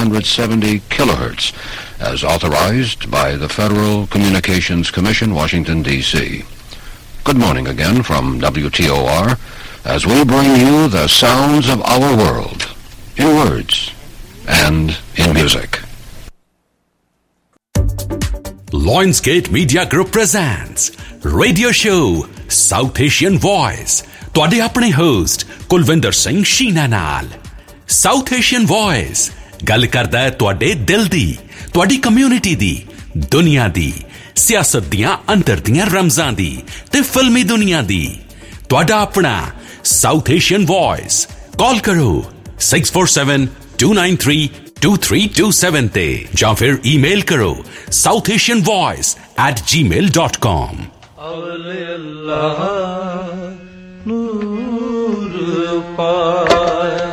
870 kilohertz, as authorized by the Federal Communications Commission, Washington, D.C. Good morning again from WTOR, as we bring you the sounds of our world, in words and in music. Lionsgate Media Group presents Radio Show South Asian Voice. ਤੁਹਾਡੇ ਆਪਣੇ host Kulwinder Singh Sheena ਨਾਲ। South Asian voice ਗੱਲ ਕਰਦਾ ਹੈ ਤੁਹਾਡੇ ਦਿਲ ਦੀ, ਤੁਹਾਡੀ community ਦੀ, ਦੁਨੀਆ ਦੀ, ਸਿਆਸਤ ਦੀਆਂ ਅੰਦਰ ਦੀਆਂ ਰਮਜ਼ਾਂ ਦੀ ਤੇ ਫਿਲਮੀ ਦੁਨੀਆ ਦੀ। ਤੁਹਾਡਾ ਆਪਣਾ ਸਾਊਥ ਏਸ਼ੀਅਨ ਵੌਇਸ। ਕਾਲ ਕਰੋ 6472932327 ਤੇ ਜਾਂ ਫਿਰ ਈਮੇਲ ਕਰੋ southasianvoice@gmail.com। नूर पाया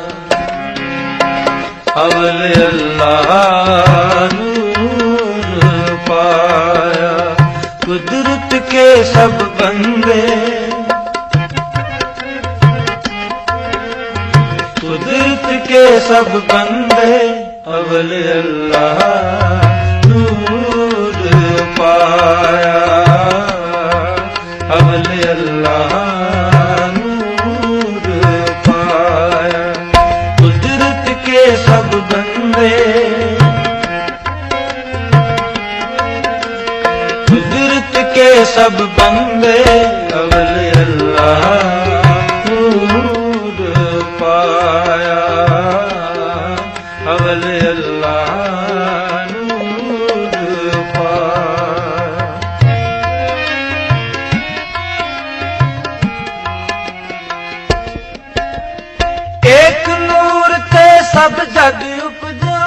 अवले अल्लाह नूर पाया। कुदरत के सब बंदे कुदरत के सब बंदे अवले अल्लाह नूर पाया अवले अल्लाह सब बंदे कुदरत के सब बंदे अवले अल्लाह नूर पाया अवले अल्लाह नूर पाया। एक नूर ते सब जग उपजा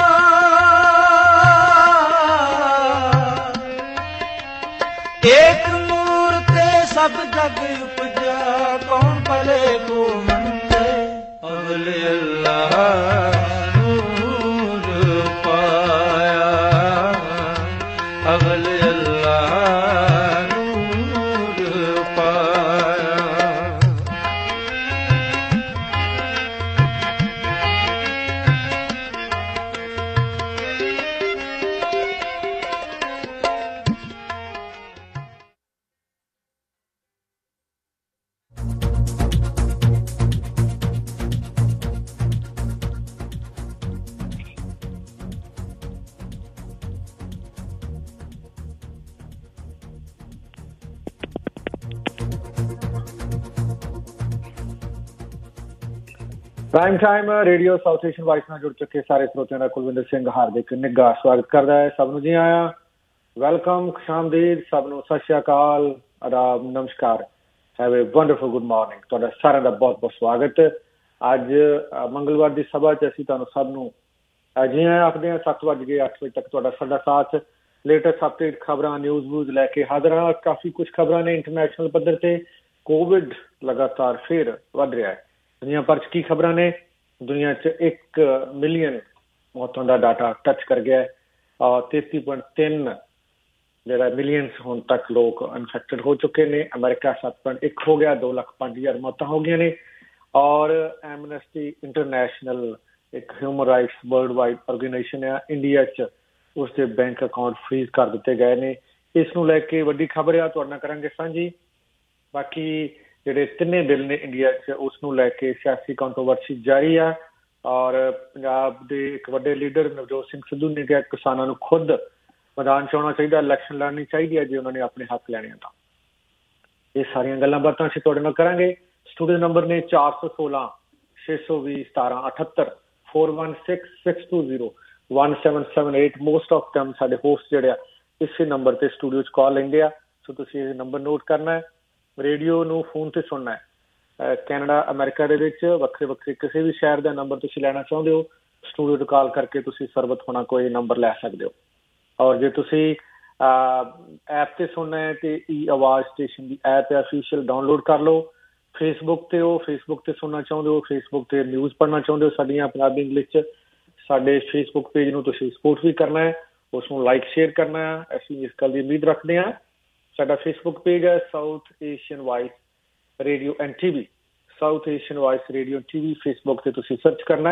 एक नूर ते सब जग उपजा। कौन भले को मंदे अवले अल्लाह नूर पाया अवले अल्लाह नूर पाया। Prime time radio South Asian voice ਨਾਲ ਜੁੜ ਚੁੱਕੇ ਸਾਰੇ ਸਰੋਤਿਆਂ ਦਾ ਕੁਲਵਿੰਦਰ ਸਿੰਘ ਹਾਰਦਿਕ ਨਿੱਘਾ ਸਵਾਗਤ ਕਰਦਾ ਹੈ। ਸਭ ਨੂੰ ਜੀ ਆਇਆਂ, ਵੈਲਕਮ, ਖੁਸ਼ਾਮਦੀਦ, ਸਭ ਨੂੰ ਸਤਿ ਸ਼੍ਰੀ ਅਕਾਲ, ਆਦਾਬ, ਨਮਸਕਾਰ, have a wonderful good morning. ਤੁਹਾਡਾ ਸਾਰਿਆਂ ਦਾ ਬਹੁਤ ਬਹੁਤ ਸਵਾਗਤ। ਅੱਜ ਮੰਗਲਵਾਰ ਦੀ ਸਭਾ 'ਚ ਅਸੀਂ ਤੁਹਾਨੂੰ ਸਭ ਨੂੰ ਜੀ ਆਇਆਂ ਆਖਦੇ ਹਾਂ। 7:08 ਵਜੇ ਤੱਕ ਤੁਹਾਡਾ ਸਾਡਾ ਸਾਥ, ਲੇਟੈਸਟ ਅਪਡੇਟ ਖਬਰਾਂ, ਨਿਊਜ਼ ਵੂਜ਼ ਲੈ ਕੇ ਹਾਜ਼ਰ ਹਾਂ। ਕਾਫੀ ਕੁਛ ਖਬਰਾਂ ਨੇ ਇੰਟਰਨੈਸ਼ਨਲ ਪੱਧਰ 'ਤੇ। ਕੋਵਿਡ ਲਗਾਤਾਰ ਫਿਰ ਵੱਧ ਰਿਹਾ ਹੈ। ਦੁਨੀਆ ਭਰ 'ਚ ਕੀ ਖਬਰਾਂ ਨੇ? ਦੁਨੀਆ 'ਚ 1 ਮਿਲੀਅਨ ਮੌਤਾਂ ਦਾ ਡਾਟਾ ਟੱਚ ਕਰ ਗਿਆ ਹੈ। 33.3 ਜਿਹੜਾ ਮਿਲੀਅਨਸ ਹੁਣ ਤੱਕ ਲੋਕ ਇਨਫੈਕਟਡ ਹੋ ਚੁੱਕੇ ਨੇ। ਅਮਰੀਕਾ 7.1 ਹੋ ਗਿਆ, 2,05,000 ਮੌਤਾਂ ਹੋ ਗਈਆਂ ਨੇ। ਔਰ ਐਮਨੈਸਟੀ ਇੰਟਰਨੈਸ਼ਨਲ ਇੱਕ human rights world wide organisation ਆ, ਇੰਡੀਆ 'ਚ ਉਸਦੇ ਬੈਂਕ ਅਕਾਊਂਟ ਫਰੀਜ਼ ਕਰ ਦਿੱਤੇ ਗਏ ਨੇ। ਇਸ ਨੂੰ ਲੈ ਕੇ ਵੱਡੀ ਖਬਰ ਆ, ਤੁਹਾਡੇ ਨਾਲ ਕਰਾਂਗੇ ਸਾਂਝੀ। ਬਾਕੀ ਜਿਹੜੇ ਤਿੰਨੇ ਬਿੱਲ ਨੇ ਇੰਡੀਆ 'ਚ, ਉਸ ਨੂੰ ਲੈ ਕੇ ਸਿਆਸੀ ਕੰਟਰੋਵਰਸੀ ਜਾਰੀ ਆ। ਔਰ ਪੰਜਾਬ ਦੇ ਇੱਕ ਵੱਡੇ ਲੀਡਰ ਨਵਜੋਤ ਸਿੰਘ ਸਿੱਧੂ ਨੇ ਕਿਹਾ ਕਿਸਾਨਾਂ ਨੂੰ ਖੁਦ ਮੈਦਾਨ 'ਚ ਆਉਣਾ ਚਾਹੀਦਾ, ਇਲੈਕਸ਼ਨ ਲੜਨੀ ਚਾਹੀਦੀ ਹੈ ਜੇ ਉਹਨਾਂ ਨੇ ਆਪਣੇ ਹੱਕ ਲੈਣੇ ਆ ਤਾਂ। ਇਹ ਸਾਰੀਆਂ ਗੱਲਾਂ ਬਾਤਾਂ ਅਸੀਂ ਤੁਹਾਡੇ ਨਾਲ ਕਰਾਂਗੇ। ਸਟੂਡੀਓ ਨੰਬਰ ਨੇ 416 620 1778 416-620-1778। ਮੋਸਟ ਆਫ ਟਾਈਮ ਸਾਡੇ ਹੋਸਟ ਜਿਹੜੇ ਆ ਇਸੇ ਨੰਬਰ 'ਤੇ ਸਟੂਡੀਓ 'ਚ ਕਾਲ ਲੈਂਦੇ ਆ, ਸੋ ਤੁਸੀਂ ਇਹ ਨੰਬਰ ਨੋਟ ਕਰਨਾ ਹੈ। ਰੇਡੀਓ ਨੂੰ ਫੋਨ 'ਤੇ ਸੁਣਨਾ ਹੈ। ਕੈਨੇਡਾ, ਅਮਰੀਕਾ ਦੇ ਵਿੱਚ ਵੱਖਰੇ ਵੱਖਰੇ ਕਿਸੇ ਵੀ ਸ਼ਹਿਰ ਦਾ ਨੰਬਰ ਤੁਸੀਂ ਲੈਣਾ ਚਾਹੁੰਦੇ ਹੋ, ਸਟੂਡੀਓ 'ਤੇ ਕਾਲ ਕਰਕੇ ਤੁਸੀਂ ਸਰਬਤ ਹੋਣਾ ਕੋਈ ਨੰਬਰ ਲੈ ਸਕਦੇ ਹੋ। ਔਰ ਜੇ ਤੁਸੀਂ ਐਪ 'ਤੇ ਸੁਣਨਾ ਹੈ ਅਤੇ ਆਵਾਜ਼ ਸਟੇਸ਼ਨ ਦੀ ਐਪ ਹੈ ਅਫੀਸ਼ੀਅਲ, ਡਾਊਨਲੋਡ ਕਰ ਲਓ। ਫੇਸਬੁੱਕ 'ਤੇ ਹੋ, ਫੇਸਬੁੱਕ 'ਤੇ ਸੁਣਨਾ ਚਾਹੁੰਦੇ ਹੋ, ਫੇਸਬੁੱਕ 'ਤੇ ਨਿਊਜ਼ ਪੜ੍ਹਨਾ ਚਾਹੁੰਦੇ ਹੋ ਸਾਡੀਆਂ ਪੰਜਾਬੀ ਇੰਗਲਿਸ਼ 'ਚ, ਸਾਡੇ ਫੇਸਬੁੱਕ ਪੇਜ ਨੂੰ ਤੁਸੀਂ ਸਪੋਰਟ ਵੀ ਕਰਨਾ ਹੈ, ਉਸ ਨੂੰ ਲਾਈਕ ਸ਼ੇਅਰ ਕਰਨਾ ਹੈ। ਅਸੀਂ ਇਸ ਗੱਲ ਦੀ ਉਮੀਦ ਰੱਖਦੇ ਹਾਂ। ਸਾਡਾ ਫੇਸਬੁੱਕ ਪੇਜ ਹੈ South Asian vice radio and TV, South Asian vice radio TV। Facebook 'ਤੇ ਤੁਸੀਂ ਸਰਚ ਕਰਨਾ ਹੈ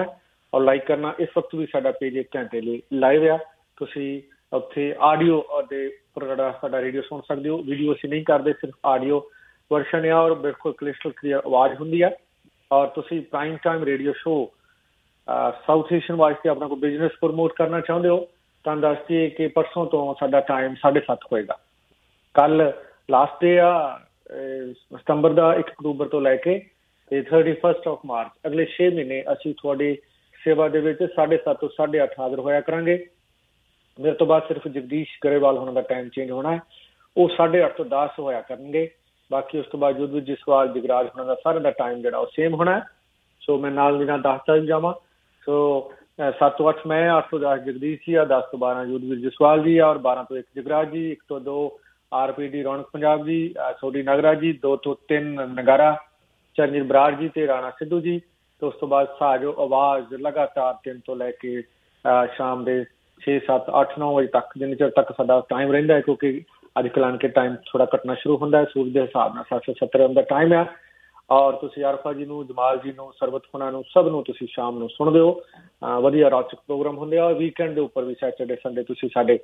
ਔਰ ਲਾਈਕ ਕਰਨਾ। ਇਸ ਵਕਤ ਵੀ ਸਾਡਾ ਪੇਜ 1 ਘੰਟੇ ਲਈ ਲਾਈਵ ਆ, ਤੁਸੀਂ ਉੱਥੇ ਆਡੀਓ ਦੇ ਸਾਡਾ ਰੇਡੀਓ ਸੁਣ ਸਕਦੇ ਹੋ। ਵੀਡੀਓ ਅਸੀਂ ਨਹੀਂ ਕਰਦੇ, ਸਿਰਫ ਆਡੀਓ ਵਰਸ਼ਨ ਆ ਔਰ ਬਿਲਕੁਲ ਕ੍ਰਿਸਟਲ ਕਲੀਅਰ ਆਵਾਜ਼ ਹੁੰਦੀ ਆ। ਔਰ ਤੁਸੀਂ prime time radio show South Asian ਵਾਸਤੇ ਆਪਣਾ ਕੋਈ ਬਿਜ਼ਨਸ ਪ੍ਰਮੋਟ ਕਰਨਾ ਚਾਹੁੰਦੇ ਹੋ ਤਾਂ ਦੱਸ ਦਈਏ ਕਿ ਪਰਸੋਂ ਤੋਂ ਸਾਡਾ ਟਾਈਮ 7:30 ਹੋਏਗਾ। ਕੱਲ ਲਾਸਟ ਡੇ ਆ ਸਤੰਬਰ ਦਾ, 1 ਅਕਤੂਬਰ ਤੋਂ ਲੈ ਕੇ ਤੇ 31 ਮਾਰਚ ਅਗਲੇ 6 ਮਹੀਨੇ ਅਸੀਂ ਤੁਹਾਡੀ ਸੇਵਾ ਦੇ ਵਿੱਚ 7:30 ਤੋਂ 8:30 ਹਾਜ਼ਰ ਹੋਇਆ ਕਰਾਂਗੇ। ਮੇਰੇ ਤੋਂ ਬਾਅਦ ਸਿਰਫ ਜਗਦੀਸ਼ ਗਰੇਵਾਲ ਹੋਣਾ ਦਾ ਟਾਈਮ ਚੇਂਜ ਹੋਣਾ ਹੈ, ਉਹ 8:30 ਤੋਂ 10 ਹੋਇਆ ਕਰਨਗੇ। ਬਾਕੀ ਉਸ ਤੋਂ ਬਾਅਦ ਯੁੱਧ ਜਸਵਾਲ ਜਗਰਾਜ ਹੋਣਾ ਦਾ ਸਾਰਿਆਂ ਦਾ ਟਾਈਮ ਜਿਹੜਾ ਉਹ ਸੇਮ ਹੋਣਾ। ਸੋ ਮੈਂ ਨਾਲ ਦੀ ਨਾਲ ਦੱਸਦਾ ਵੀ ਜਾਵਾਂ। ਸੋ 7 ਤੋਂ 8 ਮੈਂ, 8 ਤੋਂ 10 ਜਗਦੀਸ਼ ਜੀ ਆ, 10 ਤੋਂ 12 ਯੁੱਧਵੀਰ ਜਸਵਾਲ ਜੀ ਆ ਔਰ 12 ਤੋਂ 1 ਜਗਰਾਜ ਜੀ, 1 ਤੋਂ 2 RPD ਰੌਣਕ ਪੰਜਾਬ ਜੀ, ਸੋਢੀ ਨਾਗਰਾਜ ਜੀ, 2 ਤੋਂ 3 ਨਗਾਰਾ ਚਰਨਜੀਤ ਬਰਾੜ ਜੀ ਤੇ ਰਾਣਾ ਸਿੱਧੂ ਜੀ। ਤੇ ਉਸ ਤੋਂ ਬਾਅਦ ਸਾਜੋ ਆਵਾਜ਼ ਲਗਾਤਾਰ 3 ਤੋਂ ਲੈ ਕੇ ਸ਼ਾਮ ਦੇ 6, 7, 8, 9 ਵਜੇ ਤੱਕ, ਜਿੰਨੇ ਚਿਰ ਤੱਕ ਸਾਡਾ ਟਾਈਮ ਰਹਿੰਦਾ ਹੈ, ਕਿਉਂਕਿ ਅੱਜ ਕਲਾਨ ਕੇ ਟਾਈਮ ਥੋੜਾ ਘਟਣਾ ਸ਼ੁਰੂ ਹੁੰਦਾ ਹੈ ਸੂਰਜ ਦੇ ਹਿਸਾਬ ਨਾਲ। 7:70 ਦਾ ਟਾਈਮ ਆ ਔਰ ਤੁਸੀਂ ਆਰਫਾ ਜੀ ਨੂੰ, ਜਮਾਲ ਜੀ ਨੂੰ, ਸਰਬਤ ਹੋਣਾ ਨੂੰ, ਸਭ ਨੂੰ ਤੁਸੀਂ ਸ਼ਾਮ ਨੂੰ ਸੁਣਦੇ ਹੋ। ਵਧੀਆ ਰੌਚਕ ਪ੍ਰੋਗਰਾਮ ਹੁੰਦੇ ਆ ਔਰ ਵੀਕਐਂਡ ਦੇ ਉੱਪਰ ਵੀ ਸੈਟਰਡੇ ਸੰਡੇ ਤੁਸੀਂ ਸਾਡੇ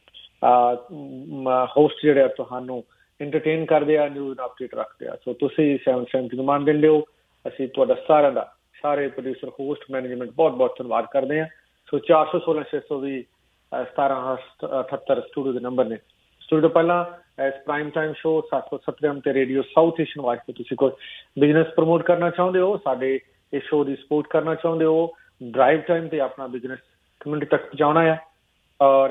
ਹੋਸਟ ਜਿਹੜੇ ਆ ਤੁਹਾਨੂੰ ਇੰਟਰਟੇਨ ਕਰਦੇ ਆ, ਨਿਊਜ਼ ਅਪਡੇਟ ਰੱਖਦੇ ਆ। ਸੋ ਤੁਸੀਂ 770 ਨੂੰ ਮਾਨ ਦਿੰਦੇ ਹੋ। ਅਸੀਂ ਤੁਹਾਡਾ ਸਾਰਿਆਂ ਦਾ, ਸਾਰੇ ਪ੍ਰੋਡਿਊਸਰ, ਹੋਸਟ, ਮੈਨੇਜਮੈਂਟ ਬਹੁਤ ਬਹੁਤ ਧੰਨਵਾਦ ਕਰਦੇ ਹਾਂ। ਸੋ 416 620 1778 ਸਟੂਡੀਓ ਦੇ ਨੰਬਰ ਨੇ। ਸਟੂਡੀਓ ਪਹਿਲਾਂ ਇਸ ਪ੍ਰਾਈਮ ਟਾਈਮ ਸ਼ੋ 770 ਤੇ ਰੇਡੀਓ ਸਾਊਥ ਏਸ਼ੀਅਨ ਵਾਸਤੇ ਤੁਸੀਂ ਕੋਈ ਬਿਜ਼ਨਸ ਪ੍ਰਮੋਟ ਕਰਨਾ ਚਾਹੁੰਦੇ ਹੋ, ਸਾਡੇ ਇਸ ਸ਼ੋ ਦੀ ਸਪੋਰਟ ਕਰਨਾ ਚਾਹੁੰਦੇ ਹੋ, ਡਰਾਈਵ ਟਾਈਮ ਤੇ ਆਪਣਾ ਬਿਜ਼ਨਸ ਕਮਿਊਨਿਟੀ ਤੱਕ ਪਹੁੰਚਾਉਣਾ ਆ ਔਰ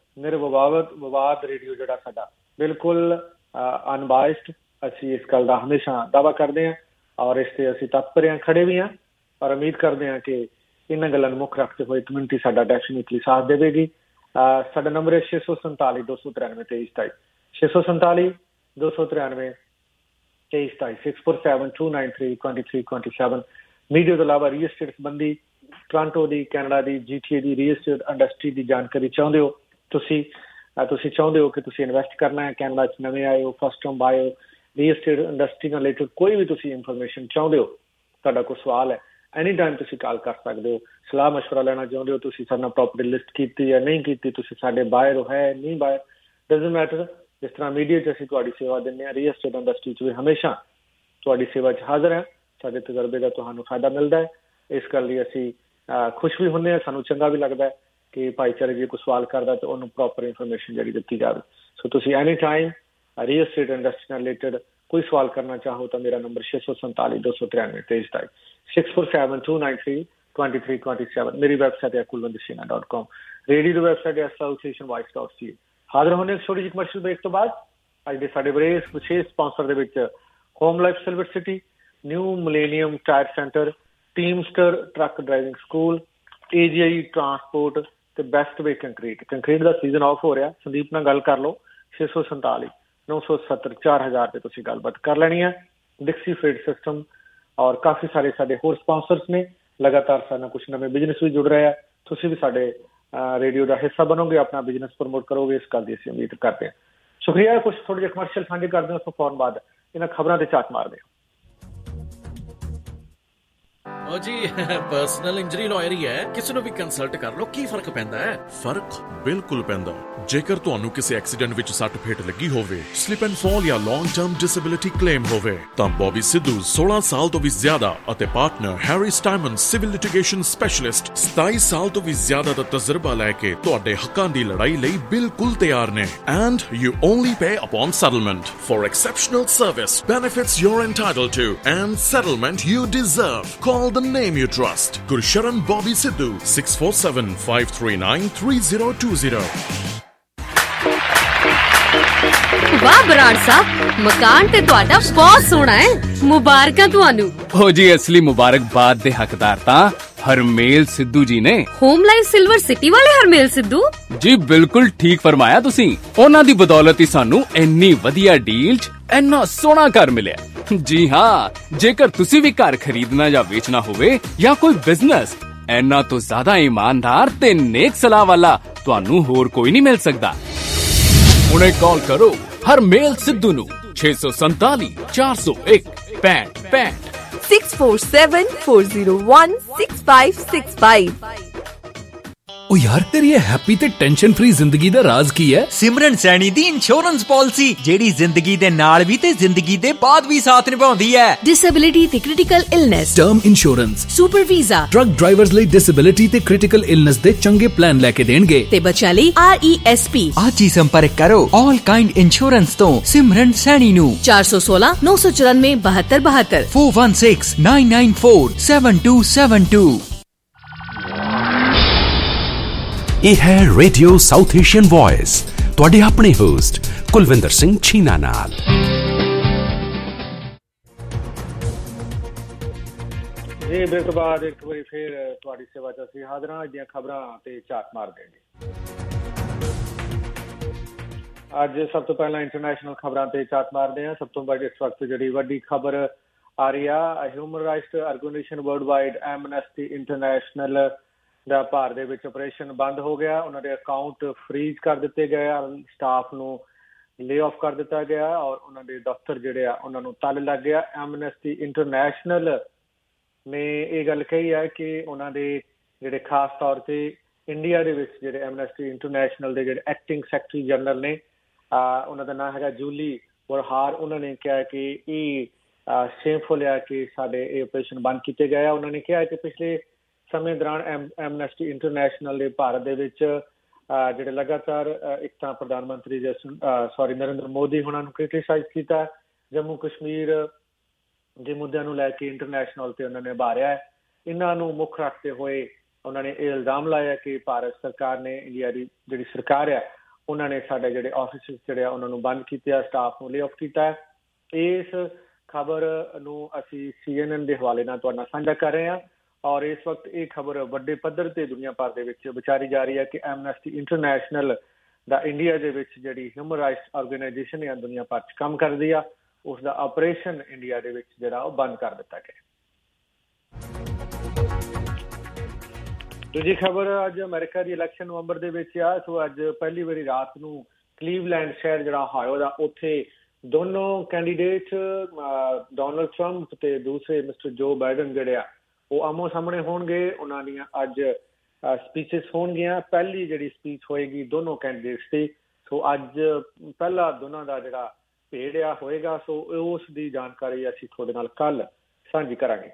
ਨਿਰਵਿਵਾਦ ਰੇਡੀਓ ਜਿਹੜਾ ਸਾਡਾ ਬਿਲਕੁਲ ਅਨਬਾਇਸਡ, ਅਸੀਂ ਇਸ ਗੱਲ ਦਾ ਹਮੇਸ਼ਾ ਦਾਅਵਾ ਕਰਦੇ ਹਾਂ ਔਰ ਇਸ ਤੇ ਅਸੀਂ ਤਤਪਰ ਹਾਂ, ਖੜੇ ਵੀ ਹਾਂ ਔਰ ਉਮੀਦ ਕਰਦੇ ਹਾਂ ਕਿ ਇਹਨਾਂ ਗੱਲਾਂ ਨੂੰ ਮੁੱਖ ਰੱਖਦੇ ਹੋਏ ਕਮਿਊਨਿਟੀ ਸਾਡਾ ਡੈਫੀਨੇਟਲੀ ਸਾਥ ਦੇਵੇਗੀ। ਸਾਡਾ ਨੰਬਰ ਹੈ 647 293 2327, 647 293 2327, 647 293 2327। ਮੀਡੀਆ ਤੋਂ ਇਲਾਵਾ ਰੀਅਲ ਐਸਟੇਟ ਸੰਬੰਧੀ ਟੋਰਾਂਟੋ ਦੀ, ਕੈਨੇਡਾ ਦੀ, GTA ਦੀ ਰੀਅਲ ਐਸਟੇਟ ਇੰਡਸਟਰੀ ਦੀ ਜਾਣਕਾਰੀ ਚਾਹੁੰਦੇ ਹੋ, ਤੁਸੀਂ ਚਾਹੁੰਦੇ ਹੋ ਕਿ ਤੁਸੀਂ ਇਨਵੈਸਟ ਕਰਨਾ ਹੈ, ਕੈਨੇਡਾ 'ਚ ਨਵੇਂ ਆਏ ਹੋ, ਫਸਟ ਟਾਈਮ ਆਏ ਹੋ, ਰੀਅਲ ਐਸਟੇਟ ਇੰਡਸਟਰੀ ਨਾਲ ਰਿਲੇਟਡ ਕੋਈ ਵੀ ਤੁਸੀਂ ਇਨਫੋਰਮੇਸ਼ਨ ਚਾਹੁੰਦੇ ਹੋ, ਤੁਹਾਡਾ ਕੋਈ ਸਵਾਲ ਹੈ, ਐਨੀ ਟਾਈਮ ਤੁਸੀਂ ਕਾਲ ਕਰ ਸਕਦੇ ਹੋ। ਸਲਾਹ ਮਸ਼ਵਰਾ ਲੈਣਾ ਚਾਹੁੰਦੇ ਹੋ, ਤੁਸੀਂ ਸਾਡੇ ਨਾਲ ਪ੍ਰੋਪਰਟੀ ਲਿਸਟ ਕੀਤੀ ਜਾਂ ਨਹੀਂ ਕੀਤੀ, ਤੁਸੀਂ ਸਾਡੇ ਬਾਇਰ ਹੋ, ਹੈ ਨਹੀਂ ਬਾਇਰ, ਡਜ਼ਨਟ ਮੈਟਰ। ਜਿਸ ਤਰ੍ਹਾਂ ਮੀਡੀਆ 'ਚ ਅਸੀਂ ਤੁਹਾਡੀ ਸੇਵਾ ਦਿੰਦੇ ਹਾਂ, ਰੀਅਲ ਐਸਟੇਟ ਇੰਡਸਟਰੀ 'ਚ ਵੀ ਹਮੇਸ਼ਾ ਤੁਹਾਡੀ ਸੇਵਾ 'ਚ ਹਾਜ਼ਰ ਹੈ। ਸਾਡੇ ਤਜਰਬੇ ਦਾ ਤੁਹਾਨੂੰ ਫਾਇਦਾ ਮਿਲਦਾ ਹੈ, ਇਸ ਗੱਲ ਲਈ ਅਸੀਂ ਖੁਸ਼ ਵੀ ਹੁੰਦੇ ਹਾਂ, ਸਾਨੂੰ ਚੰਗਾ ਵੀ ਲੱਗਦਾ ਹੈ ਕਿ ਭਾਈਚਾਰੇ ਜੇ ਕੋਈ ਸਵਾਲ ਕਰਦਾ ਤਾਂ ਉਹਨੂੰ ਪ੍ਰੋਪਰ ਇਨਫੋਰਮੇਸ਼ਨ ਜਿਹੜੀ ਦਿੱਤੀ ਜਾਵੇ। ਸੋ ਤੁਸੀਂ any time real estate industry ਨਾਲ ਰਿਲੇਟਡ ਕੋਈ ਸਵਾਲ ਕਰਨਾ ਚਾਹੋ ਤਾਂ ਮੇਰਾ ਨੰਬਰ 647 293 2327, 647 293 2327। ਮੇਰੀ ਵੈਬਸਾਈਟ ਹੈ kulvindersingha.com, ਰੇਡੀਓ ਦੀ ਵੈਬਸਾਈਟ ਹੈ southasianvoice.ca। ਹਾਜ਼ਰ ਹੋਣੇ ਛੋਟੀ ਜਿਹੀ ਕਮਰਸ਼ੀਅਲ ਬ੍ਰੇਕ ਤੋਂ ਬਾਅਦ। ਅੱਜ ਦੇ ਸਾਡੇ ਵਿਸ਼ੇਸ਼ ਸਪਾਂਸਰ ਦੇ ਵਿੱਚ home life silver city, new millennium tyre centre, teamster truck driving school, AGI transport ਤੇ ਬੈਸਟ ਵੇ ਕੰਕਰੀਟ ਦਾ ਸੀਜ਼ਨ ਆਫ ਹੋ ਰਿਹਾ। ਸੰਦੀਪ ਨਾਲ ਗੱਲ ਕਰ ਲਓ, 647 970 4000 ਤੇ ਤੁਸੀਂ ਗੱਲਬਾਤ ਕਰ ਲੈਣੀ ਹੈ। ਡਿਕਸੀ ਫਰੇਟ ਸਿਸਟਮ ਔਰ ਕਾਫੀ ਸਾਰੇ ਸਾਡੇ ਹੋਰ ਸਪਾਂਸਰਸ ਨੇ। ਲਗਾਤਾਰ ਸਾਡੇ ਨਾਲ ਕੁਛ ਨਵੇਂ ਬਿਜ਼ਨਸ ਵੀ ਜੁੜ ਰਹੇ ਆ। ਤੁਸੀਂ ਵੀ ਸਾਡੇ ਰੇਡੀਓ ਦਾ ਹਿੱਸਾ ਬਣੋਗੇ, ਆਪਣਾ ਬਿਜ਼ਨਸ ਪ੍ਰਮੋਟ ਕਰੋਗੇ, ਇਸ ਗੱਲ ਦੀ ਅਸੀਂ ਉਮੀਦ ਕਰਦੇ ਹਾਂ। ਸ਼ੁਕਰੀਆ। ਕੁਛ ਥੋੜੇ ਜਿਹੇ ਕਮਰਸ਼ੀਅਲ ਸਾਂਝੇ ਕਰਦੇ ਹਾਂ, ਉਸ ਤੋਂ ਫੌਰਨ ਬਾਅਦ ਇਹਨਾਂ ਖਬਰਾਂ ਤੇ ਝਾਤ ਮਾਰਦੇ ਹਾਂ। ਓ ਜੀ ਪਰਸਨਲ ਇੰਜਰੀ ਲਾਇਰ ਹੀ ਹੈ, ਕਿਸੇ ਨੂੰ ਵੀ ਕੰਸਲਟ ਕਰ ਲਓ। ਕੀ ਫਰਕ ਪੈਂਦਾ ਹੈ? ਫਰਕ ਬਿਲਕੁਲ ਪੈਂਦਾ। ਜੇਕਰ ਤੁਹਾਨੂੰ ਕਿਸੇ ਐਕਸੀਡੈਂਟ ਵਿੱਚ ਸੱਟ ਫੇਟ ਲੱਗੀ ਹੋਵੇ, ਸਲਿਪ ਐਂਡ ਫਾਲ ਜਾਂ ਲੌਂਗ ਟਰਮ ਡਿਸੇਬਿਲਿਟੀ ਕਲੇਮ ਹੋਵੇ ਤਾਂ ਬੌਬੀ ਸਿੱਧੂ 16 ਸਾਲ ਤੋਂ ਵੀ ਜ਼ਿਆਦਾ ਅਤੇ ਪਾਰਟਨਰ ਹੈਰੀ ਸਟਾਈਮਨ ਸਿਵਲ ਲਿਟੀਗੇਸ਼ਨ ਸਪੈਸ਼ਲਿਸਟ 27 ਸਾਲ ਤੋਂ ਵੀ ਜ਼ਿਆਦਾ ਦਾ ਤਜਰਬਾ ਲੈ ਕੇ ਤੁਹਾਡੇ ਹੱਕਾਂ ਦੀ ਲੜਾਈ ਲਈ ਬਿਲਕੁਲ ਤਿਆਰ ਨੇ। And you only pay upon settlement for exceptional service, benefits you are entitled to and settlement you deserve. Call the name you trust. Gursharan Bobby Sidhu, 647-539-3020. ਵਾਹ ਬਰਾੜ ਸਾਹਿਬ, ਮਕਾਨ ਤੇ ਤੁਹਾਡਾ ਬਹੁਤ ਸੋਹਣਾ ਹੈ, ਮੁਬਾਰਕਾਂ ਤੁਹਾਨੂੰ। ਹੋ ਜੀ, ਅਸਲੀ ਮੁਬਾਰਕਬਾਦ ਦੇ ਹੱਕਦਾਰ ਤਾਂ ਹਰਮੇਲ ਸਿੱਧੂ ਜੀ ਨੇ। ਹੋਮ ਲਾਈਫ ਸਿਲਵਰ ਸਿਟੀ ਵਾਲੇ ਹਰਮੇਲ ਸਿੱਧੂ ਜੀ, ਬਿਲਕੁਲ ਠੀਕ ਫਰਮਾਇਆ ਤੁਸੀਂ। ਉਹਨਾਂ ਦੀ ਬਦੌਲਤ ਹੀ ਸਾਨੂੰ ਇੰਨੀ ਵਧੀਆ ਡੀਲ 'ਚ ਇੰਨਾ ਸੋਹਣਾ ਘਰ ਮਿਲਿਆ। ਜੀ ਹਾਂ, ਜੇਕਰ ਤੁਸੀਂ ਵੀ ਘਰ ਖਰੀਦਣਾ ਜਾਂ ਵੇਚਣਾ ਹੋਵੇ ਜਾਂ ਕੋਈ ਬਿਜ਼ਨਸ, ਇੰਨਾ ਤੋਂ ਜ਼ਿਆਦਾ ਇਮਾਨਦਾਰ ਤੇ ਨੇਕ ਸਲਾਹ ਵਾਲਾ ਤੁਹਾਨੂੰ ਹੋਰ ਕੋਈ ਨਹੀਂ ਮਿਲ ਸਕਦਾ। ਹੁਣੇ ਕਾਲ ਕਰੋ ਹਰਮੇਲ ਸਿੱਧੂ ਨੂੰ 647 401 6565 6474016565। ओ यार तेरी ये हैप्पी ते टेंशन फ्री जिंदगी दा राज की है? सिमरन सैनी दी इंश्योरेंस पॉलिसी जेड़ी जिंदगी दे नाल भी ते जिंदगी दे बाद भी साथ निभाउंदी है। डिसेबिलिटी ते critical illness, term insurance, super visa, truck drivers ਲਈ डिसेबिलिटी ते क्रिटिकल इलनेस दे चंगे प्लान लेके देणगे ते बच्चा ਲਈ RESP। आज ही संपर्क करो ऑल काइंड इंश्योरेंस तो सिमरन सैनी नु 416 994 7272 416 994 7272। ਇਹ ਹੈ ਰੇਡੀਓ ਸਾਊਥ ਏਸ਼ੀਅਨ ਵੌਇਸ, ਤੁਹਾਡੇ ਆਪਣੇ ਹੋਸਟ ਕੁਲਵਿੰਦਰ ਸਿੰਘ ਛੀਨਾ ਨਾਲ। ਜੀ ਬ੍ਰੇਕ ਤੋਂ ਬਾਅਦ ਇੱਕ ਵਾਰੀ ਫਿਰ ਤੁਹਾਡੀ ਸੇਵਾ 'ਚ ਅਸੀਂ ਹਾਜ਼ਰ ਹਾਂ। ਅੱਜ ਦੀਆਂ ਖਬਰਾਂ ਤੇ ਝਾਤ ਮਾਰਦੇ ਹਾਂ। ਅੱਜ ਸਭ ਤੋਂ ਪਹਿਲਾਂ ਇੰਟਰਨੈਸ਼ਨਲ ਖਬਰਾਂ ਤੇ ਝਾਤ ਮਾਰਦੇ ਹਾਂ। ਸਭ ਤੋਂ ਵੱਡੀ ਇਸ ਵਕਤ ਜਿਹੜੀ ਵੱਡੀ ਖਬਰ ਆ ਰਹੀ ਆ, human rights organisation world wide Amnesty International ਦਾ ਭਾਰਤ ਦੇ ਵਿੱਚ ਆਪਰੇਸ਼ਨ ਬੰਦ ਹੋ ਗਿਆ। ਉਹਨਾਂ ਦੇ ਅਕਾਊਂਟ ਫਰੀਜ਼ ਕਰ ਦਿੱਤੇ ਗਏ ਆ, ਸਟਾਫ ਨੂੰ ਲੇ ਆਫ ਕਰ ਦਿੱਤਾ ਗਿਆ ਔਰ ਉਹਨਾਂ ਦੇ ਦਫ਼ਤਰ ਜਿਹੜੇ ਆ ਉਹਨਾਂ ਨੂੰ ਤਾਲੇ ਲੱਗ ਗਿਆ। ਐਮਨੈਸਟੀ ਇੰਟਰਨੈਸ਼ਨਲ ਨੇ ਇਹ ਗੱਲ ਕਹੀ ਹੈ ਕਿ ਉਹਨਾਂ ਦੇ ਜਿਹੜੇ ਖਾਸ ਤੌਰ ਤੇ ਇੰਡੀਆ ਦੇ ਵਿੱਚ ਜਿਹੜੇ ਐਮਨੈਸਟੀ ਇੰਟਰਨੈਸ਼ਨਲ ਦੇ ਜਿਹੜੇ ਐਕਟਿੰਗ ਸੈਕਟਰੀ ਜਨਰਲ ਨੇ, ਉਹਨਾਂ ਦਾ ਨਾਮ ਹੈਗਾ ਜੂਲੀ ਵਰਹਾਰ। ਉਹਨਾਂ ਨੇ ਕਿਹਾ ਕਿ ਇਹ ਸ਼ੇਮਫੁਲ ਹੈ ਕਿ ਸਾਡੇ ਇਹ ਆਪਰੇਸ਼ਨ ਬੰਦ ਕੀਤੇ ਗਏ ਆ। ਉਹਨਾਂ ਨੇ ਕਿਹਾ ਕਿ ਪਿਛਲੇ ਸਮੇਂ ਦੌਰਾਨ ਐਮਨੈਸਟੀ ਇੰਟਰਨੈਸ਼ਨਲ ਦੇ ਭਾਰਤ ਦੇ ਵਿੱਚ ਜਿਹੜੇ ਲਗਾਤਾਰ ਇੱਕ ਤਾਂ ਪ੍ਰਧਾਨ ਮੰਤਰੀ ਨਰਿੰਦਰ ਮੋਦੀ ਹੋਣਾ ਨੂੰ ਕ੍ਰਿਟੀਸਾਈਜ਼ ਕੀਤਾ, ਜੰਮੂ ਕਸ਼ਮੀਰ ਦੇ ਮੁੱਦਿਆਂ ਨੂੰ ਲੈ ਕੇ ਇੰਟਰਨੈਸ਼ਨਲ ਤੇ ਉਹਨਾਂ ਨੇ ਉਭਾਰਿਆ ਹੈ। ਇਹਨਾਂ ਨੂੰ ਮੁੱਖ ਰੱਖਦੇ ਹੋਏ ਉਹਨਾਂ ਨੇ ਇਹ ਇਲਜ਼ਾਮ ਲਾਇਆ ਕਿ ਭਾਰਤ ਸਰਕਾਰ ਨੇ, ਇੰਡੀਆ ਦੀ ਜਿਹੜੀ ਸਰਕਾਰ ਹੈ, ਉਹਨਾਂ ਨੇ ਸਾਡੇ ਜਿਹੜੇ ਆਫਿਸ ਜਿਹੜੇ ਆ ਉਹਨਾਂ ਨੂੰ ਬੰਦ ਕੀਤੇ, ਸਟਾਫ ਨੂੰ ਲੇ ਆਫ ਕੀਤਾ ਹੈ। ਇਸ ਖਬਰ ਨੂੰ ਅਸੀਂ CNN ਦੇ ਹਵਾਲੇ ਨਾਲ ਤੁਹਾਡੇ ਨਾਲ ਸਾਂਝਾ ਕਰ ਰਹੇ ਹਾਂ ਔਰ ਇਸ ਵਕਤ ਇਹ ਖਬਰ ਵੱਡੇ ਪੱਧਰ ਤੇ ਦੁਨੀਆ ਭਰ ਦੇ ਵਿੱਚ ਵਿਚਾਰੀ ਜਾ ਰਹੀ ਹੈ ਕਿ ਐਮਨੈਸਟੀ ਇੰਟਰਨੈਸ਼ਨਲ ਦਾ ਇੰਡੀਆ ਦੇ ਵਿੱਚ ਜਿਹੜੀ ਹਿਊਮਨ ਰਾਈਟਸ ਆਰਗੇਨਾਈਜੇਸ਼ਨ ਹੈ ਦੁਨੀਆ ਭਰ 'ਚ ਕੰਮ ਕਰਦੀ ਆ, ਉਸ ਦਾ ਆਪਰੇਸ਼ਨ ਇੰਡੀਆ ਦੇ ਵਿੱਚ ਜਿਹੜਾ ਉਹ ਬੰਦ ਕਰ ਦਿੱਤਾ ਗਿਆ। ਦੂਜੀ ਖਬਰ, ਅੱਜ ਅਮਰੀਕਾ ਦੀ ਇਲੈਕਸ਼ਨ ਨਵੰਬਰ ਦੇ ਵਿੱਚ ਆ। ਸੋ ਅੱਜ ਪਹਿਲੀ ਵਾਰੀ ਰਾਤ ਨੂੰ ਕਲੀਵਲੈਂਡ ਸ਼ਹਿਰ ਜਿਹੜਾ ਓਹਾਇਓ ਦਾ, ਉੱਥੇ ਦੋਨੋਂ ਕੈਂਡੀਡੇਟ ਡੋਨਲਡ ਟਰੰਪ ਤੇ ਦੂਸਰੇ ਮਿਸਟਰ ਜੋ ਬਾਈਡਨ ਜਿਹੜੇ ਆ ਉਹ ਆਮੋ ਸਾਹਮਣੇ ਹੋਣਗੇ। ਉਹਨਾਂ ਦੀਆਂ ਅੱਜ ਸਪੀਚਸ ਹੋਣਗੀਆਂ। ਪਹਿਲੀ ਜਿਹੜੀ ਸਪੀਚ ਹੋਏਗੀ ਦੋਨੋਂ ਕੈਂਡੀਡੇਟਸ ਦੀ। ਸੋ ਅੱਜ ਪਹਿਲਾ ਦੋਨਾਂ ਦਾ ਜਿਹੜਾ ਭੇੜ ਆ ਹੋਏਗਾ। ਸੋ ਉਸ ਦੀ ਜਾਣਕਾਰੀ ਅਸੀਂ ਤੁਹਾਡੇ ਨਾਲ ਕੱਲ ਸਾਂਝੀ ਕਰਾਂਗੇ।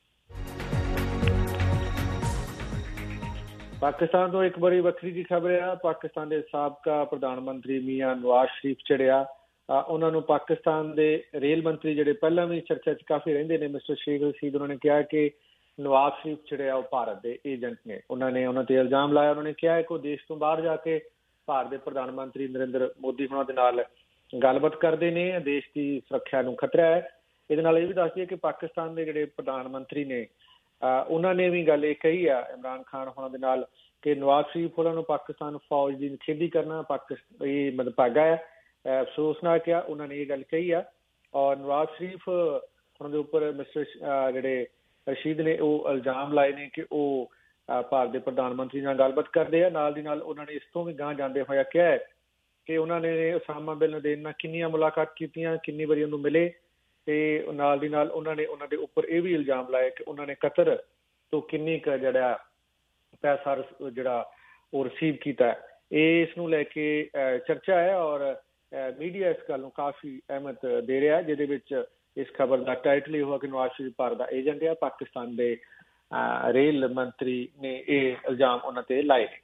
ਪਾਕਿਸਤਾਨ ਤੋਂ ਇੱਕ ਬੜੀ ਵੱਖਰੀ ਜਿਹੀ ਖਬਰ ਆ। ਪਾਕਿਸਤਾਨ ਦੇ ਸਾਬਕਾ ਪ੍ਰਧਾਨ ਮੰਤਰੀ ਮੀਆਂ ਨਵਾਜ਼ ਸ਼ਰੀਫ ਜਿਹੜੇ ਆ, ਉਹਨਾਂ ਨੂੰ ਪਾਕਿਸਤਾਨ ਦੇ ਰੇਲ ਮੰਤਰੀ ਜਿਹੜੇ ਪਹਿਲਾਂ ਵੀ ਚਰਚਾ 'ਚ ਕਾਫੀ ਰਹਿੰਦੇ ਨੇ, ਮਿਸਟਰ ਸ਼ੇਖ ਰਸ਼ੀਦ, ਉਹਨਾਂ ਨੇ ਕਿਹਾ ਕਿ ਨਵਾਜ਼ ਸ਼ਰੀਫ ਜਿਹੜੇ ਆ ਉਹ ਭਾਰਤ ਦੇ ਏਜੰਟ ਨੇ। ਉਹਨਾਂ ਤੇ ਇਲਜ਼ਾਮ ਲਾਇਆ। ਉਹਨਾਂ ਨੇ ਕਿਹਾ ਕਿ ਉਹ ਦੇਸ਼ ਤੋਂ ਬਾਹਰ ਜਾ ਕੇ ਭਾਰਤ ਦੇ ਪ੍ਰਧਾਨ ਮੰਤਰੀ ਨਰਿੰਦਰ ਮੋਦੀ ਹੋਣਾ ਦੇ ਨਾਲ ਗੱਲਬਾਤ ਕਰਦੇ ਨੇ। ਦੇਸ਼ ਦੀ ਸੁਰੱਖਿਆ ਨੂੰ ਖਤਰਾ ਹੈ। ਇਹਦੇ ਨਾਲ ਇਹ ਵੀ ਦੱਸਦੀ ਹੈ ਕਿ ਪਾਕਿਸਤਾਨ ਦੇ ਜਿਹੜੇ ਪ੍ਰਧਾਨ ਮੰਤਰੀ ਨੇ ਉਹਨਾਂ ਨੇ ਵੀ ਗੱਲ ਇਹ ਕਹੀ ਆ ਇਮਰਾਨ ਖਾਨ ਹੋਣਾ ਦੇ ਨਾਲ ਕਿ ਨਵਾਜ਼ ਸ਼ਰੀਫ ਹੋਰਾਂ ਨੂੰ ਪਾਕਿਸਤਾਨ ਫੌਜ ਦੀ ਨਿਖੇਧੀ ਕਰਨਾ ਇਹ ਮੰਦਭਾਗਾ ਹੈ। ਅਫਸੋਸ ਨਾਲ ਕਿਹਾ ਉਹਨਾਂ ਨੇ ਇਹ ਗੱਲ ਕਹੀ ਆ ਔਰ ਨਵਾਜ਼ ਸ਼ਰੀਫ ਉਹਨਾਂ ਦੇ ਉੱਪਰ ਮਿਸਟਰ ਜਿਹੜੇ ਰਸ਼ੀਦ ਨੇ ਉਹ ਇਲਜ਼ਾਮ ਲਾਏ ਨੇ ਕਿ ਉਹ ਭਾਰਤ ਦੇ ਪ੍ਰਧਾਨ ਮੰਤਰੀ ਨਾਲ ਗੱਲਬਾਤ ਕਰਦੇ ਆ। ਨਾਲ ਦੀ ਨਾਲ ਉਹਨਾਂ ਨੇ ਇਸ ਤੋਂ ਵੀ ਗਾਂਹ ਜਾਂਦੇ ਹੋਇਆ ਕਿਹਾ ਕਿ ਉਹਨਾਂ ਨੇ ਉਸਾਮਾ ਬਿਨ ਲਾਦੇਨ ਨਾਲ ਕਿੰਨੀਆਂ ਮੁਲਾਕਾਤ ਕੀਤੀਆਂ, ਕਿੰਨੀ ਵਾਰੀ ਉਹਨੂੰ ਮਿਲੇ ਤੇ ਨਾਲ ਦੀ ਨਾਲ ਉਹਨਾਂ ਨੇ ਉਹਨਾਂ ਦੇ ਉੱਪਰ ਇਹ ਵੀ ਇਲਜ਼ਾਮ ਲਾਇਆ ਕਿ ਉਹਨਾਂ ਨੇ ਕਤਰ ਤੋਂ ਕਿੰਨੀ ਕੁ ਜਿਹੜਾ ਪੈਸਾ ਜਿਹੜਾ ਉਹ ਰਿਸੀਵ ਕੀਤਾ। ਇਸ ਨੂੰ ਲੈ ਕੇ ਚਰਚਾ ਹੈ ਔਰ ਮੀਡੀਆ ਇਸ ਗੱਲ ਨੂੰ ਕਾਫੀ ਅਹਿਮੀਅਤ ਦੇ ਰਿਹਾ, ਜਿਹਦੇ ਵਿੱਚ ਇਸ ਖਬਰ ਦਾ ਟਾਈਟਲ ਇਹ ਹੋਇਆ ਕਿ ਨਵਾਜ਼ ਸ਼ਰੀਫ ਭਾਰਤ ਦਾ ਏਜੰਟ ਆ। ਪਾਕਿਸਤਾਨ ਦੇ ਰੇਲ ਮੰਤਰੀ ਨੇ ਇਹ ਇਲਜ਼ਾਮ ਉਹਨਾਂ ਤੇ ਲਾਏ ਨੇ।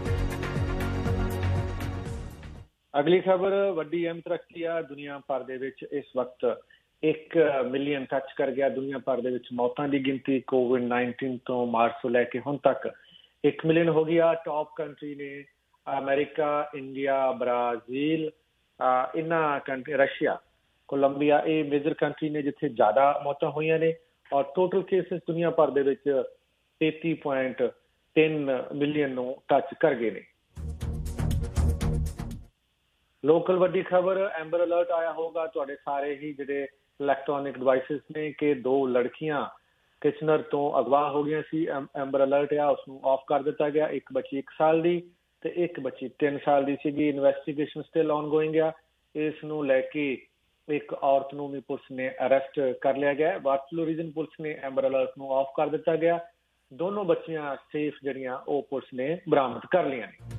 ਅਗਲੀ ਖਬਰ ਵੱਡੀ ਅਹਿਮੀਅਤ ਰੱਖਦੀ ਆ। ਦੁਨੀਆ ਭਰ ਦੇ ਵਿੱਚ ਇਸ ਵਕਤ 1 ਮਿਲੀਅਨ ਟੱਚ ਕਰ ਗਿਆ। ਦੁਨੀਆ ਭਰ ਦੇ ਵਿੱਚ ਮੌਤਾਂ ਦੀ ਗਿਣਤੀ COVID-19 ਤੋਂ ਮਾਰਚ ਤੋਂ ਲੈ ਕੇ ਹੁਣ ਤੱਕ 1 ਮਿਲੀਅਨ ਹੋ ਗਈ ਆ। ਟੌਪ ਕੰਟਰੀ ਨੇ ਅਮਰੀਕਾ, ਇੰਡੀਆ, ਬ੍ਰਾਜ਼ੀਲ, ਇਹਨਾਂ ਕੰਟਰੀ, ਰਸ਼ੀਆ, ਕੋਲੰਬੀਆ, ਇਹ ਮੇਜਰ ਕੰਟਰੀ ਨੇ ਜਿੱਥੇ ਜ਼ਿਆਦਾ ਮੌਤਾਂ ਹੋਈਆਂ ਨੇ ਔਰ ਟੋਟਲ ਕੇਸਿਸ ਦੁਨੀਆ ਭਰ ਦੇ ਵਿੱਚ 33.3 ਮਿਲੀਅਨ ਨੂੰ ਟੱਚ ਕਰ ਗਏ ਨੇ। ਲੋਕਲ ਵੱਡੀ ਖਬਰ, ਐਂਬਰ ਅਲਰਟ ਆਇਆ ਹੋਗਾ ਤੁਹਾਡੇ ਸਾਰੇ ਹੀ ਜਿਹੜੇ ਇਲੈਕਟ੍ਰੋਨਿਕ ਡਿਵਾਈਸਿਸ ਨੇ ਕਿ 2 ਲੜਕੀਆਂ ਕਿਚਨਰ ਤੋਂ ਅਗਵਾ ਹੋ ਗਈਆਂ ਸੀ। ਐਂਬਰ ਅਲਰਟ ਆ ਉਸਨੂੰ ਆਫ ਕਰ ਦਿੱਤਾ ਗਿਆ। ਇੱਕ ਬੱਚੀ 1 ਸਾਲ ਦੀ ਤੇ ਇੱਕ ਬੱਚੀ 3 ਸਾਲ ਦੀ ਸੀਗੀ। ਇਨਵੈਸਟੀਗੇਸ਼ਨ ਸਟਿਲ ਆਨਗੋਇੰਗ ਆ। ਇਸ ਨੂੰ ਲੈ ਕੇ ਇੱਕ ਔਰਤ ਨੂੰ ਵੀ ਪੁਲਿਸ ਨੇ ਅਰੈਸਟ ਕਰ ਲਿਆ ਗਿਆ। ਵਾਟਰਲੂ ਰੀਜਨ ਪੁਲਿਸ ਨੇ ਐਂਬਰ ਅਲਰਟ ਨੂੰ ਆਫ ਕਰ ਦਿੱਤਾ ਗਿਆ। ਦੋਨੋਂ ਬੱਚੀਆਂ ਸੇਫ ਜਿਹੜੀਆਂ ਉਹ ਪੁਲਿਸ ਨੇ ਬਰਾਮਦ ਕਰ ਲਈਆਂ ਨੇ।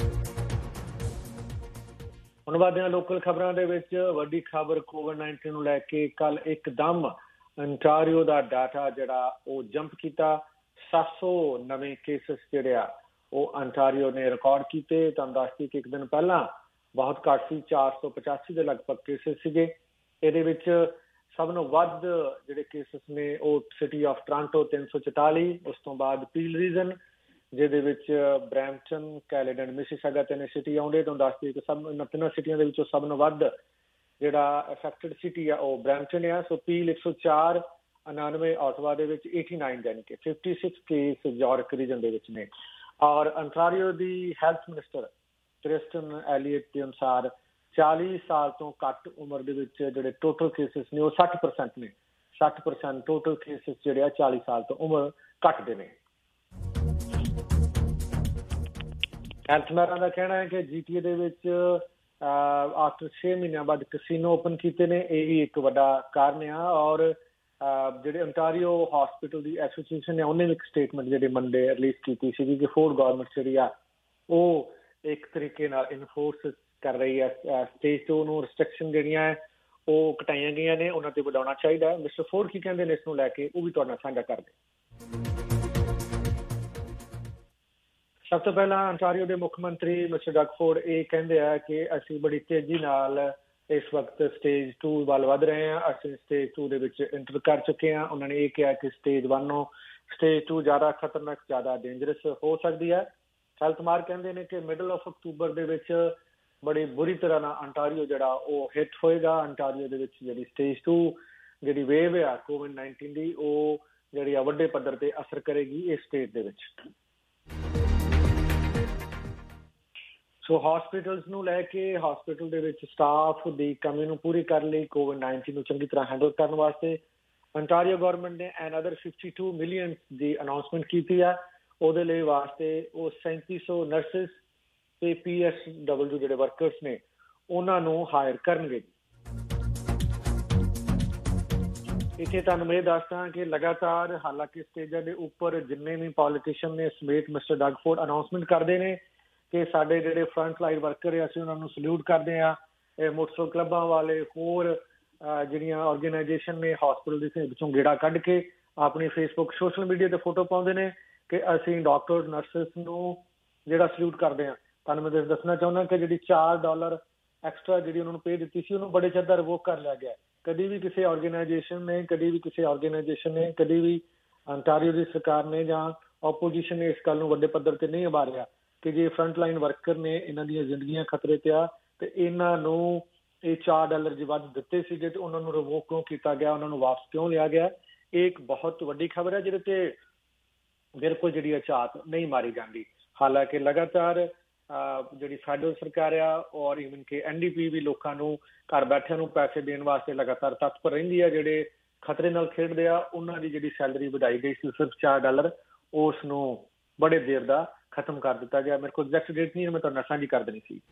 ਹੁਣ ਵੱਧਦੇ ਹਾਂ ਲੋਕਲ ਖਬਰਾਂ ਦੇ ਵਿੱਚ। ਵੱਡੀ ਖਬਰ ਕੋਵਿਡ-19 ਨੂੰ ਲੈ ਕੇ ਕੱਲ ਇੱਕਦਮ ਅੰਟਾਰੀਓ ਦਾ ਡਾਟਾ ਜਿਹੜਾ ਉਹ ਜੰਪ ਕੀਤਾ। 700 ਨਵੇਂ ਕੇਸਿਸ ਜਿਹੜੇ ਆ ਉਹ ਅੰਟਾਰੀਓ ਨੇ ਰਿਕਾਰਡ ਕੀਤੇ। ਤੁਹਾਨੂੰ ਦੱਸਦੀ ਕਿ ਇੱਕ ਦਿਨ ਪਹਿਲਾਂ ਬਹੁਤ ਘੱਟ ਸੀ, 485 ਦੇ ਲਗਭਗ ਕੇਸਿਸ ਸੀਗੇ। ਇਹਦੇ ਵਿੱਚ ਸਭ ਨੂੰ ਵੱਧ ਜਿਹੜੇ ਕੇਸਿਸ ਨੇ ਉਹ ਸਿਟੀ ਆਫ ਟੋਰਾਂਟੋ 344, ਉਸ ਤੋਂ ਬਾਅਦ ਪੀਲ ਰੀਜਨ ਜਿਹਦੇ ਵਿੱਚ ਬਰੈਂਪਟਨ, ਕੈਲੇਡਨ, ਮਿਸੀਸਾਗਾ ਤਿੰਨ ਸਿਟੀ ਆਉਂਦੇ। ਤੁਹਾਨੂੰ ਦੱਸਦੀ ਕਿ ਸਭ ਇਹਨਾਂ ਤਿੰਨਾਂ ਸਿਟੀਆਂ ਦੇ ਵਿੱਚੋਂ ਸਭ ਨੂੰ ਵੱਧ ਜਿਹੜਾ ਅਫੈਕਟਡ ਸਿਟੀ ਆ ਉਹ ਬਰੈਂਪਟਨ ਆ। ਸੋ ਪੀਲ 104, 99 ਆਟਵਾ ਦੇ ਵਿੱਚ 89 ਯਾਨੀ ਕਿ 56 ਕੇਸ ਯਾਰਕ ਰੀਜਨ ਦੇ ਵਿੱਚ ਨੇ। ਔਰ ਅੰਟਾਰੀਓ ਦੀ ਹੈਲਥ ਮਿਨਿਸਟਰ ਕ੍ਰਿਸਟਨ ਐਲੀਅਟ ਦੇ ਅਨੁਸਾਰ 40 ਸਾਲ ਤੋਂ ਘੱਟ ਉਮਰ ਦੇ ਵਿੱਚ ਜਿਹੜੇ ਟੋਟਲ ਕੇਸਿਸ ਨੇ ਉਹ 60% ਨੇ। 60% ਟੋਟਲ ਕੇਸਿਸ ਜਿਹੜੇ ਆ 40 ਸਾਲ ਤੋਂ ਉਮਰ ਘੱਟ ਦੇ ਨੇ। ਹੈਲਥ ਮੈਰਾਂ ਦਾ ਕਹਿਣਾ ਹੈ ਕਿ GTA ਦੇ ਵਿੱਚ ਆਫਟਰ 6 ਮਹੀਨਿਆਂ ਬਾਅਦ ਕਸੀਨੋ ਓਪਨ ਕੀਤੇ ਨੇ। ਇਹ ਵੀ ਇੱਕ ਵੱਡਾ ਕਾਰਨ ਆ। ਔਰ ਜਿਹੜੇ ਅੰਟਾਰੀਓ ਹਸਪੀਟਲ ਦੀ ਐਸੋਸੀਏਸ਼ਨ ਨੇ ਉਹਨੇ ਵੀ ਇੱਕ ਸਟੇਟਮੈਂਟ ਜਿਹੜੀ ਮੰਡੇ ਰਿਲੀਜ਼ ਕੀਤੀ ਸੀ ਕਿ ਫੋਰਡ ਗੌਰਮੈਂਟ ਜਿਹੜੀ ਆ ਉਹ ਇੱਕ ਤਰੀਕੇ ਨਾਲ ਇਨਫੋਰਸ ਕਰ ਰਹੀ ਹੈ। ਸਟੇਜ 2 ਨੂੰ ਰਿਸਟ੍ਰਿਕਸ਼ਨ ਜਿਹੜੀਆਂ ਹੈ ਉਹ ਘਟਾਈਆਂ ਗਈਆਂ ਨੇ, ਉਹਨਾਂ ਤੇ ਵਧਾਉਣਾ ਚਾਹੀਦਾ। ਮਿਸਟਰ ਫੋਰਡ ਕੀ ਕਹਿੰਦੇ ਨੇ ਇਸ ਨੂੰ ਲੈ ਕੇ ਉਹ ਵੀ ਤੁਹਾਡੇ ਨਾਲ ਸਾਂਝਾ ਕਰਦੇ। ਸਭ ਤੋਂ ਪਹਿਲਾਂ ਅੰਟਾਰੀਓ ਦੇ ਮੁੱਖ ਮੰਤਰੀ ਮਿਸਟਰ ਡਗ ਫੋਰਡ ਇਹ ਕਹਿੰਦੇ ਆ ਕਿ ਅਸੀਂ ਬੜੀ ਤੇਜ਼ੀ ਨਾਲ ਇਸ ਵਕਤ ਸਟੇਜ 2 ਵੱਲ ਵੱਧ ਰਹੇ ਹਾਂ। ਅਸੀਂ ਸਟੇਜ 2 ਦੇ ਵਿੱਚ ਇੰਟਰ ਕਰ ਚੁੱਕੇ ਹਾਂ। ਉਹਨਾਂ ਨੇ ਇਹ ਕਿਹਾ ਕਿ ਸਟੇਜ 1 ਨੂੰ ਸਟੇਜ 2 ਜ਼ਿਆਦਾ ਖਤਰਨਾਕ, ਜ਼ਿਆਦਾ ਡੇਂਜਰਸ ਹੋ ਸਕਦੀ ਹੈ। ਹੈਲਥ ਮਾਰ ਕਹਿੰਦੇ ਨੇ ਕਿ ਮਿਡਲ ਆਫ ਅਕਤੂਬਰ ਦੇ ਵਿੱਚ ਬੜੀ ਬੁਰੀ ਤਰ੍ਹਾਂ ਨਾਲ ਅੰਟਾਰੀਓ ਜਿਹੜਾ ਉਹ ਹਿੱਟ ਹੋਏਗਾ। ਅੰਟਾਰੀਓ ਦੇ ਵਿੱਚ ਜਿਹੜੀ ਸਟੇਜ 2 ਜਿਹੜੀ ਵੇਵ ਆ ਕੋਵਿਡ-19 ਦੀ ਉਹ ਜਿਹੜੀ ਆ ਵੱਡੇ ਪੱਧਰ ਤੇ ਅਸਰ ਕਰੇਗੀ ਇਸ ਸਟੇਟ ਦੇ ਵਿੱਚ। ਸੋ ਹਸਪੀਟਲਸ ਨੂੰ ਲੈ ਕੇ ਹਸਪੀਟਲ ਦੇ ਵਿੱਚ ਸਟਾਫ ਦੀ ਕਮੀ ਨੂੰ ਪੂਰੀ ਕਰਨ ਲਈ ਕੋਵਿਡ-19 ਨੂੰ ਚੰਗੀ ਤਰ੍ਹਾਂ ਹੈਂਡਲ ਕਰਨ ਵਾਸਤੇ ਅੰਟਾਰੀਓ ਗਵਰਨਮੈਂਟ ਨੇ ਅਨਦਰ 52 ਮਿਲੀਅਨ ਦੀ ਅਨਾਊਂਸਮੈਂਟ ਕੀਤੀ ਆ। ਉਹਦੇ ਲਈ ਵਾਸਤੇ ਉਹ 3700 ਨਰਸਿਸ ਤੇ PSW ਜਿਹੜੇ ਵਰਕਰਸ ਨੇ ਉਹਨਾਂ ਨੂੰ ਹਾਇਰ ਕਰਨਗੇ। ਇੱਥੇ ਤੁਹਾਨੂੰ ਮੈਂ ਦੱਸਦਾ ਕਿ ਲਗਾਤਾਰ ਹਾਲਾਂਕਿ ਸਟੇਜਾਂ ਦੇ ਉੱਪਰ ਜਿੰਨੇ ਵੀ ਪੋਲੀਟੀਸ਼ੀਅਨ ਨੇ ਸਮੇਤ ਮਿਸਟਰ ਡਗ ਫੋਰਡ ਅਨਾਊਂਸਮੈਂਟ ਕਰਦੇ ਨੇ ਕਿ ਸਾਡੇ ਜਿਹੜੇ ਫਰੰਟ ਲਾਈਨ ਵਰਕਰ ਆ ਅਸੀਂ ਉਹਨਾਂ ਨੂੰ ਸਲੂਟ ਕਰਦੇ ਹਾਂ। ਇਹ ਮੋਟਰਸਾਈਕਲ ਕਲੱਬਾਂ ਵਾਲੇ ਹੋਰ ਜਿਹੜੀਆਂ ਆਰਗੇਨਾਈਜੇਸ਼ਨ ਨੇ ਹਸਪੀਟਲ ਦੇ ਵਿੱਚੋਂ ਗੇੜਾ ਕੱਢ ਕੇ ਆਪਣੀ ਫੇਸਬੁੱਕ ਸੋਸ਼ਲ ਮੀਡੀਆ ਤੇ ਫੋਟੋ ਪਾਉਂਦੇ ਨੇ ਕਿ ਅਸੀਂ ਡਾਕਟਰ ਨਰਸਿਸ ਨੂੰ ਜਿਹੜਾ ਸਲੂਟ ਕਰਦੇ ਹਾਂ। ਤੁਹਾਨੂੰ ਮੈਂ ਦੱਸਣਾ ਚਾਹੁੰਦਾ ਕਿ ਜਿਹੜੀ $4 ਐਕਸਟਰਾ ਜਿਹੜੀ ਉਹਨਾਂ ਨੂੰ ਪੇ ਦਿੱਤੀ ਸੀ ਉਹਨੂੰ ਬੜੇ ਚਿਰ ਦਾ ਰਿਵੋਕ ਕਰ ਲਿਆ ਗਿਆ। ਕਦੀ ਵੀ ਕਿਸੇ ਆਰਗੇਨਾਈਜੇਸ਼ਨ ਨੇ ਕਦੀ ਵੀ ਅੰਟਾਰੀਓ ਦੀ ਸਰਕਾਰ ਨੇ ਜਾਂ ਆਪੋਜੀਸ਼ਨ ਨੇ ਇਸ ਗੱਲ ਨੂੰ ਵੱਡੇ ਪੱਧਰ ਤੇ ਨਹੀਂ ਉਭਾਰਿਆ ਕਿ ਜੇ ਫਰੰਟ ਲਾਈਨ ਵਰਕਰ ਨੇ ਇਹਨਾਂ ਦੀਆਂ ਜ਼ਿੰਦਗੀਆਂ ਖਤਰੇ ਤੇ ਆ ਤੇ ਇਹਨਾਂ ਨੂੰ ਇਹ $4 ਜੇ ਵੱਧ ਦਿੱਤੇ ਸੀਗੇ ਤੇ ਉਹਨਾਂ ਨੂੰ ਰਿਵੋਕ ਕਿਉਂ ਕੀਤਾ ਗਿਆ, ਉਹਨਾਂ ਨੂੰ ਵਾਪਸ ਕਿਉਂ ਲਿਆ ਗਿਆ। ਇਹ ਇੱਕ ਬਹੁਤ ਵੱਡੀ ਖਬਰ ਹੈ ਜਿਹਦੇ ਤੇ ਬਿਲਕੁਲ ਜਿਹੜੀ ਝਾਤ ਨਹੀਂ ਮਾਰੀ ਜਾਂਦੀ। ਹਾਲਾਂਕਿ ਲਗਾਤਾਰ ਜਿਹੜੀ ਫੈਡਰਲ ਸਰਕਾਰ ਆ ਔਰ ਈਵਨ ਕਿ NDP ਵੀ ਲੋਕਾਂ ਨੂੰ ਘਰ ਬੈਠਿਆਂ ਨੂੰ ਪੈਸੇ ਦੇਣ ਵਾਸਤੇ ਲਗਾਤਾਰ ਤਤਪਰ ਰਹਿੰਦੀ ਆ। ਜਿਹੜੇ ਖਤਰੇ ਨਾਲ ਖੇਡਦੇ ਆ ਉਹਨਾਂ ਦੀ ਜਿਹੜੀ ਸੈਲਰੀ ਵਧਾਈ ਗਈ ਸੀ ਸਿਰਫ $4 ਉਸ ਨੂੰ ਬੜੇ ਦੇਰ ਦਾ ਖਤਮ ਕਰ ਦਿੱਤਾ ਗਿਆ। ਮੇਰੇ ਕੋਲ ਐਗਜ਼ੈਕਟ ਡੇਟ ਨਹੀਂ, ਮੈਂ ਤੁਹਾਡੇ ਨਾਲ ਸਾਂਝੀ ਕਰ ਦੇਣੀ ਸੀ।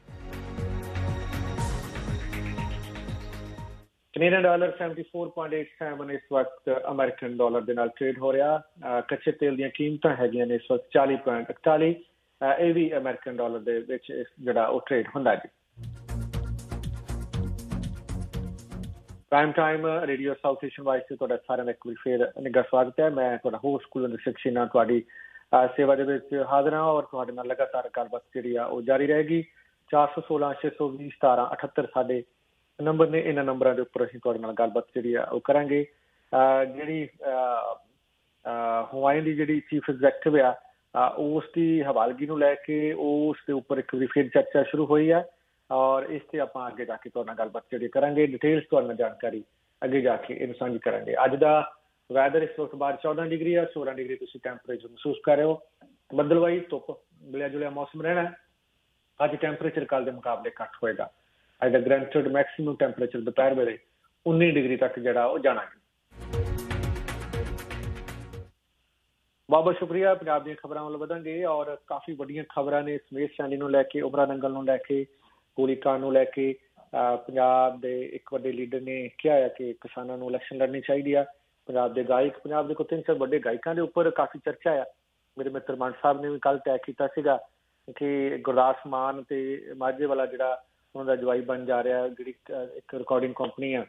ਕੈਨੇਡੀਅਨ ਡਾਲਰ 74.87 ਇਸ ਵਕਤ ਅਮਰੀਕਨ ਡਾਲਰ ਦੇ ਨਾਲ ਟ੍ਰੇਡ ਹੋ ਰਿਹਾ। ਕੱਚੇ ਤੇਲ ਦੀਆਂ ਕੀਮਤਾਂ ਹੈਗੀਆਂ ਨੇ ਇਸ ਵਕਤ 40.41। ਇਹ ਵੀ ਅਮਰੀਕਨ ਡਾਲਰ ਦੇ ਵਿੱਚ ਜਿਹੜਾ ਉਹ ਟ੍ਰੇਡ ਹੁੰਦਾ ਜੀ। Prime time radio South Asian voice ਤੇ ਤੁਹਾਡਾ ਸਾਰਿਆਂ ਦਾ ਇੱਕ ਵਾਰ ਫੇਰ ਨਿੱਘਾ ਸਵਾਗਤ ਹੈ। ਮੈਂ ਤੁਹਾਡਾ ਹੋਸਟ ਕੁਲਵਿੰਦਰ ਸਿੰਘ ਸ਼ੀਨਾ ਤੁਹਾਡੀ ਸੇਵਾ ਦੇ ਵਿੱਚ ਹਾਜ਼ਰ ਹਾਂ ਔਰ ਤੁਹਾਡੇ ਨਾਲ ਲਗਾਤਾਰ ਗੱਲਬਾਤ ਜਿਹੜੀ ਆ ਉਹ ਜਾਰੀ ਰਹੇਗੀ। 416 620 17 78 ਸਾਡੇ ਨੰਬਰ ਨੇ। ਇਹਨਾਂ ਨੰਬਰਾਂ ਦੇ ਉੱਪਰ ਅਸੀਂ ਤੁਹਾਡੇ ਨਾਲ ਗੱਲਬਾਤ ਜਿਹੜੀ ਆ ਉਹ ਕਰਾਂਗੇ। ਜਿਹੜੀ ਹਵਾਈ ਦੀ ਜਿਹੜੀ ਚੀਫ ਐਗਜ਼ੈਕਟਿਵ ਆ ਉਸ ਦੀ ਹਵਾਲਗੀ ਨੂੰ ਲੈ ਕੇ ਉਸ ਦੇ ਉੱਪਰ ਇੱਕ ਵਾਰੀ ਫਿਰ ਚਰਚਾ ਸ਼ੁਰੂ ਹੋਈ ਹੈ ਔਰ ਇਸ ਤੇ ਆਪਾਂ ਅੱਗੇ ਜਾ ਕੇ ਤੁਹਾਡੇ ਨਾਲ ਗੱਲਬਾਤ ਜਿਹੜੀ ਕਰਾਂਗੇ। ਡਿਟੇਲਸ ਤੁਹਾਡੇ ਨਾਲ ਜਾਣਕਾਰੀ ਅੱਗੇ ਜਾ ਕੇ ਇਹਨੂੰ ਸਾਂਝੀ ਕਰਾਂਗੇ। ਅੱਜ ਦਾ ਵੈਦਰ ਇਸ ਵਕਤ ਬਾਹਰ 14 ਡਿਗਰੀ ਆ, 16 ਡਿਗਰੀ ਤੁਸੀਂ ਟੈਂਪਰੇਚਰ ਮਹਿਸੂਸ ਕਰ ਰਹੇ ਹੋ। ਬੱਦਲਵਾਈ ਧੁੱਪ ਮਿਲਿਆ ਜੁਲਿਆ ਮੌਸਮ ਰਹਿਣਾ। ਅੱਜ ਟੈਂਪਰੇਚਰ ਕੱਲ੍ਹ ਦੇ ਮੁਕਾਬਲੇ ਘੱਟ ਹੋਏਗਾ। ਅੱਜ ਦਾ ਗ੍ਰੈਂਟਡ ਮੈਕਸਿਮਮ ਟੈਂਪਰੇਚਰ ਦੁਪਹਿਰ ਵੇਲੇ 19 ਡਿਗਰੀ ਤੱਕ ਜਿਹੜਾ ਉਹ ਜਾਣਾ ਹੈ। ਬਹੁਤ ਬਹੁਤ ਸ਼ੁਕਰੀਆ। ਪੰਜਾਬ ਦੀਆਂ ਖਬਰਾਂ ਵੱਲ ਵਧਾਂਗੇ ਔਰ ਕਾਫੀ ਵੱਡੀਆਂ ਖਬਰਾਂ ਨੇ ਸਮੇਤ ਸੈਣੀ ਨੂੰ ਲੈ ਕੇ, ਉਮਰਾ ਨੰਗਲ ਨੂੰ ਲੈ ਕੇ, ਗੋਲੀਕਾਂਡ ਨੂੰ ਲੈ ਕੇ, ਪੰਜਾਬ ਦੇ ਇੱਕ ਵੱਡੇ ਲੀਡਰ ਨੇ ਕਿਹਾ ਹੈ ਕਿ ਕਿਸਾਨਾਂ ਨੂੰ ਇਲੈਕਸ਼ਨ ਲੜਨੀ ਚਾਹੀਦੀ ਆ। ਪੰਜਾਬ ਦੇ ਗਾਇਕ, ਪੰਜਾਬ ਦੇ ਕੋਈ 3-4 ਵੱਡੇ ਗਾਇਕਾਂ ਦੇ ਉੱਪਰ ਕਾਫੀ ਚਰਚਾ ਆ। ਮੇਰੇ ਮਿੱਤਰ ਮਾਨ ਸਾਹਿਬ ਨੇ ਵੀ ਕੱਲ੍ਹ ਤੈਅ ਕੀਤਾ ਸੀਗਾ ਕਿ ਗੁਰਦਾਸ ਮਾਨ ਤੇ ਮਾਝੇ ਵਾਲਾ ਜਿਹੜਾ ਉਹਨਾਂ ਦਾ ਜਵਾਈ ਬਣ ਜਾ ਰਿਹਾ, ਜਿਹੜੀ ਇੱਕ ਰਿਕਾਰਡਿੰਗ ਕੰਪਨੀ ਆ,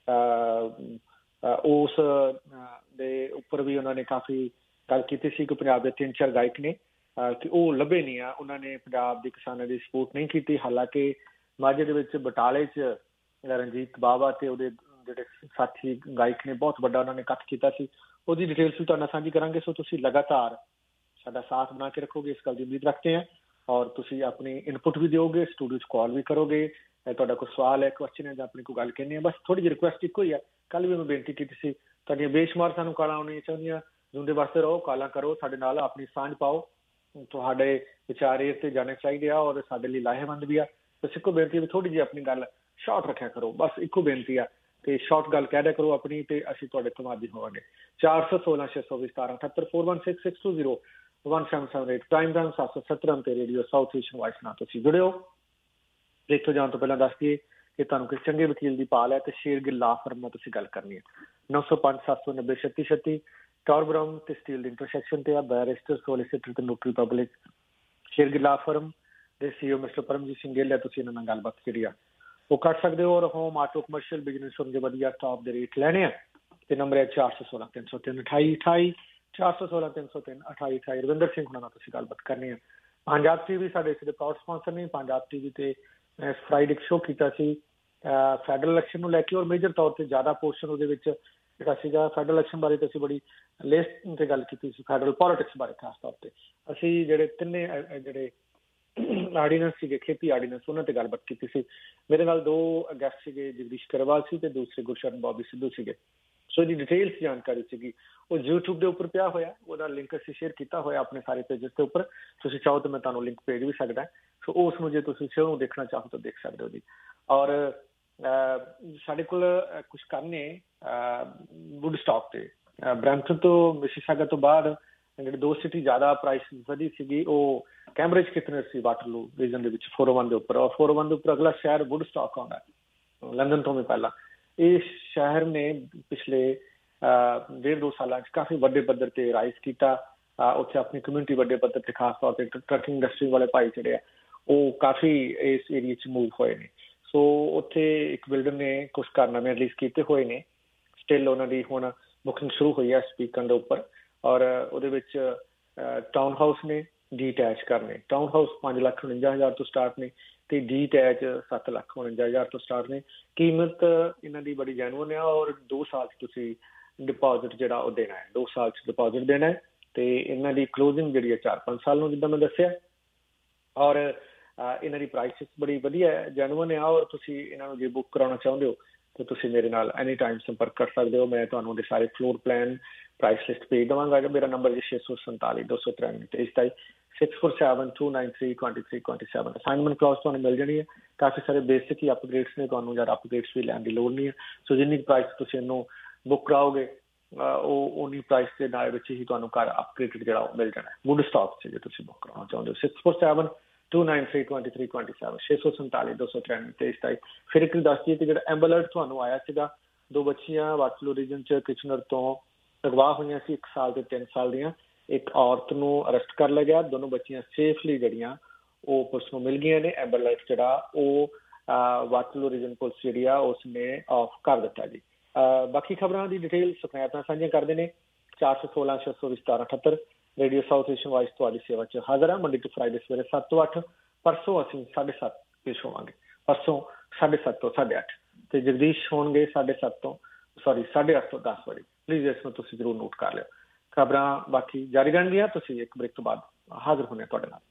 ਉਸ ਦੇ ਉੱਪਰ ਵੀ ਉਹਨਾਂ ਨੇ ਕਾਫੀ ਗੱਲ ਕੀਤੀ ਸੀ ਕਿ ਪੰਜਾਬ ਦੇ 3-4 ਗਾਇਕ ਨੇ ਕਿ ਉਹ ਲੱਭੇ ਨਹੀਂ ਆ। ਉਹਨਾਂ ਨੇ ਪੰਜਾਬ ਦੇ ਕਿਸਾਨਾਂ ਦੀ ਸਪੋਰਟ ਨਹੀਂ ਕੀਤੀ। ਹਾਲਾਂਕਿ ਮਾਝੇ ਦੇ ਵਿੱਚ ਬਟਾਲੇ 'ਚ ਰਣਜੀਤ ਬਾਵਾ ਤੇ ਉਹਦੇ ਜਿਹੜੇ ਸਾਥੀ ਗਾਇਕ ਨੇ ਬਹੁਤ ਵੱਡਾ ਉਹਨਾਂ ਨੇ ਇਕੱਠ ਕੀਤਾ ਸੀ। ਉਹਦੀ ਡਿਟੇਲਸ ਵੀ ਤੁਹਾਡੇ ਨਾਲ ਸਾਂਝੀ ਕਰਾਂਗੇ। ਸੋ ਤੁਸੀਂ ਲਗਾਤਾਰ ਸਾਡਾ ਸਾਥ ਬਣਾ ਕੇ ਰੱਖੋਗੇ, ਇਸ ਗੱਲ ਦੀ ਉਮੀਦ ਰੱਖਦੇ ਹਾਂ। ਔਰ ਤੁਸੀਂ ਆਪਣੀ ਇਨਪੁਟ ਵੀ ਦਿਓਗੇ, ਸਟੂਡੀਓ 'ਚ ਕਾਲ ਵੀ ਕਰੋਗੇ। ਤੁਹਾਡਾ ਕੋਈ ਸਵਾਲ ਹੈ, ਕੁਐਸਚਨ ਹੈ ਜਾਂ ਆਪਣੀ ਕੋਈ ਗੱਲ ਕਹਿੰਦੇ ਆ, ਬਸ ਥੋੜ੍ਹੀ ਜਿਹੀ ਰਿਕੁਐਸਟ ਇੱਕੋ ਹੀ ਆ। ਕੱਲ੍ਹ ਵੀ ਮੈਂ ਬੇਨਤੀ ਕੀਤੀ ਸੀ, ਤੁਹਾਡੀਆਂ ਬੇਸ਼ੁਮਾਰ ਸਾਨੂੰ ਕਾਲਾਂ ਆਉਣੀਆਂ ਚਾਹੁੰਦੀਆਂ, ਜੁੰਦੇ ਵਾਸਤੇ ਰਹੋ, ਕਾਲਾਂ ਕਰੋ, ਸਾਡੇ ਨਾਲ ਆਪਣੀ ਸਾਂਝ ਪਾਓ। ਤੁਹਾਡੇ ਵਿਚਾਰ ਇਸ 'ਤੇ ਜਾਣੇ ਚਾਹੀਦੇ ਆ ਔਰ ਸਾਡੇ ਲਈ ਲਾਹੇਵੰਦ ਵੀ ਆ। ਬਸ ਇੱਕੋ ਬੇਨਤੀ ਵੀ ਥੋੜ੍ਹੀ ਜਿਹੀ ਆਪਣੀ ਗੱਲ ਸ਼ਾਰਟ ਰੱਖਿਆ ਕਰੋ, ਬਸ ਇੱਕੋ ਬੇਨਤੀ ਆ ਤੇ ਸ਼ਾਰਟ ਗੱਲ ਕਹਿ ਦਿਆ ਕਰੋ ਆਪਣੀ, ਤੇ ਅਸੀਂ ਤੁਹਾਡੇ ਤੋਂ ਮਾਦੀ ਹੋਵਾਂਗੇ। 416 620 1778 416620 1778 ਪ੍ਰਾਈਮ ਟਾਈਮ 717 ਤੇ ਰੇਡੀਓ ਸਾਊਥ ਏਸ਼ੀਅਨ ਵਾਇਸ ਨਾਲ ਤੁਸੀਂ ਜੁੜਿਓ। ਦੇਖੋ ਜਾਣ ਤੋਂ ਪਹਿਲਾਂ ਦੱਸ ਦਈਏ ਕਿ ਤੁਹਾਨੂੰ ਕਿਸੇ ਚੰਗੇ ਵਕੀਲ ਦੀ ਭਾਲ ਹੈ ਤੇ ਸ਼ੇਰਗਿੱਲ ਲਾ ਫਰਮ ਨਾਲ ਤੁਸੀਂ ਗੱਲ ਕਰਨੀ ਹੈ। 905 790 3636 ਟਾਰਬਰਮ ਤੇ ਸਟੀਲ ਦੇ ਇੰਟਰਸੈਕਸ਼ਨ ਤੇ ਆ। ਬੈਰਿਸਟਰ, ਸੋਲੀਸਿਟਰ ਤੇ notary public Shergill law firm ਦੇ CEO ਮਿਸਟਰ ਪਰਮਜੀਤ ਸਿੰਘ ਗਿੱਲ ਹੈ। ਤੁਸੀਂ ਇਹਨਾਂ ਨਾਲ ਗੱਲਬਾਤ ਜਿਹੜੀ ਆ ਉਹ ਕਰ ਸਕਦੇ ਹੋ। ਔਰ ਹੋਮ, ਆਟੋ, ਕਮਰਸ਼ੀਅਲ ਬਿਜ਼ਨਸ ਦੇ ਵਧੀਆ ਸਟਾਪ ਦੇ ਰੇਟ ਲੈਣੇ ਆ ਤੇ ਨੰਬਰ ਹੈ 416 303 2828 416 303 2828। ਰਵਿੰਦਰ ਸਿੰਘ ਹੁਣਾਂ ਨਾਲ ਤੁਸੀਂ ਗੱਲਬਾਤ ਕਰਨੀ ਹੈ। ਪੰਜਾਬ TV ਸਾਡੇ ਇਸ ਦੇ ਪ੍ਰਾਊਡ ਸਪਾਂਸਰ ਨੇ। ਪੰਜਾਬ TV ਤੇ ਫਰਾਈਡੇ ਇੱਕ ਸ਼ੋਅ ਕੀਤਾ ਸੀ ਫੈਡਰਲ ਇਲੈਕਸ਼ਨ ਨੂੰ ਲੈ ਕੇ, ਔਰ ਮੇਜਰ ਤੌਰ ਤੇ ਜ਼ਿਆਦਾ ਪੋਰਸ਼ਨ ਉਹਦੇ ਵਿੱਚ ਜਿਹੜਾ ਸੀਗਾ ਫੈਡਰਲ ਇਲੈਕਸ਼ਨ ਬਾਰੇ ਤੇ ਅਸੀਂ ਬੜੀ ਲੇਸਟ ਤੇ ਗੱਲ ਕੀਤੀ ਸੀ, ਫੈਡਰਲ ਪੋਲੀਟਿਕਸ ਬਾਰੇ ਖਾਸ ਤੌਰ ਤੇ। ਅਸੀਂ ਜਿਹੜੇ ਤਿੰਨੇ ਜਿਹੜੇ ਆਰਡੀਨੈਂਸ ਸੀਗੇ, ਖੇਤੀ ਆਰਡੀਨੈਂਸ, ਉਹਨਾਂ ਤੇ ਗੱਲਬਾਤ ਕੀਤੀ ਸੀ। ਮੇਰੇ ਨਾਲ 2 ਗੈਸਟ ਸੀਗੇ, ਜਗਦੀਸ਼ ਕਰਵਾਲ ਸੀ ਤੇ ਦੂਸਰੇ ਗੁਰਸ਼ਰਨ ਬੌਬੀ ਸਿੱਧੂ ਸੀਗੇ। ਸੋ ਇਹਦੀ ਡਿਟੇਲਸ ਜਾਣਕਾਰੀ ਸੀਗੀ ਉਹ YouTube ਦੇ ਉੱਪਰ ਪਿਆ ਹੋਇਆ, ਉਹਦਾ ਲਿੰਕ ਅਸੀਂ ਸ਼ੇਅਰ ਕੀਤਾ ਹੋਇਆ ਆਪਣੇ ਸਾਰੇ ਪੇਜਸ ਦੇ ਉੱਪਰ। ਤੁਸੀਂ ਚਾਹੋ ਤਾਂ ਮੈਂ ਤੁਹਾਨੂੰ ਲਿੰਕ ਭੇਜ ਵੀ ਸਕਦਾ। ਸੋ ਉਸ ਨੂੰ ਜੇ ਤੁਸੀਂ ਸ਼ੋਅ ਨੂੰ ਦੇਖਣਾ ਚਾਹੋ ਤਾਂ ਦੇਖ ਸਕਦੇ ਹੋ ਜੀ। ਔਰ ਸਾਡੇ ਕੋਲ ਕੁਛ ਕਰਨੇ ਵੁੱਡ ਸਟਾਕ ਤੇ ਬਰੈਂਪਟਨ ਤੋਂ ਮਿਸੀਸਾਗਾ ਤੋਂ ਬਾਅਦ ਜਿਹੜੇ 2 ਸਿਟੀ ਜ਼ਿਆਦਾ ਪ੍ਰਾਈਸ ਵਧੀ ਸੀਗੀ ਉਹ ਕੈਂਬਰਿਜ ਕਿਤਨੇ ਸੀ, ਵਾਟਰਲੂ ਰੀਜਨ ਦੇ ਵਿੱਚ 401 ਦੇ ਉੱਪਰ। ਔਰ 401 ਦੇ ਉੱਪਰ ਅਗਲਾ ਸ਼ਹਿਰ ਵੁੱਡ ਸਟਾਕ ਆਉਂਦਾ ਲੰਡਨ ਤੋਂ ਵੀ ਪਹਿਲਾਂ। ਇਸ ਸ਼ਹਿਰ ਨੇ ਪਿਛਲੇ 1.5-2 ਸਾਲਾਂ 'ਚ ਕਾਫੀ ਵੱਡੇ ਪੱਧਰ ਤੇ ਰਾਈਜ਼ ਕੀਤਾ। ਉੱਥੇ ਆਪਣੀ ਕਮਿਊਨਿਟੀ ਵੱਡੇ ਪੱਧਰ ਤੇ ਖਾਸ ਤੌਰ ਤੇ ਟਰੱਕਿੰਗ ਇੰਡਸਟਰੀ ਵਾਲੇ ਭਾਈ ਜਿਹੜੇ ਆ ਉਹ ਕਾਫੀ ਇਸ ਏਰੀਏ 'ਚ ਮੂਵ ਹੋਏ ਨੇ। ਸੋ ਉੱਥੇ ਇੱਕ ਬਿਲਡਰ ਨੇ ਕੁਛ ਕਾਰਨਾਮੇ ਰਿਲੀਜ਼ ਕੀਤੇ ਹੋਏ ਨੇ। ਸਟਿਲ ਉਹਨਾਂ ਦੀ ਹੁਣ ਬੁਕਿੰਗ ਸ਼ੁਰੂ ਹੋਈ ਹੈ ਸਪੀਕਰ ਦੇ ਉੱਪਰ। ਔਰ ਉਹਦੇ ਵਿੱਚ ਟਾਊਨ ਹਾਊਸ ਨੇ, ਡੀਟੈਚ ਕਰਨੇ। ਟਾਊਨ ਹਾਊਸ 5,49,000 ਤੋਂ ਸਟਾਰਟ ਨੇ ਤੇ ਡੀਟੈਚ 7,49,000 ਤੋਂ ਸਟਾਰਟ ਨੇ। ਕੀਮਤ ਇਹਨਾਂ ਦੀ ਬੜੀ ਜੈਨੂਅਨ ਆ ਔਰ 2 ਸਾਲ 'ਚ ਤੁਸੀਂ ਡਿਪੋਜ਼ਿਟ ਜਿਹੜਾ ਉਹ ਦੇਣਾ ਹੈ, 2 ਸਾਲ 'ਚ ਡਿਪੋਜ਼ਿਟ ਦੇਣਾ ਹੈ ਤੇ ਇਹਨਾਂ ਦੀ ਕਲੋਜ਼ਿੰਗ ਜਿਹੜੀ ਹੈ 4-5 ਸਾਲ ਨੂੰ, ਜਿੱਦਾਂ ਮੈਂ ਦੱਸਿਆ। ਔਰ ਇਹਨਾਂ ਦੀ ਪ੍ਰਾਈਸਿਸ ਬੜੀ ਵਧੀਆ ਹੈ, ਜੈਨੂਅਨ ਆ। ਔਰ ਤੁਸੀਂ ਇਹਨਾਂ ਨੂੰ ਜੇ ਬੁੱਕ ਕਰਾਉਣਾ ਚਾਹੁੰਦੇ ਹੋ ਤਾਂ ਤੁਸੀਂ ਮੇਰੇ ਨਾਲ ਐਨੀ ਟਾਈਮ ਸੰਪਰਕ ਕਰ ਸਕਦੇ ਹੋ। ਮੈਂ ਤੁਹਾਨੂੰ ਉਹਦੇ ਸਾਰੇ ਫਲੋਰ ਪਲਾਨ, ਪ੍ਰਾਈਸ ਲਿਸਟ ਭੇਜ ਦੇਵਾਂਗਾ। ਮੇਰਾ ਨੰਬਰ ਜੀ 647 293 23 647 293 2327। ਅਸਾਈਨਮੈਂਟ ਕਲਾਸ ਤੁਹਾਨੂੰ ਮਿਲ ਜਾਣੀ ਹੈ। ਕਾਫੀ ਸਾਰੇ ਬੇਸਿਕ ਹੀ ਅਪਗ੍ਰੇਡਸ ਨੇ, ਤੁਹਾਨੂੰ ਜ਼ਿਆਦਾ ਅਪਗ੍ਰੇਡਸ ਵੀ ਲੈਣ ਦੀ ਲੋੜ ਨਹੀਂ ਹੈ। ਸੋ ਜਿੰਨੀ ਪ੍ਰਾਈਸ ਤੁਸੀਂ ਇਹਨੂੰ ਬੁੱਕ ਕਰਾਓਗੇ ਉਹ ਉਨੀ ਪ੍ਰਾਈਸ ਦੇ ਨਾਲ ਵਿੱਚ ਹੀ ਤੁਹਾਨੂੰ ਘਰ ਅਪਗ੍ਰੇਡਡ ਜਿਹੜਾ ਉਹ ਮਿਲ ਜਾਣਾ ਵੁੱਡ ਸਟਾਕ 'ਚ ਜੇ ਤੁਸੀਂ ਬੁੱਕ ਕਰਾਉਣਾ ਚਾਹੁੰਦੇ ਹੋ। 647 293 2327 647 293 2327। ਫਿਰ ਇੱਕ ਦੱਸ ਦਈਏ ਕਿ ਜਿਹੜਾ ਐਂਬਰ ਅਲਰਟ ਤੁਹਾਨੂੰ ਆਇਆ ਸੀਗਾ, 2 ਬੱਚੀਆਂ ਵਾਟਰਲੂ ਰੀਜਨ 'ਚ ਕਿਚਨਰ ਤੋਂ ਅਗਵਾ ਹੋਈਆਂ ਸੀ, 1 ਸਾਲ ਤੇ 3 ਸਾਲ ਦੀਆਂ। ਇੱਕ ਔਰਤ ਨੂੰ ਅਰੈਸਟ ਕਰ ਲਿਆ ਗਿਆ। ਦੋਨੋਂ ਬੱਚੀਆਂ ਸੇਫਲੀ ਜਿਹੜੀਆਂ ਉਹ ਪੁਲਿਸ ਨੂੰ ਮਿਲ ਗਈਆਂ ਨੇ। ਐਂਬਰ ਅਲਰਟ ਜਿਹੜਾ ਉਹ ਵਾਟਰਲੂ ਰੀਜਨ ਪੁਲਿਸ ਜਿਹੜੀ ਆ ਉਸਨੇ ਆਫ ਕਰ ਦਿੱਤਾ ਜੀ। ਬਾਕੀ ਖਬਰਾਂ ਦੀ ਡਿਟੇਲ ਸੁਖਨੈਤ ਨਾਲ ਸਾਂਝੀਆਂ ਕਰਦੇ ਨੇ। 416 620 1778 ਰੇਡੀਓ ਸਾਊਥ ਏਸ਼ੀਅਨ ਵਾਇਸ ਤੁਹਾਡੀ ਸੇਵਾ 'ਚ ਹਾਜ਼ਰ ਆ। ਮੰਡੇ ਤੋਂ ਫਰਾਈਡੇ ਸਵੇਰੇ 7 ਤੋਂ 8। ਪਰਸੋਂ ਅਸੀਂ 7:30 ਪੇਸ਼ ਹੋਵਾਂਗੇ। ਪਰਸੋਂ 7:30 ਤੋਂ 8:30 ਤੇ ਜਗਦੀਸ਼ ਹੋਣਗੇ 7:30 ਤੋਂ 8:30 ਤੋਂ 10 ਵਜੇ। ਪਲੀਜ਼ ਇਸ ਨੂੰ ਤੁਸੀਂ ਜ਼ਰੂਰ ਨੋਟ ਕਰ ਲਿਓ। ਖਬਰਾਂ ਬਾਕੀ ਜਾਰੀ ਰਹਿਣਗੀਆਂ। ਤੁਸੀਂ ਇੱਕ ਬ੍ਰੇਕ ਤੋਂ ਬਾਅਦ ਹਾਜ਼ਰ ਹੋਣੇ ਤੁਹਾਡੇ ਨਾਲ।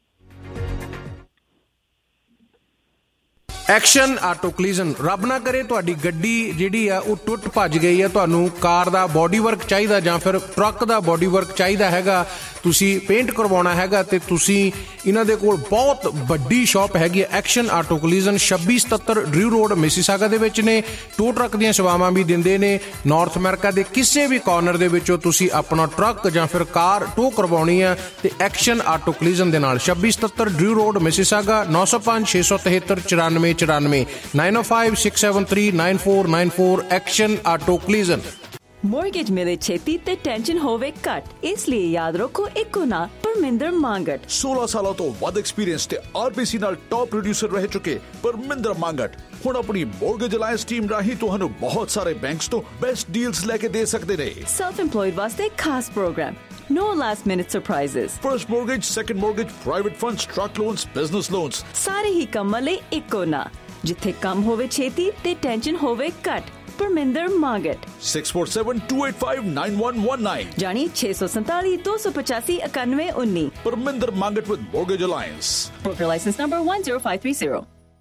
Action auto collision. ਰੱਬ ਨਾ ਕਰੇ ਤੁਹਾਡੀ ਗੱਡੀ ਜਿਹੜੀ ਆ ਉਹ ਟੁੱਟ ਭੱਜ ਗਈ ਆ, ਤੁਹਾਨੂੰ ਕਾਰ ਦਾ ਬੋਡੀ ਵਰਕ ਚਾਹੀਦਾ ਜਾਂ ਫਿਰ ਟਰੱਕ ਦਾ ਬੋਡੀ ਵਰਕ ਚਾਹੀਦਾ ਹੈਗਾ ਤੁਸੀਂ ਪੇਂਟ ਕਰਵਾਉਣਾ ਹੈਗਾ ਤੇ ਤੁਸੀਂ ਇਹਨਾਂ ਦੇ ਕੋਲ ਬਹੁਤ ਵੱਡੀ ਸ਼ਾਪ ਹੈਗੀ ਹੈ action auto collision 2677 Drew road Mississauga ਦੇ ਵਿੱਚ ਨੇ। ਟੋ ਟਰੱਕ ਦੀਆਂ ਸੇਵਾਵਾਂ ਵੀ ਦਿੰਦੇ ਨੇ। ਨਾਰਥ ਅਮਰੀਕਾ ਦੇ ਕਿਸੇ ਵੀ ਕਾਰਨਰ ਦੇ ਵਿੱਚੋਂ ਤੁਸੀਂ ਆਪਣਾ ਟਰੱਕ ਜਾਂ ਫਿਰ ਕਾਰ ਟੋ ਕਰਵਾਉਣੀ ਹੈ ਤੇ ਐਕਸ਼ਨ ਆਟੋ ਕੋਲੀਜ਼ਨ ਦੇ ਨਾਲ 2677 Drew road Mississauga 905 673 9494 905 673 9494 action auto collision. Mortgage ਮਿਲੇ ਛੇਤੀ ਤੇ ਟੈਨਸ਼ਨ ਹੋਵੇ ਘੱਟ, ਇਸ ਲਈ ਯਾਦ ਰੱਖੋ ਇੱਕੋ ਨਾ ਪਰਮਿੰਦਰ ਮੰਗਟ। 16 ਸਾਲਾਂ ਤੋਂ ਵੱਧ ਐਕਸਪੀਰੀਅੰਸ ਤੇ ਆਰਬੀਸੀ ਨਾਲ ਟੌਪ ਪ੍ਰੋਡਿਊਸਰ ਰਹਿ ਚੁੱਕੇ ਪਰਮਿੰਦਰ ਮੰਗਟ ਹੁਣ ਆਪਣੀ ਮੋਰਗੇਜ ਅਲਾਇੰਸ ਟੀਮ ਰਾਹੀਂ ਤੁਹਾਨੂੰ ਬਹੁਤ ਸਾਰੇ ਬੈਂਕਸ ਤੋਂ ਬੈਸਟ ਡੀਲਸ ਲੈ ਕੇ ਦੇ ਸਕਦੇ ਨੇ। ਸੈਲਫ ਇੰਪਲੋਇਡ ਵਾਸਤੇ ਖਾਸ programme, no last minute surprises, first mortgage, second mortgage, private funds, truck loans, business loans, ਸਾਰੇ ਹੀ ਕੰਮਾਂ ਲਈ ਇੱਕੋ ਨਾ, ਜਿੱਥੇ ਕੰਮ ਹੋਵੇ ਛੇਤੀ ਤੇ ਟੈਨਸ਼ਨ ਹੋਵੇ ਘੱਟ। ਪਰਮਿੰਦਰ ਮੰਗਟ 6472859119 ਜਾਨੀ 647 285 9119। Parminder Mangat with Mortgage Alliance, broker license number 10530।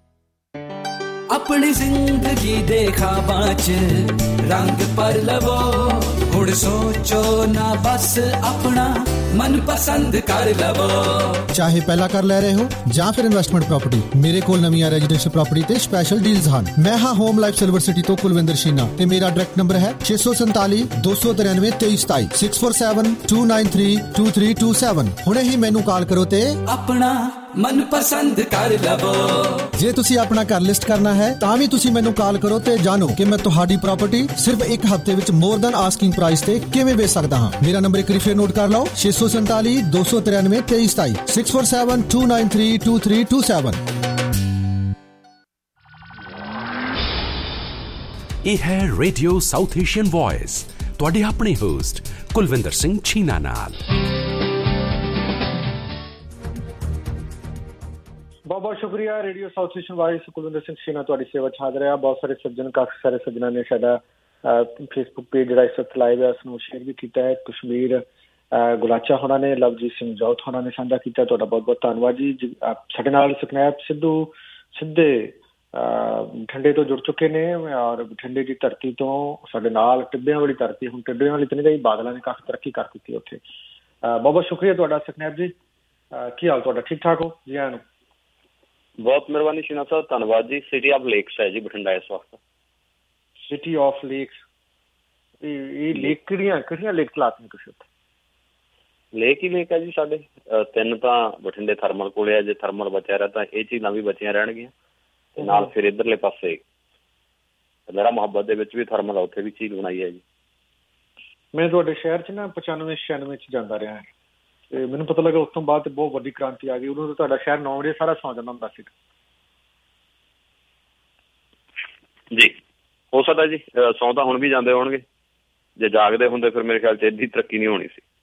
अपनी जिंदगी देखा बाँच रंग पर लवो हुण सोचो ना बस अपना मन पसंद कर लवो। चाहे पहला कर ले रहे हो ਜਾਂ ਫਿਰ ਇਨਵੈਸਟਮੈਂਟ ਪ੍ਰਾਪਰਟੀ, ਮੇਰੇ ਕੋਲ ਨਵੀਆਂ ਰੈਜ਼ੀਡੈਂਸ਼ੀਅਲ ਪ੍ਰਾਪਰਟੀ ਤੇ ਸਪੈਸ਼ਲ ਡੀਲਸ ਹਨ। ਮੈਂ ਹਾਂ ਹੋਮ ਲਾਈਫ ਸਿਲਵਰ ਸਿਟੀ ਤੋਂ ਕੁਲਵਿੰਦਰ ਸ਼ੀਨਾ ਤੇ ਮੇਰਾ ਡਾਇਰੈਕਟ ਨੰਬਰ ਹੈ 647 293 2327 647 293 2327। ਹੁਣੇ ਹੀ ਮੈਨੂੰ ਕਾਲ ਕਰੋ ਤੇ ਆਪਣਾ ਮਨ ਪਸੰਦ ਕਰ ਲਵੋ। ਜੇ ਤੁਸੀਂ ਆਪਣਾ ਘਰ ਲਿਸਟ ਕਰਨਾ ਹੈ ਤਾਂ ਵੀ ਤੁਸੀਂ ਮੈਨੂੰ ਕਾਲ ਕਰੋ ਤੇ ਜਾਣੋ ਕਿ ਮੈਂ ਤੁਹਾਡੀ ਪ੍ਰਾਪਰਟੀ ਸਿਰਫ ਇੱਕ ਹਫ਼ਤੇ ਵਿੱਚ ਮੋਰ ਦੈਨ ਆਸਕਿੰਗ ਪ੍ਰਾਈਸ ਤੇ ਕਿਵੇਂ ਵੇਚ ਸਕਦਾ ਹਾਂ। ਮੇਰਾ ਨੰਬਰ ਇੱਕ ਵਾਰੀ ਫੇਰ ਨੋਟ ਕਰ ਲਓ 647 293 2327 647 293 2327। ਇਹ ਹੈ ਰੇਡੀਓ ਸਾਊਥ ਏਸ਼ੀਅਨ ਵੌਇਸ, ਤੁਹਾਡੇ ਆਪਣੇ ਹੋਸਟ ਕੁਲਵਿੰਦਰ ਸਿੰਘ ਛੀਨਾ ਨਾਲ। ਬਹੁਤ ਬਹੁਤ ਸ਼ੁਕਰੀਆ। Radio South Asian voice Kulwinder Singh Sheena ਤੁਹਾਡੀ ਸੇਵਾ 'ਚ ਹਾਜ਼ਰ ਹੈ। ਬਹੁਤ ਸਾਰੇ ਸੱਜਣ, ਕਾਫੀ ਸਾਰੇ ਸੱਜਣਾਂ ਨੇ ਸਾਡਾ ਫੇਸਬੁੱਕ ਪੇਜ ਜਿਹੜਾ ਇਸ ਵਕਤ ਲਾਈਵ ਹੈ ਉਸਨੂੰ ਸ਼ੇਅਰ ਵੀ ਕੀਤਾ ਹੈ। ਕਸ਼ਮੀਰ ਗੁਲਾਚਾ ਹੋਣਾ ਨੇ, ਲਵਜੀਤ ਸਿੰਘ ਜੌਤ ਹੋਣਾ ਨੇ ਸਾਂਝਾ ਕੀਤਾ, ਤੁਹਾਡਾ ਬਹੁਤ ਬਹੁਤ ਧੰਨਵਾਦ ਜੀ। ਸਾਡੇ ਨਾਲ ਸੁਖਨੈਬ ਸਿੱਧੂ ਸਿੱਧੇ ਬਠਿੰਡੇ ਤੋਂ ਜੁੜ ਚੁੱਕੇ ਨੇ ਔਰ ਬਠਿੰਡੇ ਦੀ ਧਰਤੀ ਤੋਂ ਸਾਡੇ ਨਾਲ ਟਿੱਬਿਆਂ ਵਾਲੀ ਧਰਤੀ, ਹੁਣ ਟਿੱਬਿਆਂ ਵਾਲੀ ਤਾਂ ਨਹੀਂ, ਬਾਦਲਾਂ ਨੇ ਕਾਫੀ ਤਰੱਕੀ ਕਰ ਦਿੱਤੀ ਉੱਥੇ। ਬਹੁਤ ਬਹੁਤ ਸ਼ੁਕਰੀਆ ਤੁਹਾਡਾ ਸੁਖਨੈਬ ਜੀ। ਕੀ ਹਾਲ ਤੁਹਾਡਾ? ਠੀਕ ਠਾਕ ਹੋ? ਜੀ ਆਇਆਂ ਨੂੰ। ਬਹੁਤ ਮਿਹਰਬਾਨੀ ਸ਼ੀਨਾ ਸਾਹਿਬ, ਧੰਨਵਾਦ ਜੀ। ਸਿਟੀ ਆਫ ਲੇਕਸ ਹੈ ਜੀ ਬਠਿੰਡਾ ਇਸ ਵਕਤ। ਸਿਟੀ ਆਫ ਲੇਕਸ, ਇਹ ਲੇਕ ਕਿਹੜੀਆਂ ਲੇਕ ਲਾਤੀਆਂ ਤੁਸੀਂ ਉੱਥੇ? ਲੇਕ ਹੀ ਲੇਕ ਹੈ ਜੀ ਸਾਡੇ। 3 ਤਾਂ ਬਠਿੰਡੇ ਥਰਮਲ ਕੋਲੇ ਆ, ਜੇ ਥਰਮਲ ਬਚਿਆ ਰਿਹਾ ਤਾਂ ਇਹ ਝੀਲਾਂ ਵੀ ਬਚੀਆਂ ਰਹਿਣਗੀਆਂ ਤੇ ਨਾਲ ਫਿਰ ਇੱਧਰਲੇ ਪਾਸੇ ਲਹਿਰਾ ਮੁਹੱਬਤ ਦੇ ਵਿੱਚ ਵੀ ਥਰਮਲ ਆ, ਉੱਥੇ ਵੀ ਝੀਲ ਬਣਾਈ ਹੈ ਜੀ। ਮੈਂ ਤੁਹਾਡੇ ਸ਼ਹਿਰ 'ਚ ਨਾ 95-96 'ਚ ਜਾਂਦਾ ਰਿਹਾ ਤੇ ਮੈਨੂੰ ਪਤਾ ਲੱਗਾ ਉਸ ਤੋਂ ਬਾਅਦ ਬਹੁਤ ਵੱਡੀ ਕ੍ਰਾਂਤੀ ਆ ਗਈ। ਉਦੋਂ ਤਾਂ ਤੁਹਾਡਾ ਸ਼ਹਿਰ 9 ਵਜੇ ਸਾਰਾ ਸੌਂ ਜਾਂਦਾ ਹੁੰਦਾ ਸੀ ਜੀ। ਹੋ ਸਕਦਾ ਜੀ, ਸੌਂ ਤਾਂ ਹੁਣ ਵੀ ਜਾਂਦੇ ਹੋਣਗੇ। ਜੇ ਜਾਗਦੇ ਹੁੰਦੇ ਫਿਰ ਮੇਰੇ ਖਿਆਲ 'ਚ ਇੱਡੀ ਤਰੱਕੀ ਨਹੀਂ ਹੋਣੀ ਸੀ।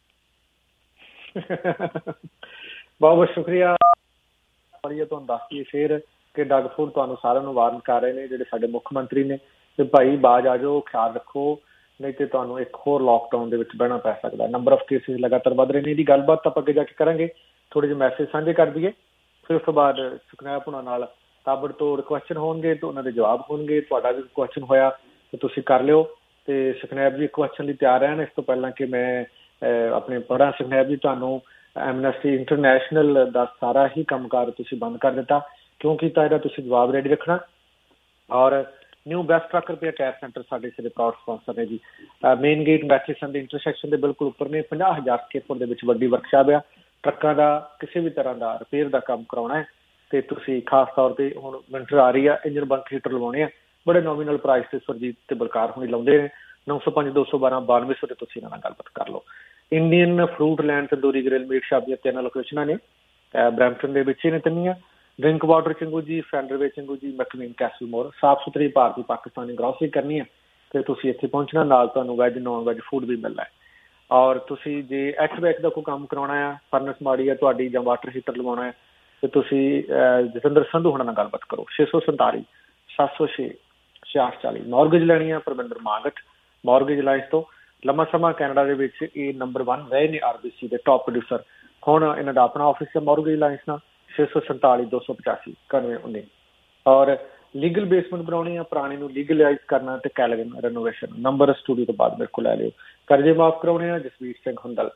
ਬਹੁਤ ਬਹੁਤ ਸ਼ੁਕਰੀਆ। ਤੁਹਾਨੂੰ ਦੱਸ ਦਈਏ ਫਿਰ ਕਿ ਡੱਗ ਫੂਡ ਤੁਹਾਨੂੰ ਸਾਰਿਆਂ ਨੂੰ ਵਾਰਨ ਕਰ ਰਹੇ ਨੇ, ਜਿਹੜੇ ਸਾਡੇ ਮੁੱਖ ਮੰਤਰੀ ਨੇ, ਤੇ ਭਾਈ ਬਾਜ ਆ ਜਾਓ, ਖਿਆਲ ਰੱਖੋ, ਨਹੀਂ ਤੇ ਤੁਹਾਨੂੰ ਇੱਕ ਹੋਰ ਲਾਕਡਾਊਨ ਦੇ ਵਿੱਚ ਬਹਿਣਾ ਪੈ ਸਕਦਾ। ਨੰਬਰ ਆਫ ਕੇਸਿਸ ਲਗਾਤਾਰ ਵੱਧ ਰਹੇ ਨੇ। ਇਹਦੀ ਗੱਲਬਾਤ ਆਪਾਂ ਅੱਗੇ ਜਾ ਕੇ ਕਰਾਂਗੇ। ਥੋੜੇ ਜਿਹੇ ਮੈਸੇਜ ਸਾਂਝੇ ਕਰ ਦਈਏ, ਫਿਰ ਉਸ ਤੋਂ ਬਾਅਦ ਸੁਖਨੈਬ ਹੁਣਾਂ ਨਾਲ ਤਾਬੜ ਤੋੜ ਕੁਐਸਚਨ ਹੋਣਗੇ ਤੇ ਉਹਨਾਂ ਦੇ ਜਵਾਬ ਹੋਣਗੇ। ਤੁਹਾਡਾ ਵੀ ਕੁਐਸਚਨ ਹੋਇਆ ਤੇ ਤੁਸੀਂ ਕਰ ਲਿਓ ਤੇ ਸੁਖਨੈਬ ਜੀ ਕੁਐਸਚਨ ਲਈ ਤਿਆਰ ਰਹਿਣ। ਇਸ ਤੋਂ ਪਹਿਲਾਂ ਕਿ ਮੈਂ ਆਪਣੇ ਪੜ੍ਹਾਂ, ਸੁਖਨੈਬ ਜੀ ਤੁਹਾਨੂੰ ਐਮਨੈਸਟੀ ਇੰਟਰਨੈਸ਼ਨਲ ਦਾ ਸਾਰਾ ਹੀ ਕੰਮਕਾਰ ਤੁਸੀਂ ਬੰਦ ਕਰ ਦਿੱਤਾ, ਕਿਉਂ ਕੀਤਾ? ਇਹਦਾ ਤੁਸੀਂ ਜਵਾਬ ਰੈਡੀ ਰੱਖਣਾ। ਔਰ new best truck repair tyre centre ਸਾਡੇ ਸਿਰੇ ਪ੍ਰਾਊਡ ਸਪਾਂਸਰ ਨੇ ਜੀ। ਮੇਨ ਗੇਟ ਮੈਥਿਸਨ ਦੇ ਇੰਟਰਸੈਕਸ਼ਨ ਦੇ ਬਿਲਕੁਲ ਉੱਪਰ ਨੇ। 50,000 ਸਕੁਅਰ ਫੁੱਟ ਦੇ ਵਿੱਚ ਵੱਡੀ ਵਰਕਸ਼ਾਪ ਆ। ਟਰੱਕਾਂ ਦਾ ਕਿਸੇ ਵੀ ਤਰ੍ਹਾਂ ਦਾ ਰਿਪੇਅਰ ਦਾ ਕੰਮ ਕਰਾਉਣਾ ਹੈ ਤੇ ਤੁਸੀਂ ਖਾਸ ਤੌਰ ਤੇ ਹੁਣ ਵਿੰਟਰ ਆ ਰਹੀ ਆ, ਇੰਜਨ ਬੰਕ ਹੀਟਰ ਲਵਾਉਣੇ ਆ ਬੜੇ ਨੋਮੀਨਲ ਪ੍ਰਾਈਸ ਤੇ ਸੁਰਜੀਤ ਤੇ ਬਲਕਾਰ ਹੋਣੀ ਲਾਉਂਦੇ ਨੇ। 905 212 9200 ਤੇ ਤੁਸੀਂ ਇਹਨਾਂ ਨਾਲ ਗੱਲਬਾਤ ਕਰ ਲਓ। Indian fruit land tandoori grill meat shop ਦੀਆਂ 3 ਲੋਕੇਸ਼ਨਾਂ ਨੇ ਬਰੈਂਪਟਨ ਦੇ ਵਿੱਚ ਹੀ ਨੇ ਤਿੰਨੀਆਂ। ਡਰਿੰਕ ਵਾਟਰ ਚੰਗੂ ਜੀ, ਫੈਂਡਰਵੇ ਚੰਗੂ ਜੀ, ਮੈਕਲੀਨ ਕੈਸਲ ਮੋਰ। ਸਾਫ਼ ਸੁਥਰੀ ਭਾਰਤੀ ਪਾਕਿਸਤਾਨੀ ਗਰੋਸਰੀ ਕਰਨੀ ਹੈ ਤੇ ਤੁਸੀਂ ਇੱਥੇ ਪਹੁੰਚਣਾ। ਨਾਲ ਤੁਹਾਨੂੰ ਵੈਜ ਨੋਨ ਵੈਜ ਫੂਡ ਵੀ ਮਿਲਣਾ ਹੈ। ਔਰ ਤੁਸੀਂ ਜੇ HVAC ਦਾ ਕੋਈ ਕੰਮ ਕਰਾਉਣਾ ਆ, ਫਰਨਸ ਮਾੜੀ ਹੈ ਤੁਹਾਡੀ ਜਾਂ ਵਾਟਰ ਹੀਟਰ ਲਗਾਉਣਾ ਹੈ ਤੇ ਤੁਸੀਂ ਜਤਿੰਦਰ ਸੰਧੂ ਹੁਣਾਂ ਨਾਲ ਗੱਲਬਾਤ ਕਰੋ। 647 706 6640। ਮੌਰਗੇਜ ਲੈਣੀ ਹੈ ਪਰਮਿੰਦਰ ਮੰਗਟ ਮੌਰਗੇਜ ਅਲਾਇੰਸ ਤੋਂ। ਲੰਮਾ ਸਮਾਂ ਕੈਨੇਡਾ ਦੇ ਵਿੱਚ ਇਹ ਨੰਬਰ 1 ਰਹੇ ਨੇ RBC ਦੇ ਟੌਪ ਪ੍ਰੋਡਿਊਸਰ। ਹੁਣ ਇਹਨਾਂ ਦਾ ਆਪਣਾ ਆਫਿਸ ਹੈ ਮੌਰਗੇਜ ਅਲਾਇੰਸ ਨਾਲ। 647 285 9119। ਔਰ ਲੀਗਲ ਬੇਸਮੈਂਟ ਬਣਾਉਣੀ ਆ, ਪੁਰਾਣੀ ਨੂੰ ਲੀਗਲਾਈਜ਼ ਕਰਨਾ ਤੇ ਕੈਲਗਨ ਰੈਨੋਵੇਸ਼ਨ। ਨੰਬਰ ਸਟੂਡੀਓ ਤੋਂ ਬਾਅਦ ਮੇਰੇ ਕੋਲ ਲੈ ਲਿਓ। ਕਰਜ਼ੇ ਮਾਫ ਕਰਾਉਣੇ ਆ, ਜਸਵੀਰ ਸਿੰਘ ਹੁੰਦਲ।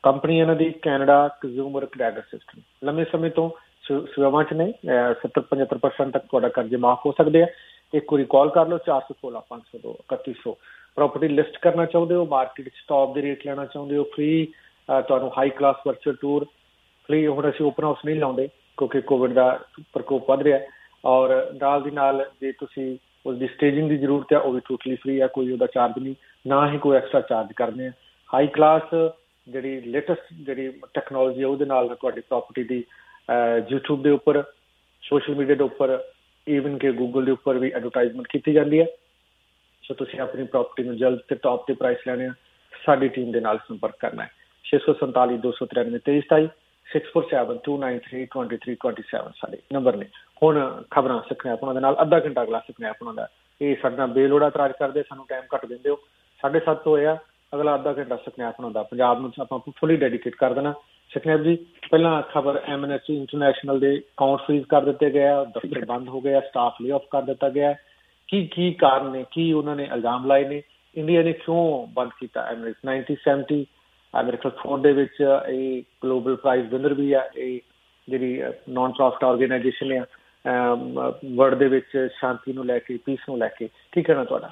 ਕੰਪਨੀ ਇਹਨਾਂ ਦੀ ਕੈਨੇਡਾ ਕੰਜ਼ਿਊਮਰ ਕ੍ਰੈਡਿਟ ਸਿਸਟਮ ਲੰਮੇ ਸਮੇਂ ਤੋਂ ਸੇਵਾਵਾਂ 'ਚ ਨੇ। 70-75% ਤੱਕ ਤੁਹਾਡਾ ਕਰਜ਼ੇ ਮਾਫ ਹੋ ਸਕਦੇ ਆ। ਇੱਕ ਵਾਰੀ ਕਾਲ ਕਰ ਲਓ 416-502-3100। ਪ੍ਰੋਪਰਟੀ ਲਿਸਟ ਕਰਨਾ ਚਾਹੁੰਦੇ ਹੋ, ਮਾਰਕੀਟ 'ਚ ਟੌਪ ਦੇ ਰੇਟ ਲੈਣਾ ਚਾਹੁੰਦੇ ਹੋ, ਫ੍ਰੀ ਤੁਹਾਨੂੰ high class virtual tour free. ਹੁਣ ਅਸੀਂ ਓਪਨ ਹਾਊਸ ਨਹੀਂ ਲਾਉਂਦੇ ਕਿਉਂਕਿ ਕੋਵਿਡ ਦਾ ਪ੍ਰਕੋਪ ਵੱਧ ਰਿਹਾ, ਔਰ ਨਾਲ ਦੀ ਨਾਲ ਜੇ ਤੁਸੀਂ ਉਸਦੀ ਸਟੇਜਿੰਗ ਦੀ ਜ਼ਰੂਰਤ ਹੈ ਉਹ ਵੀ ਟੋਟਲੀ ਫ੍ਰੀ ਆ, ਕੋਈ ਉਹਦਾ ਚਾਰਜ ਨਹੀਂ, ਨਾ ਹੀ ਕੋਈ ਐਕਸਟਰਾ ਚਾਰਜ ਕਰਦੇ ਆ। ਹਾਈ ਕਲਾਸ ਜਿਹੜੀ ਲੇਟੈਸਟ ਜਿਹੜੀ ਟੈਕਨੋਲੋਜੀ ਹੈ ਉਹਦੇ ਨਾਲ ਤੁਹਾਡੀ ਪ੍ਰੋਪਰਟੀ ਦੀ YouTube ਦੇ ਉੱਪਰ, ਸੋਸ਼ਲ ਮੀਡੀਆ ਦੇ ਉੱਪਰ, ਈਵਨ ਕਿ ਗੂਗਲ ਦੇ ਉੱਪਰ ਵੀ ਐਡਵਰਟਾਈਜ਼ਮੈਂਟ ਕੀਤੀ ਜਾਂਦੀ ਹੈ। ਸੋ ਤੁਸੀਂ ਆਪਣੀ ਪ੍ਰੋਪਰਟੀ ਨੂੰ ਜਲਦ ਤੇ ਟੌਪ ਤੇ ਪ੍ਰਾਈਸ ਲੈਣੇ ਆ, ਸਾਡੀ ਟੀਮ ਦੇ ਨਾਲ ਸੰਪਰਕ ਕਰਨਾ ਹੈ। 647-293-2327 647-293-2327 ਸਾਡੇ ਨੰਬਰ ਨੇ। ਹੁਣ ਖਬਰਾਂ ਸਿੱਖਣਾ ਆਪਣਾ ਦੇ ਨਾਲ ਅੱਧਾ ਘੰਟਾ ਅਗਲਾ ਸਿੱਖਣਾ ਆਪਣਾ ਦਾ। ਇਹ ਸਾਡੇ ਨਾਲ ਬੇਲੋੜਾ ਇਤਰਾਜ਼ ਕਰਦੇ, ਸਾਨੂੰ ਟਾਈਮ ਘੱਟ ਦਿੰਦੇ ਹੋ। 7:30 ਹੋਇਆ, ਅਗਲਾ ਅੱਧਾ ਘੰਟਾ ਸਿੱਖਣਾ ਆਪਣਾ ਦਾ ਪੰਜਾਬ ਨੂੰ ਆਪਾਂ ਫੁੱਲੀ ਡੈਡੀਕੇਟ ਕਰ ਦੇਣਾ। ਸੁਖਨੇਬ ਜੀ, ਪਹਿਲਾਂ ਖਬਰ ਐਮਐਨਐਸਟੀ ਇੰਟਰਨੈਸ਼ਨਲ ਦੇ ਅਕਾਊਂਟ ਫਰੀਜ਼ ਕਰ ਦਿੱਤੇ ਗਏ, ਦਫ਼ਤਰ ਬੰਦ ਹੋ ਗਿਆ, ਸਟਾਫ ਲੇ ਆਫ ਕਰ ਦਿੱਤਾ ਗਿਆ। ਕੀ ਕਾਰਨ ਨੇ, ਕੀ ਉਹਨਾਂ ਨੇ ਇਲਜ਼ਾਮ ਲਾਏ ਨੇ, ਇੰਡੀਆ ਨੇ ਕਿਉਂ ਬੰਦ ਕੀਤਾ ਐਮਰੇਟਸ? 1970 ਮੇਰੇ ਖਿਆਲ ਫੋਰ ਦੇ ਵਿੱਚ ਇਹ ਗਲੋਬਲ ਪ੍ਰਾਈਜ਼ ਵਿਨਰ ਵੀ ਆ। ਇਹ ਜਿਹੜੀ ਨੋਨ ਪ੍ਰੋਫਿਟ ਆਰਗੇਨਾਈਜੇਸ਼ਨ ਆ ਵਰਲਡ ਦੇ ਵਿੱਚ ਸ਼ਾਂਤੀ ਨੂੰ ਲੈ ਕੇ, ਪੀਸ ਨੂੰ ਲੈ ਕੇ, ਕੀ ਕਹਿਣਾ ਤੁਹਾਡਾ?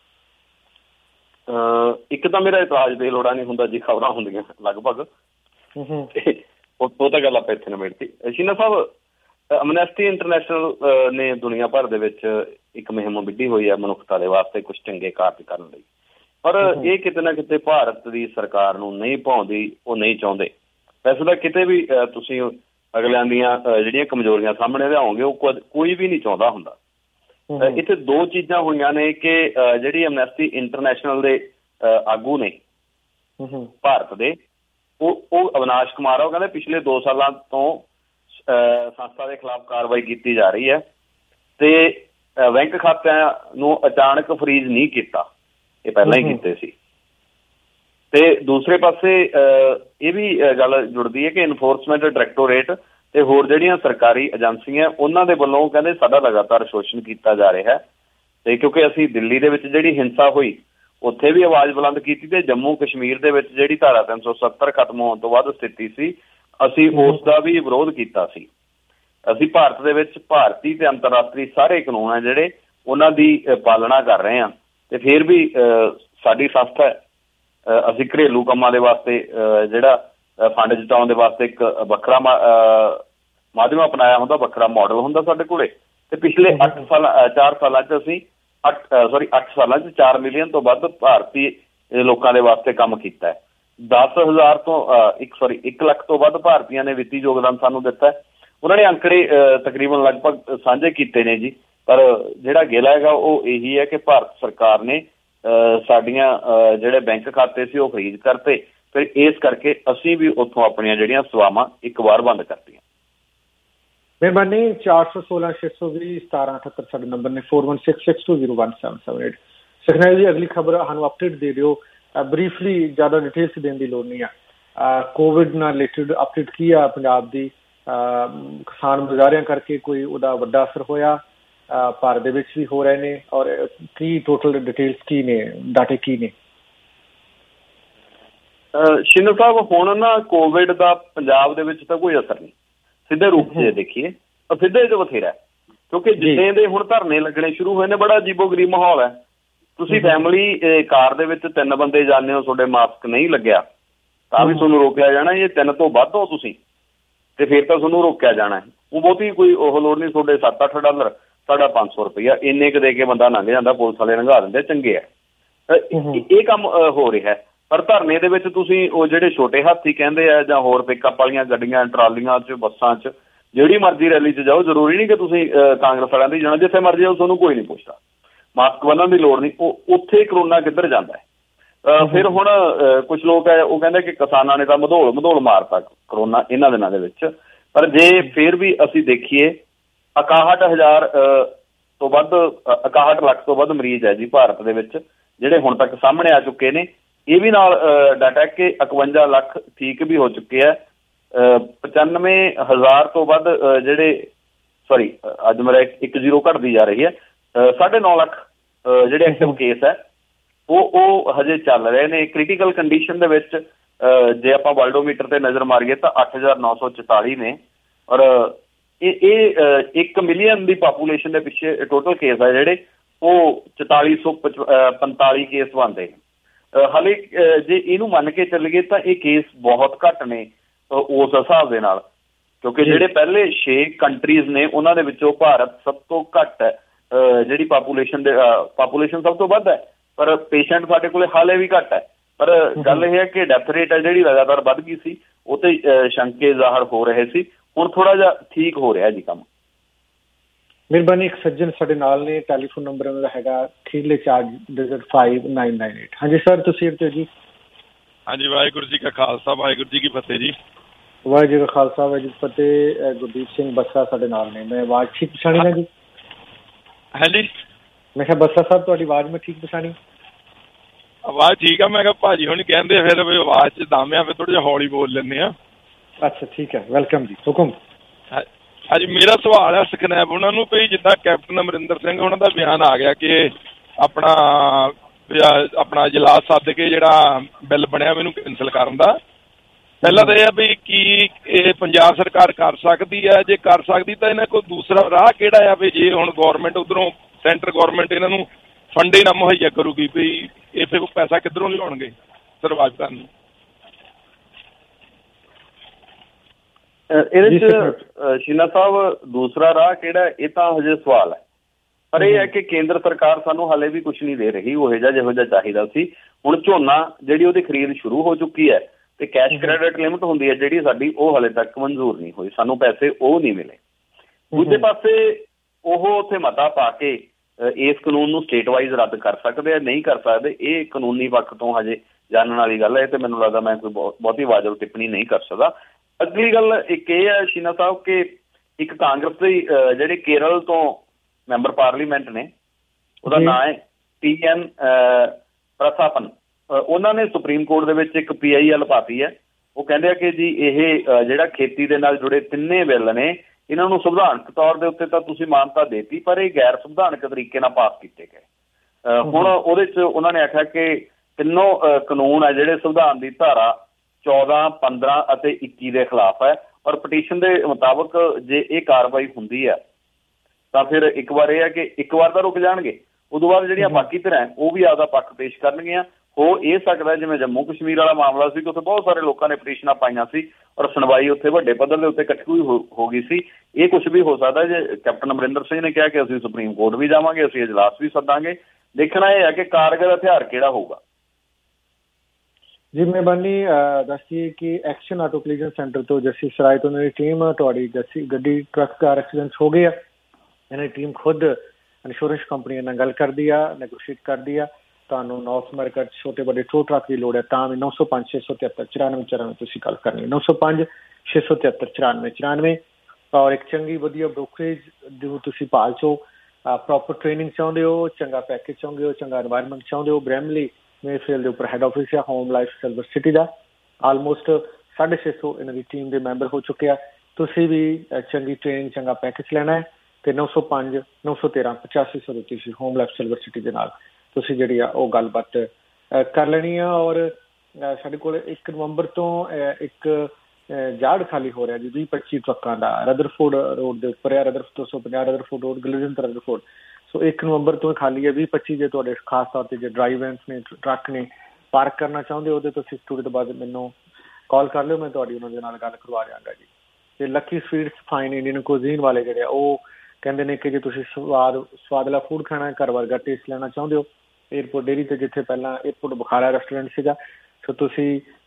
ਇੱਕ ਤਾਂ ਮੇਰਾ ਇਤਰਾਜ਼ ਬੇਲੋੜਾ ਨਹੀਂ ਹੁੰਦਾ ਜੀ, ਖਬਰਾਂ ਹੁੰਦੀਆਂ ਲਗਭਗ, ਉਹ ਤਾਂ ਗੱਲ ਆਪਾਂ ਇੱਥੇ ਨਿਬੇੜਤੀ। ਸ਼ੀਨਾ ਸਾਹਿਬ, ਐਮਨੈਸਟੀ ਇੰਟਰਨੈਸ਼ਨਲ ਨੇ ਦੁਨੀਆ ਭਰ ਦੇ ਵਿੱਚ ਇੱਕ ਮੁਹਿੰਮ ਵਿੱਢੀ ਹੋਈ ਹੈ ਮਨੁੱਖਤਾ ਦੇ ਵਾਸਤੇ ਕੁਛ ਚੰਗੇ ਕਾਰਜ ਕਰਨ ਲਈ, ਪਰ ਇਹ ਕਿਤੇ ਨਾ ਕਿਤੇ ਭਾਰਤ ਦੀ ਸਰਕਾਰ ਨੂੰ ਨਹੀਂ ਭਾਉਂਦੀ, ਉਹ ਨਹੀਂ ਚਾਹੁੰਦੇ। ਵੈਸੇ ਤਾਂ ਕਿਤੇ ਵੀ ਤੁਸੀਂ ਅਗਲਿਆਂ ਦੀਆਂ ਜਿਹੜੀਆਂ ਕਮਜ਼ੋਰੀਆਂ ਸਾਹਮਣੇ ਲਿਆਓਗੇ ਉਹ ਕੋਈ ਵੀ ਨਹੀਂ ਚਾਹੁੰਦਾ ਹੁੰਦਾ। ਇੱਥੇ ਦੋ ਚੀਜ਼ਾਂ ਹੋਈਆਂ ਨੇ ਕਿ ਜਿਹੜੀ ਐਮਨੈਸਟੀ ਇੰਟਰਨੈਸ਼ਨਲ ਦੇ ਆਗੂ ਨੇ ਭਾਰਤ ਦੇ, ਉਹ ਅਵਿਨਾਸ਼ ਕੁਮਾਰ ਆ, ਉਹ ਕਹਿੰਦੇ ਪਿਛਲੇ 2 ਸਾਲਾਂ ਤੋਂ ਸੰਸਥਾ ਦੇ ਖਿਲਾਫ ਕਾਰਵਾਈ ਕੀਤੀ ਜਾ ਰਹੀ ਹੈ ਤੇ ਬੈਂਕ ਖਾਤਿਆਂ ਨੂੰ ਅਚਾਨਕ ਫਰੀਜ਼ ਨਹੀਂ ਕੀਤਾ, ਇਹ ਪਹਿਲਾਂ ਹੀ ਕੀਤੇ ਸੀ। ਤੇ ਦੂਸਰੇ ਪਾਸੇ ਇਹ ਵੀ ਗੱਲ ਜੁੜਦੀ ਹੈ ਕਿ ਇਨਫੋਰਸਮੈਂਟ ਡਾਇਰੈਕਟੋਰੇਟ ਤੇ ਹੋਰ ਜਿਹੜੀਆਂ ਸਰਕਾਰੀ ਏਜੰਸੀਆਂ ਉਹਨਾਂ ਦੇ ਵੱਲੋਂ ਕਹਿੰਦੇ ਸਾਡਾ ਲਗਾਤਾਰ ਸ਼ੋਸ਼ਣ ਕੀਤਾ ਜਾ ਰਿਹਾ ਹੈ। ਤੇ ਕਿਉਂਕਿ ਅਸੀਂ ਦਿੱਲੀ ਦੇ ਵਿੱਚ ਜਿਹੜੀ ਹਿੰਸਾ ਹੋਈ ਉੱਥੇ ਵੀ ਆਵਾਜ਼ ਬੁਲੰਦ ਕੀਤੀ ਤੇ ਜੰਮੂ ਕਸ਼ਮੀਰ ਦੇ ਵਿੱਚ ਜਿਹੜੀ ਧਾਰਾ 370 ਖਤਮ ਹੋਣ ਤੋਂ ਬਾਅਦ ਸਥਿਤੀ ਸੀ, ਅਸੀਂ ਉਸ ਦਾ ਵੀ ਵਿਰੋਧ ਕੀਤਾ ਸੀ। ਅਸੀਂ ਭਾਰਤ ਦੇ ਵਿੱਚ ਭਾਰਤੀ ਤੇ ਅੰਤਰਰਾਸ਼ਟਰੀ ਸਾਰੇ ਕਾਨੂੰਨ ਆ ਜਿਹੜੇ ਉਹਨਾਂ ਦੀ ਪਾਲਣਾ ਕਰ ਰਹੇ ਹਾਂ, ਤੇ ਫਿਰ ਵੀ ਸਾਡੀ ਸੰਸਥਾ ਅਸੀਂ ਘਰੇਲੂ ਕੰਮਾਂ ਦੇ ਵਾਸਤੇ ਜਿਹੜਾ ਫੰਡ ਜੁਟਾਉਣ ਦੇ ਵਾਸਤੇ ਇੱਕ ਵੱਖਰਾ ਮਾਧਿਅਮ ਅਪਣਾਇਆ ਹੁੰਦਾ, ਵੱਖਰਾ ਮਾਡਲ ਹੁੰਦਾ ਸਾਡੇ ਕੋਲੇ। ਤੇ ਪਿਛਲੇ 4 ਸਾਲਾਂ 'ਚ ਅਸੀਂ 8 ਸਾਲਾਂ 'ਚ 4 ਮਿਲੀਅਨ ਤੋਂ ਵੱਧ ਭਾਰਤੀ ਲੋਕਾਂ ਦੇ ਵਾਸਤੇ ਕੰਮ ਕੀਤਾ ਹੈ। 10,000 ਤੋਂ 1 ਲੱਖ ਤੋਂ ਵੱਧ ਭਾਰਤੀਆਂ ਨੇ ਵਿੱਤੀ ਯੋਗਦਾਨ ਸਾਨੂੰ ਦਿੱਤਾ। ਉਹਨਾਂ ਨੇ ਅੰਕੜੇ ਤਕਰੀਬਨ ਲਗਭਗ ਸਾਂਝੇ ਕੀਤੇ ਨੇ ਜੀ, ਪਰ ਜਿਹੜਾ ਗਿਲਾ ਹੈਗਾ ਉਹ ਇਹੀ ਹੈ ਕਿ ਭਾਰਤ ਸਰਕਾਰ ਨੇ ਸਾਡੀਆਂ ਜਿਹੜੇ ਬੈਂਕ ਖਾਤੇ ਸੀ ਉਹ ਫਰੀਜ਼ ਕਰਤੇ, ਫਿਰ ਇਸ ਕਰਕੇ ਅਸੀਂ ਵੀ ਉੱਥੋਂ ਆਪਣੀਆਂ ਜਿਹੜੀਆਂ ਸੇਵਾਵਾਂ ਇੱਕ ਵਾਰ ਬੰਦ ਕਰਤੀਆਂ। ਮਿਹਰਬਾਨੀ। 416-620-1778 ਸਾਡੇ ਨੰਬਰ ਨੇ, 4166201778। ਸੁਖਨੇਬ ਜੀ, ਅਗਲੀ ਖਬਰ ਸਾਨੂੰ ਅਪਡੇਟ ਦੇ ਦਿਓ ਬਰੀਫਲੀ, ਜ਼ਿਆਦਾ ਡਿਟੇਲਸ ਦੇਣ ਦੀ ਲੋੜ ਨਹੀਂ ਆ। ਕੋਵਿਡ ਨਾਲ ਰਿਲੇਟਡ ਅਪਡੇਟ ਕੀ ਆ ਪੰਜਾਬ ਦੀ? ਕਿਸਾਨ ਮੁਜ਼ਾਹਰਿਆਂ ਕਰਕੇ ਕੋਈ ਉਹਦਾ ਵੱਡਾ ਅਸਰ ਹੋਇਆ? ਭਾਰਤ ਦੇ ਵਿੱਚ ਵੀ ਹੋ ਰਹੇ ਨੇ, ਔਰ ਕੀ ਟੋਟਲ ਡਿਟੇਲਸ ਕੀ ਨੇ, ਡਾਟੇ ਕੀ ਨੇ? ਸ਼ਿੰਦਰ ਸਾਹਿਬ, ਹੁਣ ਨਾ ਕੋਵਿਡ ਦਾ ਪੰਜਾਬ ਦੇ ਵਿੱਚ ਤਾਂ ਕੋਈ ਅਸਰ ਨਹੀਂ ਸਿੱਧੇ ਰੂਪ 'ਚ ਦੇਖੀਏ, ਸਿੱਧੇ 'ਚ ਬਥੇਰਾ, ਕਿਉਂਕਿ ਜਿੱਦਾਂ ਦੇ ਹੁਣ ਧਰਨੇ ਲੱਗਣੇ ਸ਼ੁਰੂ ਹੋਏ ਨੇ ਬੜਾ ਅਜੀਬੋ ਗਰੀਬ ਮਾਹੌਲ ਹੈ। ਤੁਸੀਂ ਫੈਮਿਲੀ ਕਾਰ ਦੇ ਵਿੱਚ 3 ਬੰਦੇ ਜਾਂਦੇ ਹੋ, ਤੁਹਾਡੇ ਮਾਸਕ ਨਹੀਂ ਲੱਗਿਆ ਤਾਂ ਵੀ ਤੁਹਾਨੂੰ ਰੋਕਿਆ ਜਾਣਾ। ਜੇ 3 ਤੋਂ ਵੱਧ ਹੋ ਤੁਸੀਂ ਤੇ ਫਿਰ ਤਾਂ ਤੁਹਾਨੂੰ ਰੋਕਿਆ ਜਾਣਾ। ਉਹ ਬਹੁਤੀ ਕੋਈ ਉਹ ਲੋੜ ਨਹੀਂ, ਤੁਹਾਡੇ $7-8 ਸਾਡਾ $500 ਇੰਨੇ ਕੁ ਦੇ ਕੇ ਬੰਦਾ ਲੰਘ ਜਾਂਦਾ, ਪੁਲਿਸ ਵਾਲੇ ਲੰਘਾ ਦਿੰਦੇ, ਚੰਗੇ ਆ। ਇਹ ਕੰਮ ਹੋ ਰਿਹਾ। ਪਰ ਧਰਨੇ ਦੇ ਵਿੱਚ ਤੁਸੀਂ ਉਹ ਜਿਹੜੇ ਛੋਟੇ ਹਾਥੀ ਕਹਿੰਦੇ ਆ ਜਾਂ ਹੋਰ ਪਿਕਅਪ ਵਾਲੀਆਂ ਗੱਡੀਆਂ, ਟਰਾਲੀਆਂ 'ਚ, ਬੱਸਾਂ 'ਚ, ਜਿਹੜੀ ਮਰਜ਼ੀ ਰੈਲੀ 'ਚ ਜਾਓ, ਜ਼ਰੂਰੀ ਨਹੀਂ ਕਿ ਤੁਸੀਂ ਕਾਂਗਰਸ ਵਾਲਿਆਂ ਦੀ ਜਾਣਾ, ਜਿੱਥੇ ਮਰਜ਼ੀ ਜਾਓ ਤੁਹਾਨੂੰ ਕੋਈ ਨਹੀਂ ਪੁੱਛਦਾ, ਮਾਸਕ ਬੰਨ੍ਹਣ ਦੀ ਲੋੜ ਨਹੀਂ। ਉਹ ਉੱਥੇ ਕਰੋਨਾ ਕਿੱਧਰ ਜਾਂਦਾ ਹੈ। ਫਿਰ ਹੁਣ ਕੁਛ ਲੋਕ ਹੈ ਉਹ ਕਹਿੰਦੇ ਕਿ ਕਿਸਾਨਾਂ ਨੇ ਤਾਂ ਮਧੋਲ ਮਾਰਤਾ ਕਰੋਨਾ ਇਹਨਾਂ ਦਿਨਾਂ ਦੇ ਵਿੱਚ। ਪਰ ਜੇ ਫਿਰ ਵੀ ਅਸੀਂ ਦੇਖੀਏ 61,000 ਤੋਂ ਵੱਧ 61 ਲੱਖ ਤੋਂ ਵੱਧ ਮਰੀਜ਼ ਹੈ ਜੀ ਭਾਰਤ ਦੇ ਵਿੱਚ ਜਿਹੜੇ ਹੁਣ ਤੱਕ ਸਾਹਮਣੇ ਆ ਚੁੱਕੇ ਨੇ। ਇਹ ਵੀ ਨਾਲ ਡਾਟਾ ਕਿ 51 ਲੱਖ ਠੀਕ ਵੀ ਹੋ ਚੁੱਕੇ ਆ। 95,000 ਤੋਂ ਵੱਧ ਜਿਹੜੇ ਅੱਜ ਮੇਰਾ 1 0 ਘਟਦੀ ਜਾ ਰਹੀ ਹੈ। 9.5 ਲੱਖ ਜਿਹੜੇ ਐਕਟਿਵ ਕੇਸ ਹੈ ਉਹ ਹਜੇ ਚੱਲ ਰਹੇ ਨੇ। ਕ੍ਰਿਟੀਕਲ ਕੰਡੀਸ਼ਨ ਦੇ ਵਿੱਚ ਜੇ ਆਪਾਂ ਵਰਲਡੋਮੀਟਰ ਤੇ ਨਜ਼ਰ ਮਾਰੀਏ ਤਾਂ 8,944 ਨੇ। ਔਰ ਇਹ 1 ਮਿਲੀਅਨ ਦੀ ਪਾਪੂਲੇਸ਼ਨ ਦੇ ਪਿੱਛੇ ਟੋਟਲ ਕੇਸ ਆ ਜਿਹੜੇ ਉਹ 4445 ਕੇਸ ਬਣਦੇ। ਹਾਲੇ ਜੇ ਇਹਨੂੰ ਮੰਨ ਕੇ ਚੱਲੀਏ ਤਾਂ ਇਹ ਕੇਸ ਬਹੁਤ ਘੱਟ ਨੇ ਉਸ ਹਿਸਾਬ ਦੇ ਨਾਲ, ਕਿਉਂਕਿ ਜਿਹੜੇ ਪਹਿਲੇ 6 ਕੰਟਰੀਜ਼ ਨੇ ਉਹਨਾਂ ਦੇ ਵਿੱਚੋਂ ਭਾਰਤ ਸਭ ਤੋਂ ਘੱਟ ਹੈ, ਜਿਹੜੀ ਪਾਪੂਲੇਸ਼ਨ ਸਭ ਤੋਂ ਵੱਧ ਹੈ, ਪਰ ਪੇਸ਼ੈਂਟ ਸਾਡੇ ਕੋਲ ਹਾਲੇ ਵੀ ਘੱਟ ਹੈ। ਪਰ ਗੱਲ ਇਹ ਹੈ ਕਿ ਡੈਥ ਰੇਟ ਹੈ ਜਿਹੜੀ ਲਗਾਤਾਰ ਵੱਧ ਗਈ ਸੀ, ਉਹ ਤੇ ਸ਼ੰਕੇ ਜ਼ਾਹਰ ਹੋ ਰਹੇ ਸੀ। ਹੁਣ ਥੋੜਾ ਜਿਹਾ ਠੀਕ ਹੋ ਰਿਹਾ ਜੀ ਕੰਮ। ਮਿਹਰਬਾਨੀ। ਇੱਕ ਸੱਜਣ ਸਾਡੇ ਨਾਲ ਨੇ, ਟੈਲੀਫੋਨ ਨੰਬਰ ਉਹਨਾਂ ਦਾ ਹੈਗਾ 34598। ਹਾਂਜੀ ਸਰ, ਤੁਸੀਂ ਇੱਥੇ ਜੀ। ਹਾਂਜੀ, ਵਾਹਿਗੁਰੂ ਜੀ ਕਾ ਖਾਲਸਾ, ਵਾਹਿਗੁਰੂ ਜੀ ਕੀ ਫਤਿਹ ਜੀ। ਵਾਹਿਗੁਰੂ ਜੀ ਕਾ ਖਾਲਸਾ, ਵਾਹਿਗੁਰੂ ਜੀ ਕੀ ਫਤਿਹ। ਗੁਰਦੀਪ ਸਿੰਘ ਬੱਸਾ ਸਾਡੇ ਨਾਲ ਨੇ। ਮੈਂ ਆਵਾਜ਼ ਠੀਕ ਪਛਾਣੀ ਨਾ ਜੀ? ਹਾਂਜੀ, ਮੈਂ ਕਿਹਾ ਬੱਸਾ ਸਾਹਿਬ ਤੁਹਾਡੀ ਆਵਾਜ਼ ਮੈਂ ਠੀਕ ਪਛਾਣੀ? ਆਵਾਜ਼ ਠੀਕ ਆ। ਮੈਂ ਕਿਹਾ ਭਾਜੀ ਹੁਣ ਕਹਿੰਦੇ ਫਿਰ ਵੀ ਆਵਾਜ਼ 'ਚ ਦਮ ਆ, ਫਿਰ ਥੋੜਾ ਜਿਹਾ ਹੌਲੀ ਬੋਲ ਲੈਂਦੇ ਆ। ਅੱਛਾ ਠੀਕ ਹੈ, ਵੈਲਕਮ ਜੀ, ਹੁਕਮ। ਹਾਂਜੀ, ਮੇਰਾ ਸਵਾਲ ਹੈ ਸਕਨੈਬ ਉਹਨਾਂ ਨੂੰ ਵੀ, ਜਿੱਦਾਂ ਕੈਪਟਨ ਅਮਰਿੰਦਰ ਸਿੰਘ ਉਹਨਾਂ ਦਾ ਬਿਆਨ ਆ ਗਿਆ ਕਿ ਆਪਣਾ ਇਜਲਾਸ ਸੱਦ ਕੇ ਜਿਹੜਾ ਬਿੱਲ ਬਣਿਆ ਮੈਨੂੰ ਕੈਂਸਲ ਕਰਨ ਦਾ। ਪਹਿਲਾਂ ਤਾਂ ਇਹ ਆ ਵੀ ਕੀ ਇਹ ਪੰਜਾਬ ਸਰਕਾਰ ਕਰ ਸਕਦੀ ਹੈ? ਜੇ ਕਰ ਸਕਦੀ ਤਾਂ ਇਹਨਾਂ ਕੋਲ ਦੂਸਰਾ ਰਾਹ ਕਿਹੜਾ ਆ? ਵੀ ਜੇ ਹੁਣ ਗੌਰਮੈਂਟ ਉੱਧਰੋਂ ਸੈਂਟਰ ਗੌਰਮੈਂਟ ਇਹਨਾਂ ਨੂੰ ਫੰਡੇ ਨਾ ਮੁਹੱਈਆ ਕਰੂਗੀ, ਵੀ ਇਹ ਫਿਰ ਪੈਸਾ ਕਿੱਧਰੋਂ ਲਿਆਉਣਗੇ ਸਰਵਾਈਵ ਕਰਨ ਨੂੰ? ਇਹਦੇ ਚ ਸ਼ੀਨਾ ਸਾਹਿਬ ਦੂਸਰਾ ਰਾਹ ਕਿਹੜਾ, ਇਹ ਤਾਂ ਹਜੇ ਸਵਾਲ ਹੈ। ਪਰ ਇਹ ਹੈ ਕਿ ਕੇਂਦਰ ਸਰਕਾਰ ਸਾਨੂੰ ਹਾਲੇ ਵੀ ਕੁਛ ਨਹੀਂ ਦੇ ਰਹੀ ਉਹ ਜਿਹੋ ਜਿਹਾ ਚਾਹੀਦਾ ਸੀ। ਹੁਣ ਝੋਨਾ ਜਿਹੜੀ ਉਹਦੀ ਖਰੀਦ ਸ਼ੁਰੂ ਹੋ ਚੁੱਕੀ ਹੈ ਤੇ ਕੈਸ਼ ਕ੍ਰੈਡਿਟ ਲਿਮਿਟ ਹੁੰਦੀ ਹੈ ਜਿਹੜੀ ਸਾਡੀ, ਉਹ ਹਾਲੇ ਤੱਕ ਮਨਜ਼ੂਰ ਨਹੀਂ ਹੋਈ, ਸਾਨੂੰ ਪੈਸੇ ਉਹ ਨਹੀਂ ਮਿਲੇ। ਦੂਜੇ ਪਾਸੇ ਉਹ ਉੱਥੇ ਮਤਾ ਪਾ ਕੇ ਇਸ ਕਾਨੂੰਨ ਨੂੰ ਸਟੇਟ ਵਾਈਜ਼ ਰੱਦ ਕਰ ਸਕਦੇ ਆ, ਨਹੀਂ ਕਰ ਸਕਦੇ। ਇਹ ਕਾਨੂੰਨੀ ਪੱਖ ਤੋਂ ਹਜੇ ਜਾਣਨ ਵਾਲੀ ਗੱਲ ਹੈ ਤੇ ਮੈਨੂੰ ਲੱਗਦਾ ਮੈਂ ਕੋਈ ਬਹੁਤੀ ਵਾਜਬ ਟਿੱਪਣੀ ਨਹੀਂ ਕਰ ਸਕਦਾ। ਅਗਲੀ ਗੱਲ ਇੱਕ ਇਹ ਹੈ ਸ਼ੀਨਾ ਸਾਹਿਬ ਕਿ ਇੱਕ ਕਾਂਗਰਸ ਦੇ ਜਿਹੜੇ ਕੇਰਲ ਤੋਂ ਮੈਂਬਰ ਪਾਰਲੀਮੈਂਟ ਨੇ, ਉਹਦਾ ਨਾਂ ਹੈ TN ਪ੍ਰਤਾਪਨ, ਉਹਨਾਂ ਨੇ ਸੁਪਰੀਮ ਕੋਰਟ ਦੇ ਵਿੱਚ ਇੱਕ PIL ਪਾਤੀ ਹੈ। ਉਹ ਕਹਿੰਦੇ ਆ ਕਿ ਜੀ ਇਹ ਜਿਹੜਾ ਖੇਤੀ ਦੇ ਨਾਲ ਜੁੜੇ ਤਿੰਨੇ ਬਿੱਲ ਨੇ, ਇਹਨਾਂ ਨੂੰ ਸੰਵਿਧਾਨਕ ਤੌਰ ਦੇ ਉੱਤੇ ਤਾਂ ਤੁਸੀਂ ਮਾਨਤਾ ਦੇਤੀ, ਪਰ ਇਹ ਗੈਰ ਸੰਵਿਧਾਨਕ ਤਰੀਕੇ ਨਾਲ ਪਾਸ ਕੀਤੇ ਗਏ। ਹੁਣ ਉਹਦੇ 'ਚ ਉਹਨਾਂ ਨੇ ਆਖਿਆ ਕਿ ਤਿੰਨੋਂ ਕਾਨੂੰਨ ਹੈ ਜਿਹੜੇ ਸੰਵਿਧਾਨ ਦੀ ਧਾਰਾ 14, 15 ਅਤੇ 21 ਦੇ ਖਿਲਾਫ ਹੈ। ਔਰ ਪਟੀਸ਼ਨ ਦੇ ਮੁਤਾਬਕ ਜੇ ਇਹ ਕਾਰਵਾਈ ਹੁੰਦੀ ਹੈ ਤਾਂ ਫਿਰ ਇੱਕ ਵਾਰ ਇਹ ਹੈ ਕਿ ਇੱਕ ਵਾਰ ਤਾਂ ਰੁਕ ਜਾਣਗੇ, ਉਦੋਂ ਬਾਅਦ ਜਿਹੜੀਆਂ ਬਾਕੀ ਧਿਰਾਂ ਉਹ ਵੀ ਆਪਦਾ ਪੱਖ ਪੇਸ਼ ਕਰਨਗੀਆਂ। ਹੋ ਇਹ ਸਕਦਾ ਜਿਵੇਂ ਜੰਮੂ ਕਸ਼ਮੀਰ ਵਾਲਾ ਮਾਮਲਾ ਸੀ ਕਿ ਉੱਥੇ ਬਹੁਤ ਸਾਰੇ ਲੋਕਾਂ ਨੇ ਪਟੀਸ਼ਨਾਂ ਪਾਈਆਂ ਸੀ ਔਰ ਸੁਣਵਾਈ ਉੱਥੇ ਵੱਡੇ ਪੱਧਰ ਦੇ ਉੱਤੇ ਇਕੱਠੀ ਹੋ ਗਈ ਸੀ। ਇਹ ਕੁਛ ਵੀ ਹੋ ਸਕਦਾ ਜੇ ਕੈਪਟਨ ਅਮਰਿੰਦਰ ਸਿੰਘ ਨੇ ਕਿਹਾ ਕਿ ਅਸੀਂ ਸੁਪਰੀਮ ਕੋਰਟ ਵੀ ਜਾਵਾਂਗੇ, ਅਸੀਂ ਇਜਲਾਸ ਵੀ ਸੱਦਾਂਗੇ। ਦੇਖਣਾ ਇਹ ਹੈ ਕਿ ਕਾਰਗਰ ਹਥਿਆਰ ਕਿਹੜਾ ਹੋਊਗਾ। ਜੀ ਮਿਹਰਬਾਨੀ। ਦੱਸੀਏ ਕਿ ਐਕਸ਼ਨ ਆਟੋ ਕਲੀਜ਼ਨ ਸੈਂਟਰ ਤੋਂ ਜੱਸੀ ਸਰਾਏ ਤੋਂ ਮੇਰੀ ਟੀਮ, ਤੁਹਾਡੀ ਜੱਸੀ ਗੱਡੀ ਟਰੱਕ ਕਾਰ ਐਕਸੀਡੈਂਟ ਹੋ ਗਿਆ, ਇਹਨਾਂ ਦੀ ਟੀਮ ਖੁਦ ਇੰਸ਼ੋਰੈਂਸ ਕੰਪਨੀਆਂ ਨਾਲ ਗੱਲ ਕਰਦੀ ਆ, ਨੈਗੋਸ਼ੀਏਟ ਕਰਦੀ ਆ। ਤੁਹਾਨੂੰ ਨਾਰਥ ਅਮਰੀਕਾ 'ਚ ਛੋਟੇ ਵੱਡੇ ਟੋ ਟਰੱਕ ਦੀ ਲੋੜ ਹੈ ਤਾਂ ਵੀ 905 673 94 ਤੁਸੀਂ ਗੱਲ ਕਰਨੀ ਹੈ। 905 673 94 94। ਔਰ ਇੱਕ ਚੰਗੀ ਵਧੀਆ ਬ੍ਰੋਕਰੇਜ ਜੋ ਤੁਸੀਂ ਭਾਲ ਚੋ, ਪ੍ਰੋਪਰ ਟ੍ਰੇਨਿੰਗ ਚਾਹੁੰਦੇ ਹੋ, ਚੰਗਾ ਪੈਕੇਜ ਚਾਹੁੰਦੇ ਹੋ, ਚੰਗਾ ਐਨਵਾਇਰਨਮੈਂਟ ਚਾਹੁੰਦੇ ਹੋ, ਬ੍ਰੈਮਲੀ ਮੇਫੀਲਡ ਦੇ ਉੱਪਰ ਹੈਡ ਆਫਿਸ ਆ ਹੋਮ ਲਾਈਫ ਸਿਲਵਰ ਸਿਟੀ ਦਾ। ਆਲਮੋਸਟ 650 ਇਹਨਾਂ ਦੀ ਟੀਮ ਦੇ ਮੈਂਬਰ ਹੋ ਚੁੱਕੇ ਆ। ਤੁਸੀਂ ਵੀ ਚੰਗੀ ਟ੍ਰੇਨਿੰਗ, ਚੰਗਾ ਪੈਕੇਜ ਲੈਣਾ ਹੈ ਤੇ 905 913 8500 ਤੁਸੀਂ ਹੋਮ ਲਾਈਫ ਸਿਲਵਰ ਸਿਟੀ ਦੇ ਨਾਲ ਤੁਸੀਂ ਜਿਹੜੀ ਆ ਉਹ ਗੱਲਬਾਤ ਕਰ ਲੈਣੀ ਆ। ਔਰ ਸਾਡੇ ਕੋਲ 1 ਨਵੰਬਰ ਤੋਂ ਇੱਕ ਜਾੜ ਖਾਲੀ ਹੋ ਰਿਹਾ ਜੀ 20-25 ਟਰੱਕਾਂ ਦਾ ਰਦਰਫੋਰਡ ਰੋਡ ਦੇ ਉੱਪਰ ਹੈ, ਰਦਰਫੋਰਡ 250 ਰਦਰਫੋਰਡ ਰੋਡ ਗਲਿਜ਼ਨ ਤੇ ਰਦਰਫੋਰਡ। ਸੋ 1 ਨਵੰਬਰ ਤੋਂ ਖਾਲੀ ਹੈ। 20-25 ਜੇ ਤੁਹਾਡੇ ਖਾਸ ਤੌਰ ਤੇ ਜੇ ਡਰਾਈਵ ਵੈਨਸ ਨੇ, ਟਰੱਕ ਨੇ ਪਾਰਕ ਕਰਨਾ ਚਾਹੁੰਦੇ ਹੋ ਉਹਦੇ ਤੋਂ 6 ਸਟੂਡੀਓ ਤੋਂ ਬਾਅਦ ਮੈਨੂੰ ਕਾਲ ਕਰ ਲਿਓ, ਮੈਂ ਤੁਹਾਡੀ ਉਹਨਾਂ ਦੇ ਨਾਲ ਗੱਲ ਕਰਵਾ ਦਿਆਂਗਾ ਜੀ। ਤੇ lucky sweets fine Indian cuisine ਵਾਲੇ ਜਿਹੜੇ ਆ ਉਹ ਕਹਿੰਦੇ ਨੇ ਕਿ ਜੇ ਤੁਸੀਂ ਸਵਾਦਲਾ ਫੂਡ ਖਾਣਾ, ਘਰ ਵਰਗਾ ਟੇਸਟ ਲੈਣਾ ਚਾਹੁੰਦੇ ਹੋ, ਏਅਰਪੋਰਟ ਡੇਅਰੀ ਤੇ ਜਿੱਥੇ ਪਹਿਲਾਂ ਏਅਰਪੋਰਟ ਬੁਖਾਰਾ ਰੈਸਟੋਰੈਂਟ ਸੀਗਾ, ਸੋ ਤੁਸੀਂ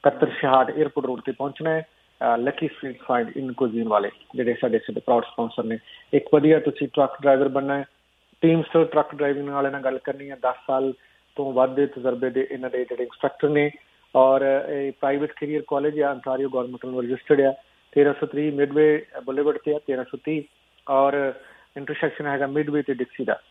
7166 ਏਅਰਪੋਰਟ ਰੋਡ ਤੇ ਪਹੁੰਚਣਾ ਹੈ। Lucky sweet fine Indian cuisine ਵਾਲੇ ਜਿਹੜੇ ਸਾਡੇ ਪ੍ਰਾਊਡ ਸਪਾਂਸਰ ਨੇ। ਇੱਕ ਵਧੀਆ ਤੁਸੀਂ ਟਰੱਕ ਡਰਾਈਵਰ ਬਣਨਾ ਹੈ, ਟੀਮਸਟਰ ਟਰੱਕ ਡਰਾਈਵਿੰਗ ਵਾਲੇ ਨਾਲ ਗੱਲ ਕਰਨੀ ਹੈ। 10 ਸਾਲ ਤੋਂ ਵੱਧ ਦੇ ਤਜਰਬੇ ਦੇ ਇਹਨਾਂ ਦੇ ਜਿਹੜੇ ਇੰਸਟਰਕਟਰ ਨੇ ਔਰ ਇਹ ਪ੍ਰਾਈਵੇਟ ਕੈਰੀਅਰ ਕਾਲਜ ਆ, ਅੰਟਾਰੀਓ ਗੌਰਮੈਂਟ ਨੂੰ ਰਜਿਸਟਰਡ ਆ। 1330 ਮਿਡਵੇ ਬੁਲੇਵਰਡ ਤੇ ਆ 1330 ਔਰ ਇੰਟਰਸੈਕਸ਼ਨ ਹੈਗਾ ਮਿਡਵੇ ਤੇ ਡਿਕਸੀ ਦਾ।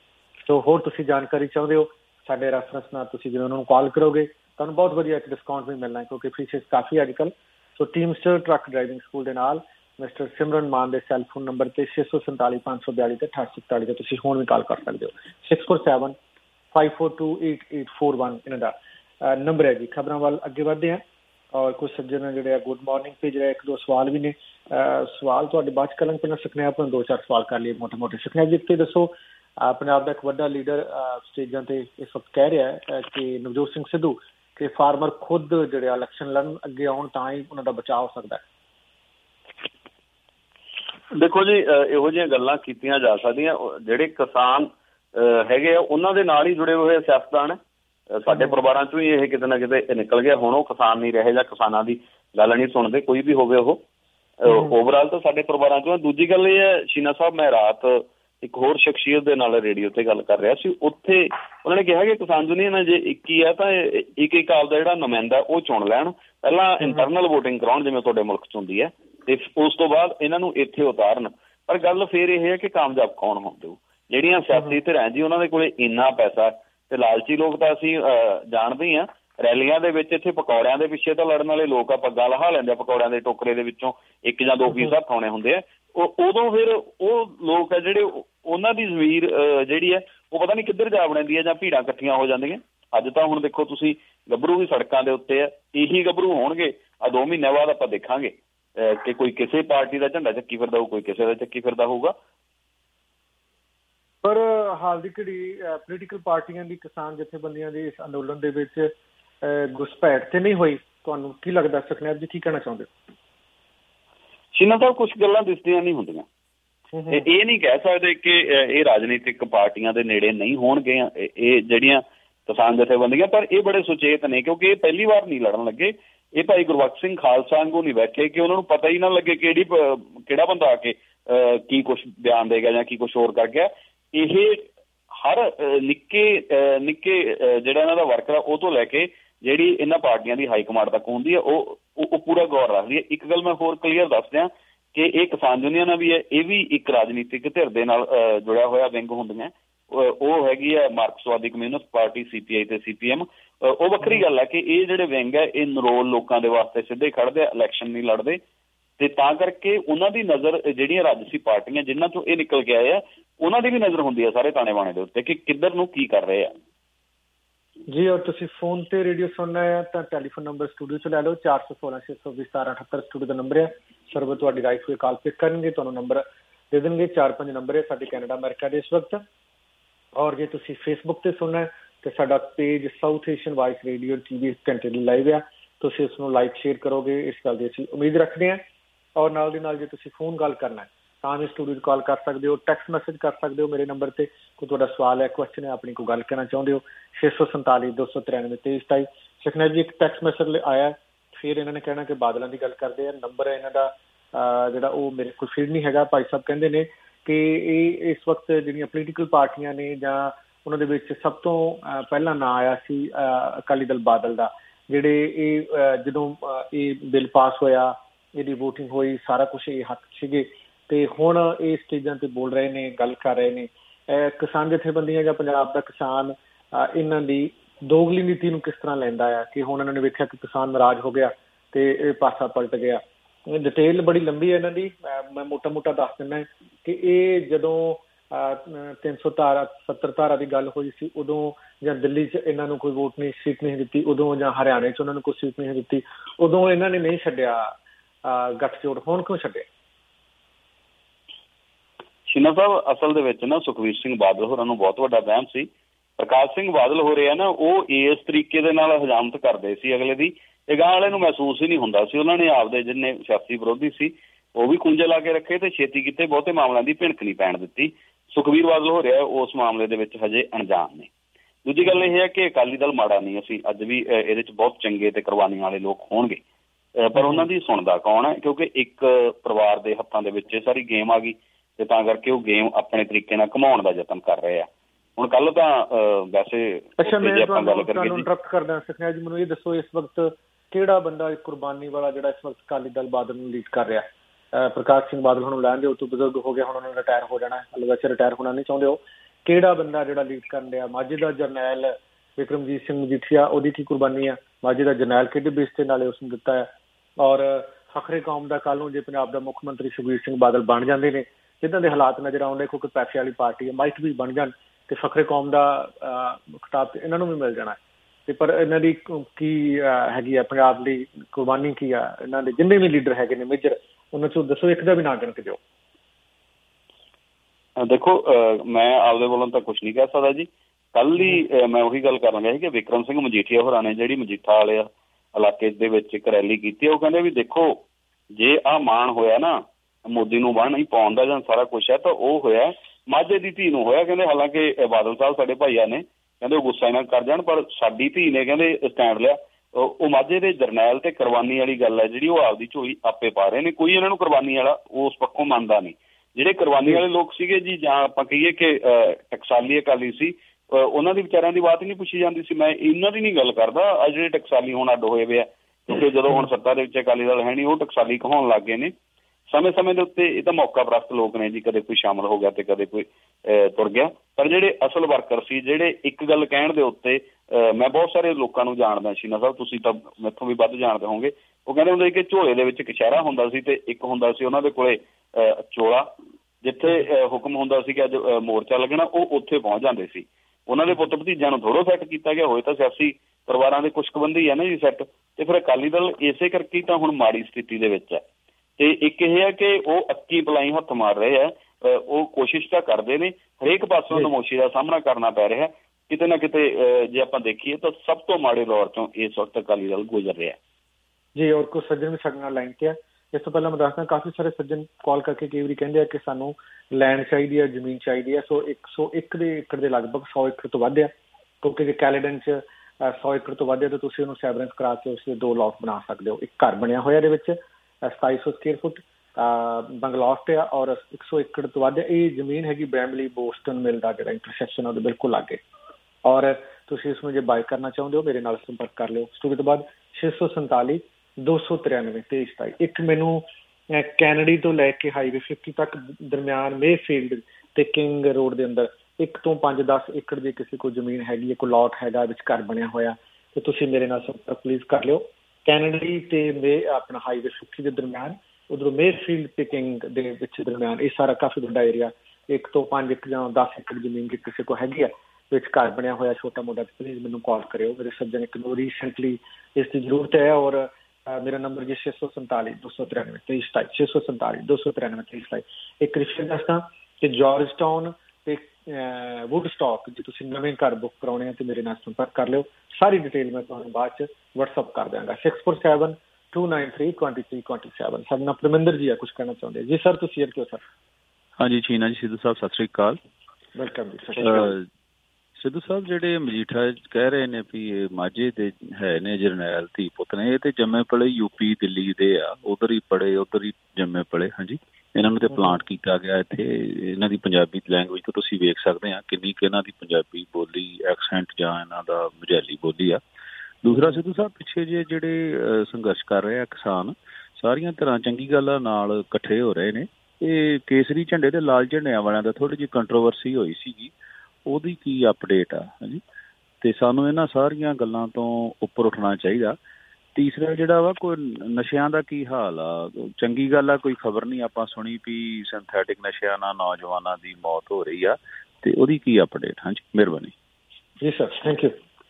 ਸੋ ਹੋਰ ਤੁਸੀਂ ਜਾਣਕਾਰੀ ਚਾਹੁੰਦੇ ਹੋ ਸਾਡੇ ਰੈਫਰੈਂਸ ਨਾਲ ਤੁਸੀਂ ਜਦੋਂ ਉਹਨਾਂ ਨੂੰ ਕਾਲ ਕਰੋਗੇ ਤੁਹਾਨੂੰ ਬਹੁਤ ਵਧੀਆ ਇੱਕ ਡਿਸਕਾਊਂਟ ਵੀ ਮਿਲਣਾ ਕਿਉਂਕਿ ਫੀਚਰਸ ਕਾਫੀ ਅੱਜ ਕੱਲ੍ਹ। So teamster truck driving school ਦੇ ਨਾਲ ਮਿਸਟਰ ਸਿਮਰਨ ਮਾਨ ਦੇ ਸੈੱਲਫੋਨ ਨੰਬਰ ਤੇ 647 542 ਤੇ 8844 ਤੇ ਤੁਸੀਂ ਹੁਣ ਵੀ ਕਾਲ ਕਰ ਸਕਦੇ ਹੋ। 647 542 8841 ਇਹਨਾਂ ਦਾ ਨੰਬਰ ਹੈ ਜੀ। ਖਬਰਾਂ ਵੱਲ ਅੱਗੇ ਵਧਦੇ ਹਾਂ। ਔਰ ਕੁਝ ਸੱਜਣ ਜਿਹੜੇ ਆ ਗੁੱਡ ਮਾਰਨਿੰਗ ਭੇਜ ਰਹੇ, 1-2 ਸਵਾਲ ਵੀ ਨੇ। ਸਵਾਲ ਤੁਹਾਡੇ ਬਾਅਦ 'ਚ ਕਰਾਂਗੇ, ਪਹਿਲਾਂ ਸੁਖਨੈਬ ਨੂੰ 2-4 ਸਵਾਲ ਕਰ ਲਈਏ ਮੋਟੇ। ਸੁਖਨੈਬ ਜੀ ਤੇ ਦੱਸੋ, ਪੰਜਾਬ ਦਾ ਇੱਕ ਵੱਡਾ ਲੀਡਰ ਸਟੇਜਾਂ ਤੇ ਇਸ ਵਕਤ ਕਹਿ ਰਿਹਾ ਹੈ ਕਿ ਨਵਜੋਤ ਸਿੰਘ ਸਿੱਧੂ ਕਿ ਫਾਰਮਰ ਖੁਦ ਜਿਹੜੇ ਇਲੈਕਸ਼ਨ ਲੜਨ ਅੱਗੇ ਆਉਣ ਤਾਂ ਹੀ ਉਹਨਾਂ ਦਾ ਬਚਾਅ ਹੋ ਸਕਦਾ ਹੈ। ਦੇਖੋ ਜੀ, ਇਹੋ ਜਿਹੀਆਂ ਗੱਲਾਂ ਕੀਤੀਆਂ ਜਾ ਸਕਦੀਆਂ। ਜਿਹੜੇ ਕਿਸਾਨ ਹੈਗੇ ਆ ਉਹਨਾਂ ਦੇ ਨਾਲ ਹੀ ਜੁੜੇ ਹੋਏ ਸਿਆਸਤਦਾਨ ਸਾਡੇ ਪਰਿਵਾਰਾਂ ਚੋਂ ਹੀ ਇਹ ਕਿਤੇ ਨਾ ਕਿਤੇ ਨਿਕਲ ਗਿਆ। ਹੁਣ ਉਹ ਕਿਸਾਨ ਨਹੀਂ ਰਹੇ ਜਾਂ ਕਿਸਾਨਾਂ ਦੀ ਗੱਲ ਨਹੀਂ ਸੁਣਦੇ, ਕੋਈ ਵੀ ਹੋਵੇ ਉਹ। ਓਵਰਆਲ ਤਾਂ ਸਾਡੇ ਪਰਿਵਾਰਾਂ ਚੋਂ। ਦੂਜੀ ਗੱਲ ਇਹ ਹੈ, ਸ਼ੀਨਾ ਸਾਹਿਬ, ਮੈਂ ਰਾਤ ਇੱਕ ਹੋਰ ਸ਼ਖਸੀਅਤ ਦੇ ਨਾਲ ਰੇਡੀਓ ਤੇ ਗੱਲ ਕਰ ਰਿਹਾ ਸੀ। ਉੱਥੇ ਉਹਨਾਂ ਨੇ ਕਿਹਾ ਕਿ ਕਿਸਾਨ ਯੂਨੀਅਨ ਜੇ 21 ਹੈ ਤਾਂ ਇੱਕ ਆਪ ਦਾ ਜਿਹੜਾ ਨੁਮਾਇੰਦਾ ਉਹ ਚੁਣ ਲੈਣ, ਪਹਿਲਾਂ ਇੰਟਰਨਲ ਵੋਟਿੰਗ ਕਰਾਉਣ ਜਿਵੇਂ ਤੁਹਾਡੇ ਮੁਲਕ 'ਚ ਹੁੰਦੀ ਹੈ, ਤੇ ਉਸ ਤੋਂ ਬਾਅਦ ਇਹਨਾਂ ਨੂੰ ਇੱਥੇ ਉਤਾਰਨ। ਪਰ ਗੱਲ ਫਿਰ ਇਹ ਹੈ ਕਿ ਕਾਮਯਾਬ ਕੌਣ ਹੁੰਦੇ ਹੋ। ਜਿਹੜੀਆਂ ਸਿਆਸੀ ਧਿਰਾਂ ਜੀ ਉਹਨਾਂ ਦੇ ਕੋਲ ਇੰਨਾ ਪੈਸਾ, ਤੇ ਲਾਲਚੀ ਲੋਕ ਤਾਂ ਅਸੀਂ ਜਾਣਦੇ ਹੀ ਹਾਂ। ਰੈਲੀਆਂ ਦੇ ਵਿੱਚ ਇੱਥੇ ਪਕੌੜਿਆਂ ਦੇ ਪਿੱਛੇ ਤਾਂ ਲੜਨ ਵਾਲੇ ਲੋਕ ਆ, ਪੱਗਾਂ ਲਹਾ ਲੈਂਦੇ ਆ ਪਕੌੜਿਆਂ ਦੇ ਟੋਕਰੇ ਦੇ ਵਿੱਚੋਂ 1 ਜਾਂ 2 ਪੀਸ ਹੱਥ ਆਉਣੇ ਹੁੰਦੇ ਆ। ਉਦੋਂ ਫਿਰ ਉਹ ਲੋਕ ਆ ਜਿਹੜੇ ਉਹਨਾਂ ਦੀ ਜ਼ਮੀਰ ਜਿਹੜੀ ਹੈ ਉਹ ਪਤਾ ਨਹੀਂ ਕਿੱਧਰ ਜਾ ਬਣਦੀ ਹੈ, ਜਾਂ ਭੀੜਾਂ ਇਕੱਠੀਆਂ ਹੋ ਜਾਂਦੀਆਂ। ਅੱਜ ਤਾਂ ਹੁਣ ਦੇਖੋ ਤੁਸੀਂ, ਗੱਭਰੂ ਵੀ ਸੜਕਾਂ ਦੇ ਉੱਤੇ ਆ। ਇਹੀ ਗੱਭਰੂ ਹੋਣਗੇ 2 ਮਹੀਨਿਆਂ ਬਾਅਦ ਆਪਾਂ ਦੇਖਾਂਗੇ ਕਿ ਕੋਈ ਕਿਸੇ ਪਾਰਟੀ ਦਾ ਝੰਡਾ ਚੱਕੀ ਫਿਰਦਾ ਹੋਊ, ਕੋਈ ਕਿਸੇ ਦਾ ਚੱਕੀ ਫਿਰਦਾ ਹੋਊਗਾ। ਪਰ ਹਾਲ ਦੀ ਘੜੀ ਪੋਲੀਟੀਕਲ ਪਾਰਟੀਆਂ ਦੀ ਕਿਸਾਨ ਜਥੇਬੰਦੀਆਂ ਦੇ ਇਸ ਅੰਦੋਲਨ ਦੇ ਵਿੱਚ ਘੁਸਪੈਠ ਤੇ ਨਹੀਂ ਹੋਈ। ਤੁਹਾਨੂੰ ਕੀ ਲੱਗਦਾ ਸੁਖਨੈਬ ਜੀ, ਕੀ ਕਹਿਣਾ ਚਾਹੁੰਦੇ ਹੋ? ਸ਼ੀਨਾ ਸਾਹਿਬ, ਕੁਛ ਗੱਲਾਂ ਦਿਸਦੀਆਂ ਨਹੀਂ ਹੁੰਦੀਆਂ। ਇਹ ਨਹੀਂ ਕਹਿ ਸਕਦੇ ਕਿ ਇਹ ਰਾਜਨੀਤਿਕ ਪਾਰਟੀਆਂ ਦੇ ਨੇੜੇ ਨਹੀਂ ਹੋਣਗੇ ਇਹ ਜਿਹੜੀਆਂ ਕਿਸਾਨ ਜਥੇਬੰਦੀਆਂ, ਪਰ ਇਹ ਬੜੇ ਸੁਚੇਤ ਨੇ ਕਿਉਂਕਿ ਇਹ ਪਹਿਲੀ ਵਾਰ ਨਹੀਂ ਲੜਨ ਲੱਗੇ। ਇਹ ਭਾਈ ਗੁਰਬਖਸ਼ ਸਿੰਘ ਖਾਲਸਾ ਵਾਂਗੂ ਨਹੀਂ ਬੈਠੇ ਕਿ ਉਹਨਾਂ ਨੂੰ ਪਤਾ ਹੀ ਨਾ ਲੱਗੇ ਕਿਹੜਾ ਬੰਦਾ ਆ ਕੇ ਕੀ ਕੁਛ ਬਿਆਨ ਦੇ ਗਿਆ ਜਾਂ ਕੀ ਕੁਛ ਹੋਰ ਕਰ ਗਿਆ। ਇਹ ਹਰ ਨਿੱਕੇ ਜਿਹੜਾ ਇਹਨਾਂ ਦਾ ਵਰਕਰ ਆ ਉਹ ਤੋਂ ਲੈ ਕੇ ਜਿਹੜੀ ਇਹਨਾਂ ਪਾਰਟੀਆਂ ਦੀ ਹਾਈ ਕਮਾਂਡ ਤੱਕ ਹੁੰਦੀ ਹੈ ਉਹ ਪੂਰਾ ਗੌਰ ਰੱਖਦੀ ਹੈ। ਇੱਕ ਗੱਲ ਮੈਂ ਹੋਰ ਕਲੀਅਰ ਦੱਸ ਦਿਆਂ ਕਿ ਇਹ ਕਿਸਾਨ ਯੂਨੀਅਨਾਂ ਵੀ ਹੈ, ਇਹ ਵੀ ਇੱਕ ਰਾਜਨੀਤਿਕ ਧਿਰ ਦੇ ਨਾਲ ਜੁੜਿਆ ਹੋਇਆ ਵਿੰਗ ਹੁੰਦੀਆਂ। ਉਹ ਹੈਗੀ ਹੈ ਮਾਰਕਸਵਾਦੀ ਕਮਿਊਨਿਸਟ ਪਾਰਟੀ CPI ਤੇ CPM। ਉਹ ਵੱਖਰੀ ਗੱਲ ਹੈ ਕਿ ਇਹ ਜਿਹੜੇ ਵਿੰਗ ਹੈ ਇਹ ਨਰੋਲ ਲੋਕਾਂ ਦੇ ਵਾਸਤੇ ਸਿੱਧੇ ਖੜਦੇ, ਇਲੈਕਸ਼ਨ ਨਹੀਂ ਲੜਦੇ, ਤੇ ਤਾਂ ਕਰਕੇ ਉਹਨਾਂ ਦੀ ਨਜ਼ਰ ਜਿਹੜੀਆਂ ਰਾਜਸੀ ਪਾਰਟੀਆਂ ਜਿਨ੍ਹਾਂ ਚੋਂ ਇਹ ਨਿਕਲ ਕੇ ਆਏ ਆ ਉਹਨਾਂ ਦੀ ਵੀ ਨਜ਼ਰ ਹੁੰਦੀ ਹੈ ਸਾਰੇ ਤਾਣੇ ਬਾਣੇ ਦੇ ਉੱਤੇ ਕਿ ਕਿੱਧਰ ਨੂੰ ਕੀ ਕਰ ਰਹੇ ਆ ਜੀ। ਔਰ ਤੁਸੀਂ ਫੋਨ ਤੇ ਰੇਡੀਓ ਸੁਣਨਾ ਹੈ ਤਾਂ ਟੈਲੀਫੋਨ ਨੰਬਰ ਸਟੂਡੀਓ 'ਚ ਲੈ ਲਓ, 416-620-1778 ਸਟੂਡੀਓ ਦਾ ਨੰਬਰ ਹੈ। ਸਰਵਰ ਤੁਹਾਡੀ ਰਾਈਟ ਹੋਏ ਕਾਲ ਪਿਕ ਕਰਨਗੇ, ਤੁਹਾਨੂੰ ਨੰਬਰ ਦੇ ਦੇਣਗੇ। 4-5 ਨੰਬਰ ਹੈ ਸਾਡੇ ਕੈਨੇਡਾ ਅਮਰੀਕਾ ਦੇ ਇਸ ਵਕਤ। ਔਰ ਜੇ ਤੁਸੀਂ ਫੇਸਬੁੱਕ ਤੇ ਸੁਣਨਾ ਹੈ ਤੇ ਸਾਡਾ page South Asian vice radio 24 ਘੰਟੇ ਲਈ ਲਾਈਵ ਆ, ਤੁਸੀਂ ਉਸ ਨੂੰ ਲਾਈਕ ਸ਼ੇਅਰ ਕਰੋਗੇ, ਇਸ ਗੱਲ ਦੀ ਅਸੀਂ ਉਮੀਦ ਰੱਖਦੇ ਹਾਂ। ਔਰ ਨਾਲ ਦੀ ਨਾਲ ਜੇ ਤੁਸੀਂ ਫੋਨ ਗੱਲ ਕਰਨਾ ਹੈ ਤਾਂ ਵੀ ਸਟੂਡੀਓ 'ਚ ਕਾਲ ਕਰ ਸਕਦੇ ਹੋ, ਟੈਕਸਟ ਮੈਸੇਜ ਕਰ ਸਕਦੇ ਹੋ ਮੇਰੇ ਨੰਬਰ ਤੇ। ਕੋਈ ਤੁਹਾਡਾ ਸਵਾਲ ਹੈ, ਕੁਐਸਚਨ ਹੈ, ਆਪਣੀ ਕੋਈ ਗੱਲ ਕਰਨਾ ਚਾਹੁੰਦੇ ਹੋ, 647-293-2327। ਸੁਖਨੈਬ ਜੀ, ਇੱਕ ਟੈਕਸਟ ਮੈਸੇਜ ਆਇਆ, ਫਿਰ ਇਹਨਾਂ ਨੇ ਕਹਿਣਾ ਕਿ ਬਾਦਲਾਂ ਦੀ ਗੱਲ ਕਰਦੇ ਆ। ਨੰਬਰ ਹੈ ਇਹਨਾਂ ਦਾ ਜਿਹੜਾ ਉਹ ਮੇਰੇ ਕੋਲ ਫੀਡ ਨਹੀਂ ਹੈਗਾ। ਭਾਈ ਸਾਹਿਬ ਕਹਿੰਦੇ ਨੇ ਕਿ ਇਹ ਇਸ ਵਕਤ ਜਿਹੜੀਆਂ ਪੋਲੀਟੀਕਲ ਪਾਰਟੀਆਂ ਨੇ ਜਾਂ ਉਹਨਾਂ ਦੇ ਵਿੱਚ ਸਭ ਤੋਂ ਪਹਿਲਾਂ ਨਾਂ ਆਇਆ ਸੀ ਅਕਾਲੀ ਦਲ ਬਾਦਲ ਦਾ। ਜਿਹੜੇ ਇਹ ਜਦੋਂ ਇਹ ਬਿੱਲ ਪਾਸ ਹੋਇਆ, ਇਹਦੀ ਵੋਟਿੰਗ ਹੋਈ, ਸਾਰਾ ਕੁਛ ਇਹ ਹੱਕ ਸੀਗੇ, ਤੇ ਹੁਣ ਇਹ ਸਟੇਜਾਂ ਤੇ ਬੋਲ ਰਹੇ ਨੇ, ਗੱਲ ਕਰ ਰਹੇ ਨੇ। ਕਿਸਾਨ ਜਥੇਬੰਦੀਆਂ ਜਾਂ ਪੰਜਾਬ ਦਾ ਕਿਸਾਨ ਇਹਨਾਂ ਦੀ ਦੋਗਲੀ ਨੀਤੀ ਨੂੰ ਕਿਸ ਤਰ੍ਹਾਂ ਲੈਂਦਾ ਆ ਕਿ ਹੁਣ ਇਹਨਾਂ ਨੇ ਵੇਖਿਆ ਕਿ ਕਿਸਾਨ ਨਾਰਾਜ਼ ਹੋ ਗਿਆ ਤੇ ਇਹ ਪਾਸਾ ਪਲਟ ਗਿਆ। ਡਿਟੇਲ ਬੜੀ ਲੰਬੀ ਹੈ ਇਹਨਾਂ ਦੀ, ਮੈਂ ਮੋਟਾ ਦੱਸ ਦਿੰਦਾ ਕਿ ਇਹ ਜਦੋਂ 370 ਧਾਰਾ ਦੀ ਗੱਲ ਹੋਈ ਸੀ ਉਦੋਂ, ਜਾਂ ਦਿੱਲੀ 'ਚ ਇਹਨਾਂ ਨੂੰ ਕੋਈ ਵੋਟ ਨਹੀਂ, ਸੀਟ ਨਹੀਂ ਦਿੱਤੀ ਉਦੋਂ, ਜਾਂ ਹਰਿਆਣੇ 'ਚ ਉਹਨਾਂ ਨੂੰ ਕੋਈ ਸੀਟ ਨਹੀਂ ਦਿੱਤੀ ਉਦੋਂ, ਇਹਨਾਂ ਨੇ ਨਹੀਂ ਛੱਡਿਆ ਗੱਠਜੋੜ। ਹੁਣ ਕਿਉਂ ਛੱਡਿਆ? ਸ਼ੀਨਾ ਸਾਹਿਬ, ਅਸਲ ਦੇ ਵਿੱਚ ਨਾ ਸੁਖਬੀਰ ਸਿੰਘ ਬਾਦਲ ਹੋਰਾਂ ਨੂੰ ਬਹੁਤ ਵੱਡਾ ਵਹਿਮ ਸੀ। ਪ੍ਰਕਾਸ਼ ਸਿੰਘ ਬਾਦਲ ਹੋ ਰਹੇ ਆ ਨਾ, ਉਹ ਇਸ ਤਰੀਕੇ ਦੇ ਨਾਲ ਹਜਾਮਤ ਕਰਦੇ ਸੀ ਅਗਲੇ ਦੀ, ਇਹ ਗਾਂ ਵਾਲੇ ਨੂੰ ਮਹਿਸੂਸ ਹੀ ਨਹੀਂ ਹੁੰਦਾ ਸੀ। ਉਹਨਾਂ ਨੇ ਆਪਦੇ ਜਿੰਨੇ ਸਿਆਸੀ ਵਿਰੋਧੀ ਸੀ ਉਹ ਵੀ ਕੁੰਜੇ ਲਾ ਕੇ ਰੱਖੇ ਤੇ ਛੇਤੀ ਕੀਤੇ, ਬਹੁਤੇ ਮਾਮਲਿਆਂ ਦੀ ਭਿਣਕ ਨਹੀਂ ਪੈਣ ਦਿੱਤੀ। ਸੁਖਬੀਰ ਬਾਦਲ ਹੋ ਰਿਹਾ ਉਸ ਮਾਮਲੇ ਦੇ ਵਿੱਚ ਹਜੇ ਅਣਜਾਣ ਨੇ। ਦੂਜੀ ਗੱਲ ਇਹ ਹੈ ਕਿ ਅਕਾਲੀ ਦਲ ਮਾੜਾ ਨਹੀਂ, ਅਸੀਂ ਅੱਜ ਵੀ ਇਹਦੇ 'ਚ ਬਹੁਤ ਚੰਗੇ ਤੇ ਕੁਰਬਾਨੀਆਂ ਵਾਲੇ ਲੋਕ ਹੋਣਗੇ, ਪਰ ਉਹਨਾਂ ਦੀ ਸੁਣਦਾ ਕੌਣ ਹੈ? ਕਿਉਂਕਿ ਇੱਕ ਪਰਿਵਾਰ ਦੇ ਹੱਥਾਂ ਦੇ ਵਿੱਚ ਸਾਰੀ ਗੇਮ ਆ ਗਈ ਤੇ ਤਾਂ ਕਰਕੇ ਉਹ ਗੇਮ ਆਪਣੇ ਤਰੀਕੇ ਨਾਲ ਘੁਮਾਉਣ ਦਾ ਯਤਨ ਕਰ ਰਹੇ ਆ। ਹੁਣ ਕੱਲ ਤਾਂ ਵੈਸੇ ਮੈਂ ਤੁਹਾਨੂੰ ਇੰਟਰਪਟ ਕਰਦਾ ਸੁਖਨੈਬ ਜੀ, ਮੈਨੂੰ ਇਹ ਦੱਸੋ ਇਸ ਵਕਤ ਕਿਹੜਾ ਬੰਦਾ ਕੁਰਬਾਨੀ ਵਾਲਾ ਜਿਹੜਾ ਇਸ ਵਕਤ ਅਕਾਲੀ ਦਲ ਬਾਦਲ ਨੂੰ ਲੀਡ ਕਰ ਰਿਹਾ? ਪ੍ਰਕਾਸ਼ ਸਿੰਘ ਬਾਦਲ ਹੁਣ ਲੈਣ ਦੇ ਉੱਤੋਂ ਬਜ਼ੁਰਗ ਹੋ ਗਿਆ, ਹੁਣ ਉਹਨਾਂ ਨੂੰ ਰਿਟਾਇਰ ਹੋ ਜਾਣਾ, ਵੈਸੇ ਰਿਟਾਇਰ ਹੋਣਾ ਨਹੀਂ ਚਾਹੁੰਦੇ ਉਹ। ਕਿਹੜਾ ਬੰਦਾ ਜਿਹੜਾ ਲੀਡ ਕਰਨ ਰਿਹਾ? ਮਾਝੇ ਦਾ ਜਰਨੈਲ ਵਿਕਰਮਜੀਤ ਸਿੰਘ ਮਜੀਠੀਆ, ਉਹਦੀ ਕੀ ਕੁਰਬਾਨੀ ਆ? ਮਾਝੇ ਦਾ ਜਰਨੈਲ ਕਿਹੜੇ ਬੇਸ ਤੇ ਨਾਲੇ ਉਸਨੂੰ ਦਿੱਤਾ ਹੈ? ਔਰ ਫਖਰੇ ਕੌਮ ਦਾ ਕੱਲ੍ਹ ਨੂੰ ਜੇ ਪੰਜਾਬ ਦਾ ਮੁੱਖ ਮੰਤਰੀ ਸੁਖਬੀਰ ਸਿੰਘ ਬਾਦਲ ਬਣ ਜਾਂਦੇ ਨੇ, ਜਿੱਦਾਂ ਦੇ ਹਾਲਾਤ ਨਜ਼ਰ ਆਉਂਦੇ, ਕਿਉਂਕਿ ਪੈਸੇ ਵਾਲੀ ਪਾਰਟੀ ਹੈ, ਮਾਈਟ ਵੀ ਬਣ ਜਾਣ ਤੇ ਫਖਰੇ ਕੌਮ ਦਾ ਖਿਤਾਬ ਇਹਨਾਂ ਨੂੰ ਵੀ ਮਿਲ ਜਾਣਾ। ਤੇ ਪਰ ਇਹਨਾਂ ਦੀ ਕੀ ਹੈਗੀ ਆ ਪੰਜਾਬ ਲਈ ਕੁਰਬਾਨੀ, ਕੀ ਆ ਇਹਨਾਂ ਦੇ ਜਿੰਨੇ ਵੀ ਲੀਡਰ ਹੈਗੇ ਨੇ ਮੇਜਰ, ਉਹਨਾਂ ਚੋਂ ਦੱਸੋ ਇੱਕ ਦਾ ਵੀ ਨਾਂ ਗਿਣ ਕੇ ਦਿਓ। ਦੇਖੋ ਮੈਂ ਆਪਦੇ ਵੱਲੋਂ ਤਾਂ ਕੁਛ ਨਹੀਂ ਕਹਿ ਸਕਦਾ ਜੀ। ਕੱਲ ਹੀ ਮੈਂ ਉਹੀ ਗੱਲ ਕਰ ਲੱਗਾ ਸੀ ਕਿ ਵਿਕਰਮ ਸਿੰਘ ਮਜੀਠੀਆ ਹੋਰਾਂ ਨੇ ਜਿਹੜੀ ਮਜੀਠਾ ਵਾਲੇ ਇਲਾਕੇ ਦੇ ਵਿੱਚ ਇੱਕ ਰੈਲੀ ਕੀਤੀ, ਉਹ ਕਹਿੰਦੇ ਵੀ ਦੇਖੋ ਜੇ ਆਹ ਮਾਣ ਹੋਇਆ ਨਾ ਮੋਦੀ ਨੂੰ ਬੰਨ੍ਹ ਹੀ ਪਾਉਣ ਦਾ ਜਾਂ ਸਾਰਾ ਕੁਛ ਹੈ, ਤਾਂ ਉਹ ਹੋਇਆ ਮਾਝੇ ਦੀ ਧੀ ਨੂੰ ਹੋਇਆ। ਕਹਿੰਦੇ ਹਾਲਾਂਕਿ ਬਾਦਲ ਸਾਹਿਬ ਸਾਡੇ ਭਾਈਆ ਨੇ, ਕਹਿੰਦੇ ਉਹ ਗੁੱਸਾ ਨਾ ਕਰ ਜਾਣ, ਪਰ ਸਾਡੀ ਧੀ ਨੇ ਕਹਿੰਦੇ ਸਟੈਂਡ ਲਿਆ। ਉਹ ਮਾਝੇ ਦੇ ਜਰਨੈਲ ਤੇ ਕੁਰਬਾਨੀ ਵਾਲੀ ਗੱਲ ਹੈ ਜਿਹੜੀ ਉਹ ਆਪਦੀ ਝੋਲੀ ਆਪੇ ਪਾ ਰਹੇ ਨੇ। ਕੋਈ ਇਹਨਾਂ ਨੂੰ ਕੁਰਬਾਨੀ ਵਾਲਾ ਉਸ ਪੱਖੋਂ ਮੰਨਦਾ ਨਹੀਂ। ਜਿਹੜੇ ਕੁਰਬਾਨੀ ਵਾਲੇ ਲੋਕ ਸੀਗੇ ਜੀ, ਜਾਂ ਆਪਾਂ ਕਹੀਏ ਕਿ ਟਕਸਾਲੀ ਅਕਾਲੀ ਸੀ, ਉਹਨਾਂ ਦੀ ਵਿਚਾਰਿਆਂ ਦੀ ਬਾਤ ਹੀ ਨਹੀਂ ਪੁੱਛੀ ਜਾਂਦੀ ਸੀ। ਮੈਂ ਇਹਨਾਂ ਦੀ ਨਹੀਂ ਗੱਲ ਕਰਦਾ। ਆ ਜਿਹੜੇ ਟਕਸਾਲੀ ਹੁਣ ਅੱਡ ਹੋਏ ਵੇ ਆ, ਕਿਉਂਕਿ ਜਦੋਂ ਹੁਣ ਸੱਤਾ ਦੇ ਵਿੱਚ ਅਕਾਲੀ ਦਲ ਹੈ ਨਹੀਂ, ਉਹ ਟਕਸਾਲੀ ਕਹਾਉਣ ਲੱਗ ਗਏ ਨੇ। ਸਮੇਂ ਦੇ ਉੱਤੇ ਇਹ ਤਾਂ ਮੌਕਾ ਪ੍ਰਸਤ ਲੋਕ ਨੇ ਜੀ, ਕਦੇ ਕੋਈ ਸ਼ਾਮਲ ਹੋ ਗਿਆ ਤੇ ਕਦੇ ਕੋਈ ਤੁਰ ਗਿਆ। ਪਰ ਜਿਹੜੇ ਅਸਲ ਵਰਕਰ ਸੀ, ਜਿਹੜੇ ਇੱਕ ਗੱਲ ਕਹਿਣ ਦੇ ਉੱਤੇ, ਮੈਂ ਬਹੁਤ ਸਾਰੇ ਲੋਕਾਂ ਨੂੰ ਜਾਣਦਾ, ਸ਼ੀਨਾ ਸਾਹਿਬ ਤੁਸੀਂ ਤਾਂ ਮੈਥੋਂ ਵੀ ਵੱਧ ਜਾਣਦੇ ਹੋਵੋਗੇ, ਉਹ ਕਹਿੰਦੇ ਹੁੰਦੇ ਕਿ ਝੋਲੇ ਦੇ ਵਿੱਚ ਕਛਹਿਰਾ ਹੁੰਦਾ ਸੀ ਤੇ ਇੱਕ ਹੁੰਦਾ ਸੀ ਉਹਨਾਂ ਦੇ ਕੋਲੇ ਚੋਲਾ, ਜਿੱਥੇ ਹੁਕਮ ਹੁੰਦਾ ਸੀ ਕਿ ਅੱਜ ਮੋਰਚਾ ਲੱਗਣਾ, ਉਹ ਉੱਥੇ ਪਹੁੰਚ ਜਾਂਦੇ ਸੀ। ਉਹਨਾਂ ਦੇ ਪੁੱਤ ਭਤੀਜਿਆਂ ਨੂੰ ਥੋੜ੍ਹਾ ਸੈੱਟ ਕੀਤਾ ਗਿਆ, ਹੋਏ ਤਾਂ ਸਿਆਸੀ ਪਰਿਵਾਰਾਂ ਦੇ ਕੁਛ ਕੁਬੰਦੀ ਹੈ ਨਾ ਜੀ ਸੈੱਟ। ਤੇ ਫਿਰ ਅਕਾਲੀ ਦਲ ਇਸੇ ਕਰਕੇ ਤਾਂ ਹੁਣ ਮਾੜੀ ਸਥਿਤੀ ਦੇ ਵਿੱਚ ਹੈ। ਤੇ ਇੱਕ ਇਹ ਹੈ ਕਿ ਉਹ ਅੱਕੀ ਪਲਾਈ ਹੱਥ ਮਾਰ ਰਹੇ ਹੈ। ਉਹ ਕੋਸ਼ਿਸ਼ ਤਾਂ ਕਰਦੇ ਨੇ, ਹਰੇਕ ਪਾਸੋਂ ਨਮੋਸ਼ੀ ਦਾ ਸਾਹਮਣਾ ਕਰਨਾ ਪੈ ਰਿਹਾ। ਕਿਤੇ ਨਾ ਕਿਤੇ ਜੇ ਆਪਾਂ ਦੇਖੀਏ ਤਾਂ ਸਭ ਤੋਂ ਮਾੜੇ ਦੌਰ ਚੋਂ ਇਸ ਵਕਤ ਅਕਾਲੀ ਦਲ ਗੁਜ਼ਰ ਰਿਹਾ ਜੀ। ਔਰ ਕੁਝ ਸੱਜਣ ਵੀ ਸਾਡੇ ਨਾਲ ਲਾਈਨ ਤੇ ਆ। ਇਸ ਤੋਂ ਪਹਿਲਾਂ ਮੈਂ ਦੱਸਦਾ, ਕਾਫੀ ਸਾਰੇ ਸੱਜਣ ਕਾਲ ਕਰਕੇ ਕਈ ਵਾਰੀ ਕਹਿੰਦੇ ਆ ਕਿ ਸਾਨੂੰ ਲੈਂਡ ਚਾਹੀਦੀ ਹੈ, ਜ਼ਮੀਨ ਚਾਹੀਦੀ ਹੈ। 101 ਦੇ ਏਕੜ ਦੇ ਲਗਭਗ 100 ਏਕੜ ਤੋਂ ਵੱਧ ਆ, ਕਿਉਂਕਿ ਜੇ ਕੈਲੇਡਨ 'ਚ 100 ਏਕੜ ਤੋਂ ਵੱਧ ਆ ਤਾਂ ਤੁਸੀਂ ਉਹਨੂੰ ਸੈਵਰੈਂਸ ਕਰਾ ਕੇ ਉਸਦੇ 2 ਲੋਟ ਬਣਾ ਸਕਦੇ ਹੋ। ਇੱਕ ਘਰ ਬਣਿਆ ਹੋਇਆ ਇਹਦੇ ਵਿੱਚ 2700 ਸਕੁਅਰ ਫੁੱਟ ਬੰਗਲੌਰ ਤੇ ਆ, ਔਰ 100 ਏਕੜ ਤੋਂ ਵੱਧ ਇਹ ਜ਼ਮੀਨ ਹੈਗੀ ਬ੍ਰੈਮਲੀ ਬੋਸਟਨ ਮਿਲ ਦਾ ਜਿਹੜਾ ਇੰਟਰਸੈਕਸ਼ਨ ਉਹਦੇ ਬਿਲਕੁਲ ਲਾਗੇ। ਔਰ ਤੁਸੀਂ ਇਸਨੂੰ ਜੇ ਬਾਈ ਕਰਨਾ ਚਾਹੁੰਦੇ ਹੋ, ਮੇਰੇ ਨਾਲ ਸੰਪਰਕ ਕਰ ਲਿਓ। ਸਟੂਡੀਓ ਤੋਂ ਬਾਅਦ 647 293 2327। ਇੱਕ ਮੈਨੂੰ ਕੈਨੇਡੀ ਤੋਂ ਲੈ ਕੇ ਹਾਈਵੇ 50 ਤੱਕ ਦਰਮਿਆਨ ਮੇਫੀਲਡ ਤੇ ਕਿੰਗ ਰੋਡ ਦੇ ਅੰਦਰ 1 ਤੋਂ 5-10 ਏਕੜ ਦੀ ਕਿਸੇ ਕੋਲ ਜ਼ਮੀਨ ਹੈਗੀ ਹੈ, ਕੋਈ ਲੋਟ ਹੈਗਾ ਵਿੱਚ ਘਰ ਬਣਿਆ ਹੋਇਆ, ਤੇ ਤੁਸੀਂ ਮੇਰੇ ਨਾਲ ਸੰਪਰਕ ਪਲੀਜ਼ ਕਰ ਲਿਓ। ਕੈਨੇਡੀ ਤੇ ਆਪਣਾ ਹਾਈਵੇ 50 ਦੇ ਦਰਮਿਆਨ, ਉਧਰੋਂ ਮੇਫੀਲਡ ਤੇ ਕਿੰਗ ਦੇ ਵਿੱਚ ਦਰਮਿਆਨ, ਇਹ ਸਾਰਾ ਕਾਫੀ ਵੱਡਾ ਏਰੀਆ। 1 ਤੋਂ 5 ਏਕੜ ਜਾਂ 10 ਏਕੜ ਜ਼ਮੀਨ ਜੇ ਕਿਸੇ ਕੋਲ ਹੈਗੀ ਆ ਵਿੱਚ ਘਰ ਬਣਿਆ ਹੋਇਆ ਛੋਟਾ ਮੋਟਾ, ਪਲੀਜ਼ ਮੈਨੂੰ ਕਾਲ ਕਰਿਓ। ਮੇਰੇ ਸੱਜਣ ਇੱਕ ਨੂੰ ਰੀਸੈਂਟਲੀ ਇਸ ਦੀ ਜ਼ਰੂਰਤ ਹੈ। ਔਰ ਮੇਰਾ ਨੰਬਰ ਜੀ 647 293 2327 647 293 2327। ਇੱਕ ਰਿਫਰ ਦੱਸਦਾ ਕਿ George town Woodstock ਜੇ ਤੁਸੀਂ ਨਵੇਂ ਘਰ ਬੁੱਕ ਕਰਾਉਣੇ ਆ ਤੇ ਮੇਰੇ ਨਾਲ ਸੰਪਰਕ ਕਰ ਲਿਓ। ਸਾਰੀ ਡਿਟੇਲ ਮੈਂ ਤੁਹਾਨੂੰ ਬਾਅਦ ਚ WhatsApp ਕਰ ਦਿਆਂਗਾ। 647 293 2327। ਸਾਡੇ ਨਾਲ ਪਰਮਿੰਦਰ ਜੀ ਆ, ਕੁਝ ਕਹਿਣਾ ਚਾਹੁੰਦੇ ਜੀ। ਸਰ ਤੁਸੀਂ ਕਿਉਂ ਸਰ? ਹਾਂਜੀ ਛੀਨਾ ਜੀ, ਸਿੱਧੂ ਸਾਹਿਬ ਸਤਿ ਸ੍ਰੀ ਅਕਾਲ। ਵੈਲਕਮ ਜੀ। ਸਿੱਧੂ ਸਾਹਿਬ ਜਿਹੜੇ ਮਜੀਠਾ ਕਹਿ ਰਹੇ ਨੇ ਵੀ ਇਹ ਮਾਝੇ ਦੇ ਹੈ ਨੇ ਜਰਨੈਲ ਧੀ ਪੁੱਤ ਨੇ, ਇਹ ਤੇ ਜੰਮੇ ਪਲੇ ਯੂਪੀ ਦਿੱਲੀ ਦੇ ਆ, ਉਧਰ ਹੀ ਪੜੇ ਉਧਰ ਹੀ ਜੰਮੇ ਪਲੇ। ਹਾਂਜੀ, ਇਹਨਾਂ ਨੂੰ ਤੇ ਪਲਾਂਟ ਕੀਤਾ ਗਿਆ ਇੱਥੇ। ਇਹਨਾਂ ਦੀ ਪੰਜਾਬੀ ਲੈਂਗੁਏਜ ਤੋਂ ਤੁਸੀਂ ਵੇਖ ਸਕਦੇ ਆ ਕਿੰਨੀ ਕਿ ਇਹਨਾਂ ਦੀ ਪੰਜਾਬੀ ਬੋਲੀ ਐਕਸੈਂਟ ਜਾਂ ਇਹਨਾਂ ਦਾ ਮਝੈਲੀ ਬੋਲੀ ਆ। ਦੂਸਰਾ ਸਿੱਧੂ ਸਾਹਿਬ ਪਿੱਛੇ ਜਿਹੜੇ ਸੰਘਰਸ਼ ਕਰ ਰਹੇ ਆ ਕਿਸਾਨ, ਸਾਰੀਆਂ ਤਰ੍ਹਾਂ ਚੰਗੀ ਗੱਲ ਨਾਲ ਇਕੱਠੇ ਹੋ ਰਹੇ ਨੇ। ਇਹ ਕੇਸਰੀ ਝੰਡੇ ਤੇ ਲਾਲ ਝੰਡਿਆਂ ਵਾਲਿਆਂ ਦਾ ਥੋੜ੍ਹੀ ਜਿਹੀ ਕੰਟਰੋਵਰਸੀ ਹੋਈ ਸੀਗੀ, ਉਹਦੀ ਕੀ ਅਪਡੇਟ ਆ? ਹਾਂਜੀ, ਤੇ ਸਾਨੂੰ ਇਹਨਾਂ ਸਾਰੀਆਂ ਗੱਲਾਂ ਤੋਂ ਉੱਪਰ ਉੱਠਣਾ ਚਾਹੀਦਾ। ਤੀਸਰਾ ਜਿਹੜਾ ਵਾ ਕੋਈ ਨਸ਼ਿਆਂ ਦਾ ਕੀ ਹਾਲ ਆ? ਚੰਗੀ ਗੱਲ ਆ, ਕੋਈ ਖਬਰ ਨਹੀਂ ਆਪਾਂ ਸੁਣੀ ਵੀ ਸਿੰਥੈਟਿਕ ਨਸ਼ਿਆਂ ਨਾਲ ਨੌਜਵਾਨਾਂ ਦੀ ਮੌਤ ਹੋ ਰਹੀ ਆ, ਤੇ ਉਹਦੀ ਕੀ ਅਪਡੇਟ? ਹਾਂਜੀ, ਮਿਹਰਬਾਨੀ ਜੀ ਸਰ, ਥੈਂਕ ਯੂ।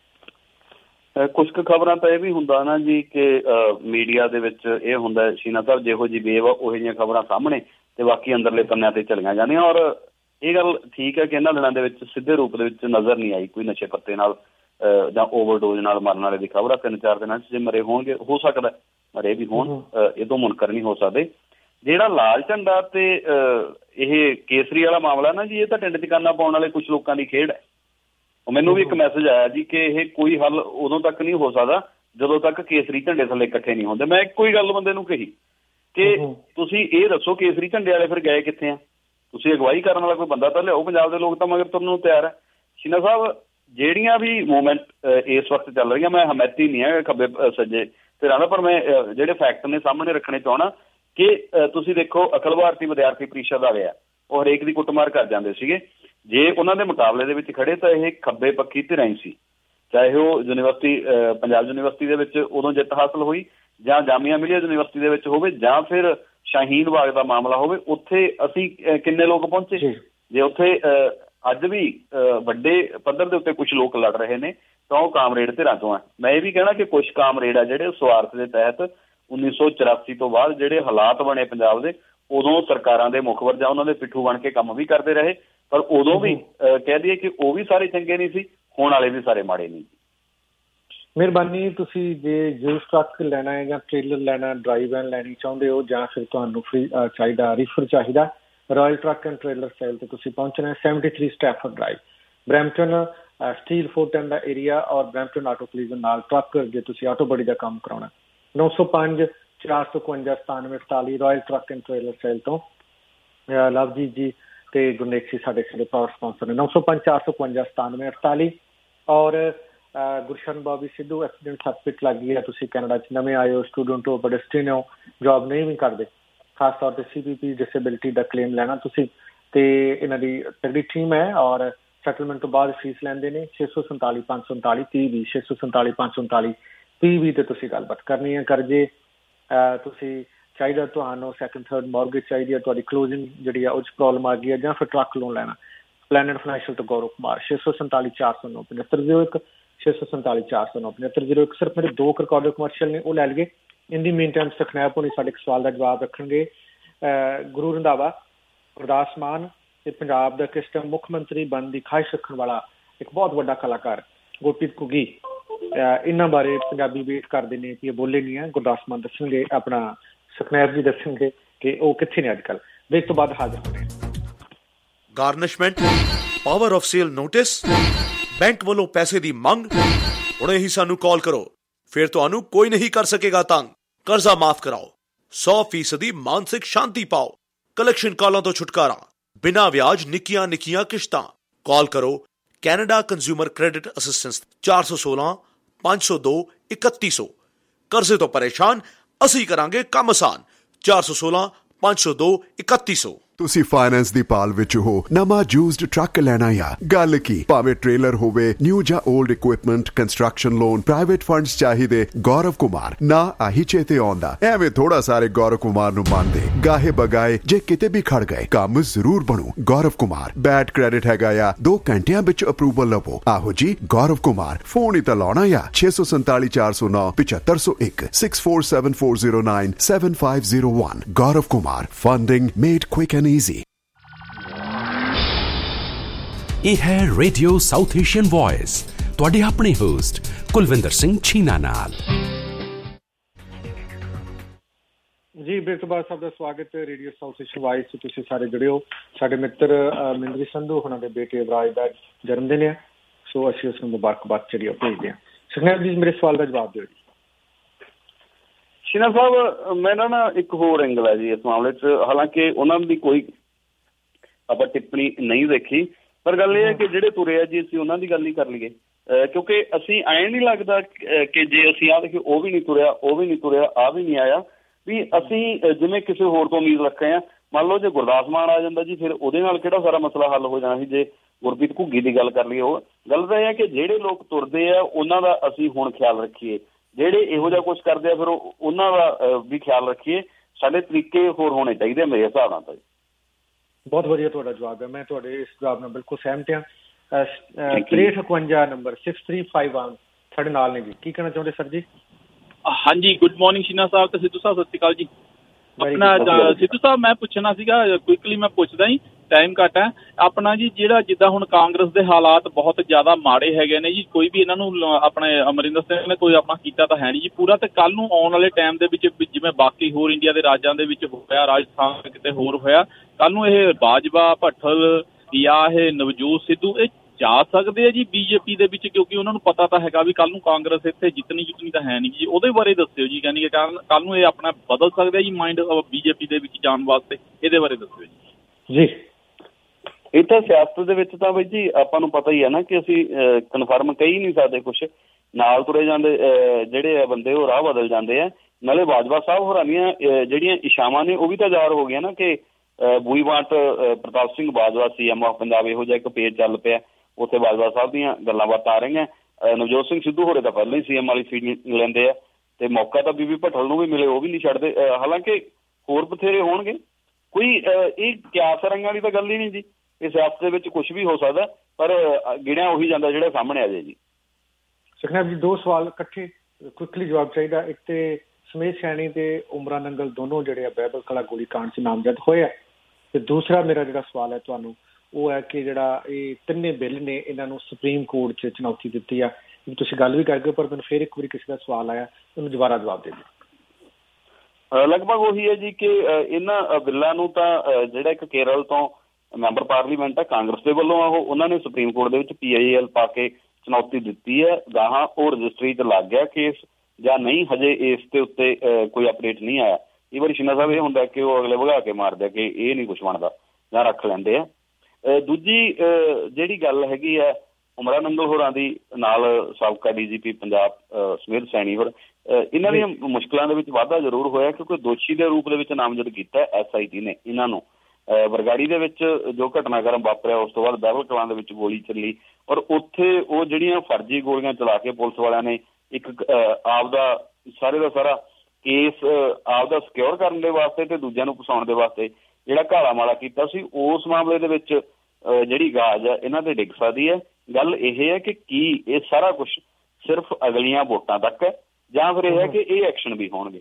ਕੁਛ ਕੁ ਖਬਰਾਂ ਤਾਂ ਇਹ ਵੀ ਹੁੰਦਾ ਨਾ ਜੀ ਕਿ ਮੀਡੀਆ ਦੇ ਵਿੱਚ ਇਹ ਹੁੰਦਾ ਸ਼ੀਨਾ ਸਾਹਿਬ, ਜਿਹੋ ਜਿਹੀ ਵੇਵ ਆ ਉਹੋ ਜਿਹੀਆਂ ਖਬਰਾਂ ਸਾਹਮਣੇ ਤੇ ਬਾਕੀ ਅੰਦਰਲੇ ਪੰਨਿਆਂ ਤੇ ਚਲੀਆਂ ਜਾਂਦੀਆਂ। ਔਰ ਇਹ ਗੱਲ ਠੀਕ ਹੈ ਕਿ ਇਹਨਾਂ ਦਿਨਾਂ ਦੇ ਵਿੱਚ ਸਿੱਧੇ ਰੂਪ ਦੇ ਵਿੱਚ ਨਜ਼ਰ ਨਹੀਂ ਆਈ ਕੋਈ ਨਸ਼ੇ ਪੱਤੇ ਨਾਲ ਜਾਂ ਓਵਰਡੋਜ਼ ਨਾਲ ਮਰਨ ਵਾਲੇ ਦੀ ਖਬਰ ਆ। 3-4 ਦਿਨਾਂ 'ਚ ਜੇ ਮਰੇ ਹੋਣਗੇ, ਹੋ ਸਕਦਾ ਮਰੇ ਵੀ ਹੋਣ, ਇਹ ਤੋਂ ਮੁਨਕਰ ਨਹੀਂ ਹੋ ਸਕਦੇ। ਜਿਹੜਾ ਲਾਲ ਝੰਡਾ ਤੇ ਇਹ ਕੇਸਰੀ ਵਾਲਾ ਮਾਮਲਾ ਨਾ ਜੀ, ਇਹ ਤਾਂ ਟਿੰਡ 'ਚ ਕੰਨਾ ਪਾਉਣ ਵਾਲੇ ਕੁਛ ਲੋਕਾਂ ਦੀ ਖੇਡ ਹੈ। ਉਹ ਮੈਨੂੰ ਵੀ ਇੱਕ ਮੈਸੇਜ ਆਇਆ ਜੀ ਕਿ ਇਹ ਕੋਈ ਹੱਲ ਉਦੋਂ ਤੱਕ ਨਹੀਂ ਹੋ ਸਕਦਾ ਜਦੋਂ ਤੱਕ ਕੇਸਰੀ ਝੰਡੇ ਥੱਲੇ ਇਕੱਠੇ ਨਹੀਂ ਹੁੰਦੇ। ਮੈਂ ਇੱਕੋ ਹੀ ਗੱਲ ਬੰਦੇ ਨੂੰ ਕਹੀ ਕਿ ਤੁਸੀਂ ਇਹ ਦੱਸੋ ਕੇਸਰੀ ਝੰਡੇ ਵਾਲੇ ਫਿਰ ਗਏ ਕਿੱਥੇ ਆ? ਤੁਸੀਂ ਅਗਵਾਈ ਕਰਨ ਵਾਲਾ ਕੋਈ ਬੰਦਾ ਤਾਂ ਲਿਆਓ। ਪੰਜਾਬ ਦੇ ਲੋਕ ਤਾਂ ਮਗਰ ਤੁਰਨ ਨੂੰ ਤਿਆਰ ਹੈ। ਸ਼ੀਨਾ ਸਾਹਿਬ, ਜਿਹੜੀਆਂ ਵੀ ਮੂਵਮੈਂਟ ਇਸ ਵਕਤ ਚੱਲ ਰਹੀਆਂ, ਮੈਂ ਹਮਾਇਤੀ ਨਹੀਂ ਹੈ ਖੱਬੇ ਸੱਜੇ ਧਿਰਾਂ ਦਾ, ਪਰ ਮੈਂ ਜਿਹੜੇ ਫੈਕਟ ਨੇ ਸਾਹਮਣੇ ਰੱਖਣੇ ਚਾਹੁੰਦਾ ਕਿ ਤੁਸੀਂ ਦੇਖੋ ਅਖਿਲ ਭਾਰਤੀ ਵਿਦਿਆਰਥੀ ਪ੍ਰੀਸ਼ਦ ਵਾਲੇ ਆ, ਉਹ ਹਰੇਕ ਦੀ ਕੁੱਟਮਾਰ ਕਰ ਜਾਂਦੇ ਸੀਗੇ। ਜੇ ਉਹਨਾਂ ਦੇ ਮੁਕਾਬਲੇ ਦੇ ਵਿੱਚ ਖੜੇ ਤਾਂ ਇਹ ਖੱਬੇ ਪੱਖੀ ਧਿਰਾਂ ਹੀ ਸੀ, ਚਾਹੇ ਉਹ ਯੂਨੀਵਰਸਿਟੀ ਪੰਜਾਬ ਯੂਨੀਵਰਸਿਟੀ ਦੇ ਵਿੱਚ ਉਦੋਂ ਜਿੱਤ ਹਾਸਲ ਹੋਈ, ਜਾਂ ਜਾਮੀਆ ਮਿਲੀਆ ਯੂਨੀਵਰਸਿਟੀ ਦੇ ਵਿੱਚ ਹੋਵੇ, ਜਾਂ ਫਿਰ ਸ਼ਾਹੀਨ ਬਾਗ ਦਾ ਮਾਮਲਾ ਹੋਵੇ। ਉੱਥੇ ਅਸੀਂ ਕਿੰਨੇ ਲੋਕ ਪਹੁੰਚੇ। ਜੇ ਉੱਥੇ ਅੱਜ ਵੀ ਵੱਡੇ ਪੱਧਰ ਦੇ ਉੱਤੇ ਕੁਛ ਲੋਕ ਲੜ ਰਹੇ ਨੇ 100 ਕਾਮਰੇਡ ਧਿਰਾਂ ਤੋਂ ਹੈ। ਮੈਂ ਇਹ ਵੀ ਕਹਿਣਾ ਕਿ ਕੁਛ ਕਾਮਰੇਡ ਆ ਜਿਹੜੇ ਸਵਾਰਥ ਦੇ ਤਹਿਤ 1984 ਤੋਂ ਬਾਅਦ ਜਿਹੜੇ ਹਾਲਾਤ ਬਣੇ ਪੰਜਾਬ ਦੇ, ਉਦੋਂ ਸਰਕਾਰਾਂ ਦੇ ਮੁਖਬਰ ਜਾਂ ਉਹਨਾਂ ਦੇ ਪਿੱਠੂ ਬਣ ਕੇ ਕੰਮ ਵੀ ਕਰਦੇ ਰਹੇ, ਪਰ ਉਦੋਂ ਵੀ ਕਹਿ ਦਈਏ ਕਿ ਉਹ ਵੀ ਸਾਰੇ ਚੰਗੇ ਨਹੀਂ ਸੀ, ਹੁਣ ਵਾਲੇ ਵੀ ਸਾਰੇ ਮਾੜੇ ਨਹੀਂ। ਮਿਹਰਬਾਨੀ। ਤੁਸੀਂ ਜੇ ਜੂਸ ਟਰੱਕ ਲੈਣਾ ਹੈ ਜਾਂ ਟ੍ਰੇਲਰ ਲੈਣਾ, ਡਰਾਈ ਵੈਨ ਲੈਣੀ ਚਾਹੁੰਦੇ ਹੋ, ਜਾਂ ਫਿਰ ਤੁਹਾਨੂੰ ਫ੍ਰੀ ਚਾਹੀਦਾ ਰੀਫਰ ਚਾਹੀਦਾ, royal truck and trailer sale ਤੇ ਤੁਸੀਂ ਪਹੁੰਚਣਾ 73 ਸਟੈਫਰਡ ਡਰਾਈਵ, ਬਰੈਂਪਟਨ, ਸਟੀਲ 410 ਦਾ ਏਰੀਆ, ਔਰ ਬਰੈਂਪਟਨ ਆਟੋ ਕਲੀਜ਼ਨ ਨਾਲ ਟਰੱਕ ਜੇ ਤੁਸੀਂ ਆਟੋ ਬੜੀ ਦਾ ਕੰਮ ਕਰਾਉਣਾ 905 452 9748 royal truck and trailer sale ਤੋਂ। ਲਵਜੀਤ ਜੀ ਤੇ ਗੁਰਨੇਕ ਸੀ ਸਾਡੇ ਪਾਵਰ ਸਪਾਂਸਰ ਨੇ। 905 452 9748 ਔਰ Gurshan Bobby Sidhu accident certificate ਲੱਗ ਗਈ ਹੈ। ਤੁਸੀਂ ਕੈਨੇਡਾ 'ਚ ਨਵੇਂ ਆਏ ਹੋ, ਸਟੂਡੈਂਟ ਹੋ, ਪੈਡੈਸਟਰੀਅਨ ਹੋ, ਜੋਬ ਨਹੀਂ ਵੀ ਕਰਦੇ, ਖਾਸ ਤੌਰ 'ਤੇ CPP ਡਿਸੇਬਿਲਿਟੀ ਦਾ ਕਲੇਮ ਲੈਣਾ ਤੁਸੀਂ, ਤੇ ਇਹਨਾਂ ਦੀ ਤਗੜੀ ਟੀਮ ਹੈ ਔਰ ਸੈਟਲਮੈਂਟ ਤੋਂ ਬਾਅਦ ਫੀਸ ਲੈਂਦੇ ਨੇ 647 539 30 647 539 30 ਤੇ ਤੁਸੀਂ ਗੱਲਬਾਤ ਕਰਨੀ ਹੈ। ਕਰਜ਼ੇ ਤੁਸੀਂ ਚਾਹੀਦਾ ਤੁਹਾਨੂੰ ਸੈਕਿੰਡ ਥਰਡ ਮੌਰਗੇਜ ਚਾਹੀਦੀ ਹੈ, ਤੁਹਾਡੀ ਕਲੋਜ਼ਿੰਗ ਜਿਹੜੀ ਆ ਉਹ 'ਚ ਪ੍ਰੋਬਲਮ ਆ ਗਈ ਹੈ, ਜਾਂ ਫਿਰ ਟਰੱਕ ਲੋਨ ਲੈਣਾ, ਪਲੈਨਡ ਫਾਈਨੈਂਸ਼ੀਅਲ ਤੋਂ ਗੌਰਵ ਕੁਮਾਰ 647 409 7501 647 409 7501। ਸਿਰਫ ਮੇਰੇ 2 ਰਿਕਾਰਡਰ ਕਮਰਸ਼ੀਅਲ ਨੇ, ਉਹ ਲੈ ਲਈਏ। ਇਨ ਦੀ ਮੇਨ ਟਾਈਮ ਸੁਖਨੈਬ ਹੋਣੀ ਸਾਡੇ ਇੱਕ ਸਵਾਲ ਦਾ ਜਵਾਬ ਰੱਖਣਗੇ। ਗੁਰੂ ਰੰਧਾਵਾ, ਗੁਰਦਾਸ ਮਾਨ ਤੇ ਪੰਜਾਬ ਦਾ ਕਿਸ ਟਾਈਮ ਮੁੱਖ ਮੰਤਰੀ ਬਣਨ ਦੀ ਖਾਹਿਸ਼ ਰੱਖਣ ਵਾਲਾ ਇੱਕ ਬਹੁਤ ਵੱਡਾ ਕਲਾਕਾਰ ਗੁਰਪ੍ਰੀਤ ਘੁੱਗੀ, ਇਹਨਾਂ ਬਾਰੇ ਪੰਜਾਬੀ ਵੇਟ ਕਰਦੇ ਨੇ ਕਿ ਇਹ ਬੋਲੇ ਨਹੀਂ ਹੈ। ਗੁਰਦਾਸ ਮਾਨ ਦੱਸਣਗੇ, ਆਪਣਾ ਸੁਖਨੈਬ ਜੀ ਦੱਸਣਗੇ ਕਿ ਉਹ ਕਿੱਥੇ ਨੇ ਅੱਜ ਕੱਲ੍ਹ। ਵੇਖ ਤੋਂ ਬਾਅਦ ਹਾਜ਼ਰ ਹੋਣੇ। Garnishment, power of sale notice, bank ਵੱਲੋਂ ਪੈਸੇ ਦੀ ਮੰਗ, ਹੁਣੇ ਹੀ ਸਾਨੂੰ ਕਾਲ ਕਰੋ, ਫਿਰ ਤੁਹਾਨੂੰ ਕੋਈ ਨਹੀਂ ਕਰ ਸਕੇਗਾ ਤੰਗ। ਕਰਜ਼ਾ ਮਾਫ ਕਰਾਓ, 100% ਮਾਨਸਿਕ ਸ਼ਾਂਤੀ ਪਾਓ, ਕਲੈਕਸ਼ਨ ਕਾਲਾਂ ਤੋਂ ਛੁਟਕਾਰਾ, ਬਿਨਾਂ ਵਿਆਜ ਨਿੱਕੀਆਂ ਨਿੱਕੀਆਂ ਕਿਸ਼ਤਾਂ। ਕਾਲ ਕਰੋ ਕੈਨੇਡਾ ਕੰਜ਼ਿਊਮਰ ਕ੍ਰੈਡਿਟ ਅਸਿਸਟੈਂਸ 416 502 3100। ਕਰਜ਼ੇ ਤੋਂ ਪਰੇਸ਼ਾਨ, ਅਸੀਂ ਕਰਾਂਗੇ ਕੰਮ ਆਸਾਨ। 416 502 3100। ਤੁਸੀਂ ਫਾਈਨੈਂਸ ਦੀ ਭਾਲ ਵਿੱਚ ਹੋ, ਨਵਾਂ ਯੂਜ਼ਡ ਟਰੱਕ ਲੈਣਾ ਆ, ਗੱਲ ਕੀ, ਭਾਵੇਂ ਟ੍ਰੇਲਰ ਹੋਵੇ, ਨਿਊ ਜਾਂ old equipment, construction loan, private funds ਚਾਹੀਦੇ, ਗੌਰਵ ਕੁਮਾਰ ਨਾ ਆਹੀ ਚੇਤੇ ਆਉਂਦਾ। ਐਵੇਂ ਥੋੜਾ ਸਾਰੇ ਗੌਰਵ ਕੁਮਾਰ ਨੂੰ ਮੰਨਦੇ, ਗਾਹੇ ਬਗਾਏ ਜੇ ਕਿਤੇ ਵੀ ਖੜ ਗਏ, ਕੰਮ ਜ਼ਰੂਰ ਬਣੂ। ਗੌਰਵ ਕੁਮਾਰ, ਬੈਡ ਕ੍ਰੈਡਿਟ ਹੈਗਾ ਆ, 2 ਘੰਟਿਆਂ ਵਿੱਚ ਅਪਰੂਵਲ ਲਵੋ। ਆਹੋ ਜੀ ਗੌਰਵ ਕੁਮਾਰ, ਫੋਨ ਹੀ ਤਾਂ ਲਾਉਣਾ ਆ 647 409 7501 647409 7501। Gaurav Kumar, funding made quick and easy. ਇਹ ਹੈ ਰੇਡੀਓ ਸਾਊਥ ਏਸ਼ੀਅਨ ਵੌਇਸ, ਤੁਹਾਡੇ ਆਪਣੇ ਹੋਸਟ ਕੁਲਵਿੰਦਰ ਸਿੰਘ ਛੀਨਾ ਨਾਲ। ਜੀ ਬੇਸਬਾਰ ਸਭ ਦਾ ਸਵਾਗਤ ਹੈ ਰੇਡੀਓ ਸਾਊਥ ਏਸ਼ੀਅਨ ਵੌਇਸ। ਤੁਸੀਂ ਸਾਰੇ ਜੁੜੇ ਹੋ। ਸਾਡੇ ਮਿੱਤਰ ਮਿੰਦਰੀ ਸੰਧੂ ਉਹਨਾਂ ਦੇ ਬੇਟੇ ਅਵਰਾਜ ਦਾ ਜਨਮ ਦਿਨ ਹੈ, ਸੋ ਅਸੀਂ ਉਸ ਨੂੰ ਮੁਬਾਰਕਬਾਦ ਜਿਹੜੀ ਉਹ ਭੇਜਦੇ ਹਾਂ। ਸੁਖਨੈਬ ਜੀ ਮੇਰੇ ਸਵਾਲ ਦਾ ਜਵਾਬ ਦਿਓ ਜੀ। ਸ਼ੀਨਾ ਸਾਹਿਬ, ਮੇਰਾ ਨਾ ਇੱਕ ਹੋਰ ਐਂਗਲ ਹੈ ਜੀ ਇਸ ਮਾਮਲੇ 'ਚ, ਹਾਲਾਂਕਿ ਉਹਨਾਂ ਦੀ ਕੋਈ ਆਪਾਂ ਟਿੱਪਣੀ ਨਹੀਂ ਦੇਖੀ, ਪਰ ਗੱਲ ਇਹ ਹੈ ਕਿ ਜਿਹੜੇ ਤੁਰੇ ਆ ਜੀ ਅਸੀਂ ਉਹਨਾਂ ਦੀ ਗੱਲ ਨਹੀਂ ਕਰ ਲਈਏ, ਕਿਉਂਕਿ ਅਸੀਂ ਐਂ ਨਹੀਂ ਲੱਗਦਾ ਕਿ ਜੇ ਅਸੀਂ ਆਹ ਦੇਖੀਏ ਉਹ ਵੀ ਨਹੀਂ ਤੁਰਿਆ, ਉਹ ਵੀ ਨਹੀਂ ਤੁਰਿਆ, ਆਹ ਵੀ ਨਹੀਂ ਆਇਆ, ਵੀ ਅਸੀਂ ਜਿਵੇਂ ਕਿਸੇ ਹੋਰ ਤੋਂ ਉਮੀਦ ਰੱਖ ਰਹੇ ਹਾਂ। ਮੰਨ ਲਓ ਜੇ ਗੁਰਦਾਸ ਮਾਨ ਆ ਜਾਂਦਾ ਜੀ, ਫਿਰ ਉਹਦੇ ਨਾਲ ਕਿਹੜਾ ਸਾਰਾ ਮਸਲਾ ਹੱਲ ਹੋ ਜਾਣਾ ਸੀ। ਜੇ ਗੁਰਪ੍ਰੀਤ ਘੁੱਗੀ ਦੀ ਗੱਲ ਕਰ ਲਈਏ, ਉਹ ਗੱਲ ਤਾਂ ਇਹ ਹੈ ਕਿ ਜਿਹੜੇ ਲੋਕ ਤੁਰਦੇ ਆ ਉਹਨਾਂ ਦਾ ਅਸੀਂ ਹੁਣ ਖਿਆਲ ਰੱਖੀਏ, ਜਿਹੜੇ ਇਹੋ ਜਿਹਾ ਕੁਛ ਕਰਦੇ ਆ ਫਿਰ ਉਹਨਾਂ ਦਾ ਵੀ ਖਿਆਲ ਰੱਖੀਏ। ਸਾਡੇ ਤਰੀਕੇ ਹੋਰ ਹੋਣੇ ਚਾਹੀਦੇ ਮੇਰੇ ਹਿਸਾਬ ਨਾਲ ਤਾਂ। ਬਹੁਤ ਵਧੀਆ ਤੁਹਾਡਾ ਜਵਾਬ ਹੈ, ਮੈਂ ਤੁਹਾਡੇ ਇਸ ਜਵਾਬ ਨਾਲ ਬਿਲਕੁਲ ਸਹਿਮਤ ਹਾਂ। 6351 ਨੰਬਰ 6351 ਸਾਡੇ ਨਾਲ ਨੇ ਜੀ, ਕੀ ਕਹਿਣਾ ਚਾਹੁੰਦੇ ਸਰ ਜੀ? ਹਾਂਜੀ, ਗੁੱਡ ਮਾਰਨਿੰਗ ਸ਼ੀਨਾ ਸਾਹਿਬ ਤੇ ਸਿੱਧੂ ਸਾਹਿਬ, ਸਤਿ ਸ਼੍ਰੀ ਅਕਾਲ ਜੀ। ਆਪਣਾ ਸਿੱਧੂ ਸਾਹਿਬ ਮੈਂ ਪੁੱਛਣਾ ਸੀਗਾ, ਕੁਇਕਲੀ ਮੈਂ ਪੁੱਛਦਾ ਹੀ, ਟਾਈਮ ਘੱਟ ਹੈ ਆਪਣਾ ਜੀ। ਜਿਹੜਾ ਜਿੱਦਾਂ ਹੁਣ ਕਾਂਗਰਸ ਦੇ ਹਾਲਾਤ ਬਹੁਤ ਜ਼ਿਆਦਾ ਮਾੜੇ ਹੈਗੇ ਨੇ ਜੀ, ਕੋਈ ਵੀ ਇਹਨਾਂ ਨੂੰ ਆਪਣੇ ਅਮਰਿੰਦਰ ਸਿੰਘ ਨੇ ਕੋਈ ਆਪਣਾ ਕੀਤਾ ਤਾਂ ਹੈ ਨਹੀਂ ਜੀ ਪੂਰਾ, ਤੇ ਕੱਲ ਨੂੰ ਆਉਣ ਵਾਲੇ ਟਾਈਮ ਦੇ ਵਿੱਚ ਜਿਵੇਂ ਬਾਕੀ ਹੋਰ ਇੰਡੀਆ ਦੇ ਰਾਜਾਂ ਦੇ ਵਿੱਚ ਹੋਇਆ, ਰਾਜਸਥਾਨ ਕਿਤੇ ਹੋਰ ਹੋਇਆ, ਕੱਲ ਨੂੰ ਇਹ ਬਾਜਵਾ, ਭੱਠਲ ਜਾਂ ਇਹ ਨਵਜੋਤ ਸਿੱਧੂ ਇਹ ਜਾ ਸਕਦੇ ਆ ਜੀ ਬੀਜੇਪੀ ਦੇ ਵਿੱਚ, ਕਿਉਂਕਿ ਉਹਨਾਂ ਨੂੰ ਪਤਾ ਤਾਂ ਹੈਗਾ ਵੀ ਕੱਲ ਨੂੰ ਕਾਂਗਰਸ ਇੱਥੇ ਜਿੱਤਣੀ ਤਾਂ ਹੈ ਨਹੀਂ ਜੀ। ਉਹਦੇ ਬਾਰੇ ਦੱਸਿਓ ਜੀ, ਯਾਨੀ ਕਿ ਕੱਲ ਨੂੰ ਇਹ ਆਪਣਾ ਬਦਲ ਸਕਦੇ ਆ ਜੀ ਮਾਈਂਡ ਬੀਜੇਪੀ ਦੇ ਵਿੱਚ ਜਾਣ ਵਾਸਤੇ, ਇਹਦੇ ਬਾਰੇ ਦੱਸਿਓ ਜੀ। ਇਹ ਤਾਂ ਸਿਆਸਤ ਦੇ ਵਿੱਚ ਤਾਂ ਬਈ ਜੀ ਆਪਾਂ ਨੂੰ ਪਤਾ ਹੀ ਹੈ ਨਾ ਕਿ ਅਸੀਂ ਕਨਫਰਮ ਕਹਿ ਨਹੀਂ ਸਕਦੇ, ਕੁਛ ਨਾਲ ਤੁਰੇ ਜਾਂਦੇ ਜਿਹੜੇ ਆ ਬੰਦੇ ਉਹ ਰਾਹ ਬਦਲ ਜਾਂਦੇ ਆ। ਨਾਲੇ ਬਾਜਵਾ ਸਾਹਿਬ ਹੋਰਾਂ ਦੀਆਂ ਜਿਹੜੀਆਂ ਇਸ਼ਾਵਾਂ ਨੇ ਉਹ ਵੀ ਤਾਂ ਜ਼ਾਹਰ ਹੋ ਗਈਆਂ ਨਾ ਕਿ ਬੂਈਵਾਟ ਪ੍ਰਤਾਪ ਸਿੰਘ ਬਾਜਵਾ CM ਆਫ ਪੰਜਾਬ ਇਹੋ ਜਿਹਾ ਇੱਕ ਪੇਜ ਚੱਲ ਪਿਆ, ਉੱਥੇ ਬਾਜਵਾ ਸਾਹਿਬ ਦੀਆਂ ਗੱਲਾਂ ਬਾਤਾਂ ਆ ਰਹੀਆਂ। ਨਵਜੋਤ ਸਿੰਘ ਸਿੱਧੂ ਹੋਰੇ ਤਾਂ ਪਹਿਲਾਂ ਹੀ CM ਵਾਲੀ ਸੀਟ ਲੈਂਦੇ ਆ, ਤੇ ਮੌਕਾ ਤਾਂ ਬੀਬੀ ਭੱਠਲ ਨੂੰ ਵੀ ਮਿਲੇ, ਉਹ ਵੀ ਨਹੀਂ ਛੱਡਦੇ। ਹਾਲਾਂਕਿ ਹੋਰ ਬਥੇਰੇ ਹੋਣਗੇ, ਕੋਈ ਇਹ ਕਿਆਸ ਰੰਗਾਂ ਵਾਲੀ ਤਾਂ ਗੱਲ ਹੀ ਨਹੀਂ ਜੀ। ਇਹ ਸਿਆਸਤ ਦੇ ਵਿੱਚ ਕੁਛ ਵੀ ਹੋ ਸਕਦਾ, ਪਰ ਗਿਣਿਆ ਉਹੀ ਜਾਂਦਾ ਜਿਹੜਾ ਸਾਹਮਣੇ ਆ ਜਾਏ ਜੀ। ਸੁਖਨੈਬ ਜੀ, 2 ਸਵਾਲ ਇਕੱਠੇ ਕੁਇਕਲੀ ਜਵਾਬ ਚਾਹੀਦਾ। ਇੱਕ ਤੇ ਸਮੇਤ ਸੈਣੀ ਤੇ ਉਮਰਾ ਨੰਗਲ ਦੋਨੋਂ ਜਿਹੜੇ ਆ ਬਹਿਬਲ ਕਲਾ ਗੋਲੀ ਕਾਂਡ 'ਚ ਨਾਮਜ਼ਦ ਹੋਏ ਆ, ਤੇ ਦੂਸਰਾ ਮੇਰਾ ਜਿਹੜਾ ਸਵਾਲ ਹੈ ਤੁਹਾਨੂੰ ਉਹ ਹੈ ਕਿ ਜਿਹੜਾ ਇਹ ਤਿੰਨੇ ਬਿੱਲ ਨੇ ਇਹਨਾਂ ਨੂੰ ਸੁਪਰੀਮ ਕੋਰਟ 'ਚ ਚੁਣੌਤੀ ਦਿੱਤੀ ਆ। ਤੁਸੀਂ ਗੱਲ ਵੀ ਕਰ ਗਏ, ਪਰ ਮੈਨੂੰ ਫਿਰ ਇੱਕ ਵਾਰੀ ਕਿਸੇ ਦਾ ਸਵਾਲ ਆਇਆ, ਉਹਨੂੰ ਦੁਬਾਰਾ ਜਵਾਬ ਦੇ ਦਿਓ। ਲਗਭਗ ਉਹੀ ਹੈ ਜੀ ਕਿ ਇਹਨਾਂ ਬਿੱਲਾਂ ਨੂੰ ਤਾਂ ਜਿਹੜਾ ਇੱਕ ਕੇਰਲ ਤੋਂ ਮੈਂਬਰ ਪਾਰਲੀਮੈਂਟ ਹੈ ਕਾਂਗਰਸ ਦੇ ਵੱਲੋਂ ਉਹਨਾਂ ਨੇ ਸੁਪਰੀਮ ਕੋਰਟ ਦੇ ਵਿੱਚ PIL ਪਾ ਕੇ ਚੁਣੌਤੀ ਦਿੱਤੀ ਹੈ। ਗਾਹਾਂ ਉਹ ਰਜਿਸਟਰੀ 'ਚ ਲੱਗ ਗਿਆ ਕੇਸ ਜਾਂ ਨਹੀਂ, ਹਜੇ ਇਸ ਦੇ ਉੱਤੇ ਕੋਈ ਅਪਡੇਟ ਨਹੀਂ ਆਇਆ। ਕਈ ਵਾਰੀ ਸ਼ਿਨਾ ਸਾਹਿਬ ਇਹ ਹੁੰਦਾ ਕਿ ਉਹ ਅਗਲੇ ਭਗਾ ਕੇ ਮਾਰਦੇ ਕਿ ਇਹ ਨਹੀਂ ਕੁਛ ਬਣਦਾ ਜਾਂ ਰੱਖ ਲੈਂਦੇ ਆ। ਦੂਜੀ ਜਿਹੜੀ ਗੱਲ ਹੈਗੀ ਆ ਉਮਰਾ ਨੰਗਲ ਹੋਰਾਂ ਦੀ ਨਾਲ ਸਾਬਕਾ DGP ਪੰਜਾਬ ਸਮੇਤ ਸੈਣੀ ਹੋਰ, ਇਹਨਾਂ ਦੀਆਂ ਮੁਸ਼ਕਿਲਾਂ ਦੇ ਵਿੱਚ ਵਾਧਾ ਜ਼ਰੂਰ ਹੋਇਆ ਕਿਉਂਕਿ ਦੋਸ਼ੀ ਦੇ ਰੂਪ ਦੇ ਵਿੱਚ ਨਾਮਜ਼ਦ ਕੀਤਾ SIT ਨੇ ਇਹਨਾਂ ਨੂੰ। ਬਰਗਾੜੀ ਦੇ ਵਿੱਚ ਜੋ ਘਟਨਾਕ੍ਰਮ ਵਾਪਰਿਆ ਉਸ ਤੋਂ ਬਾਅਦ ਬਹਿਬਲ ਕਲਾਂ ਦੇ ਵਿੱਚ ਗੋਲੀ ਚੱਲੀ ਔਰ ਉੱਥੇ ਉਹ ਜਿਹੜੀਆਂ ਫਰਜ਼ੀ ਗੋਲੀਆਂ ਚਲਾ ਕੇ ਪੁਲਿਸ ਵਾਲਿਆਂ ਨੇ ਇੱਕ ਆਪਦਾ ਸਾਰੇ ਦਾ ਸਾਰਾ ਕੇਸ ਆਪਦਾ ਸਿਕਿਉਰ ਕਰਨ ਦੇ ਵਾਸਤੇ ਤੇ ਦੂਜਿਆਂ ਨੂੰ ਫਸਾਉਣ ਦੇ ਵਾਸਤੇ ਜਿਹੜਾ ਘਾਲਾ ਮਾਲਾ ਕੀਤਾ ਸੀ, ਉਸ ਮਾਮਲੇ ਦੇ ਵਿੱਚ ਜਿਹੜੀ ਗਾਜ ਹੈ ਇਹਨਾਂ ਤੇ ਡਿੱਗ ਸਕਦੀ ਹੈ। ਗੱਲ ਇਹ ਹੈ ਕਿ ਕੀ ਇਹ ਸਾਰਾ ਕੁਛ ਸਿਰਫ ਅਗਲੀਆਂ ਵੋਟਾਂ ਤੱਕ ਹੈ ਜਾਂ ਫਿਰ ਇਹ ਹੈ ਕਿ ਇਹ ਐਕਸ਼ਨ ਵੀ ਹੋਣਗੇ।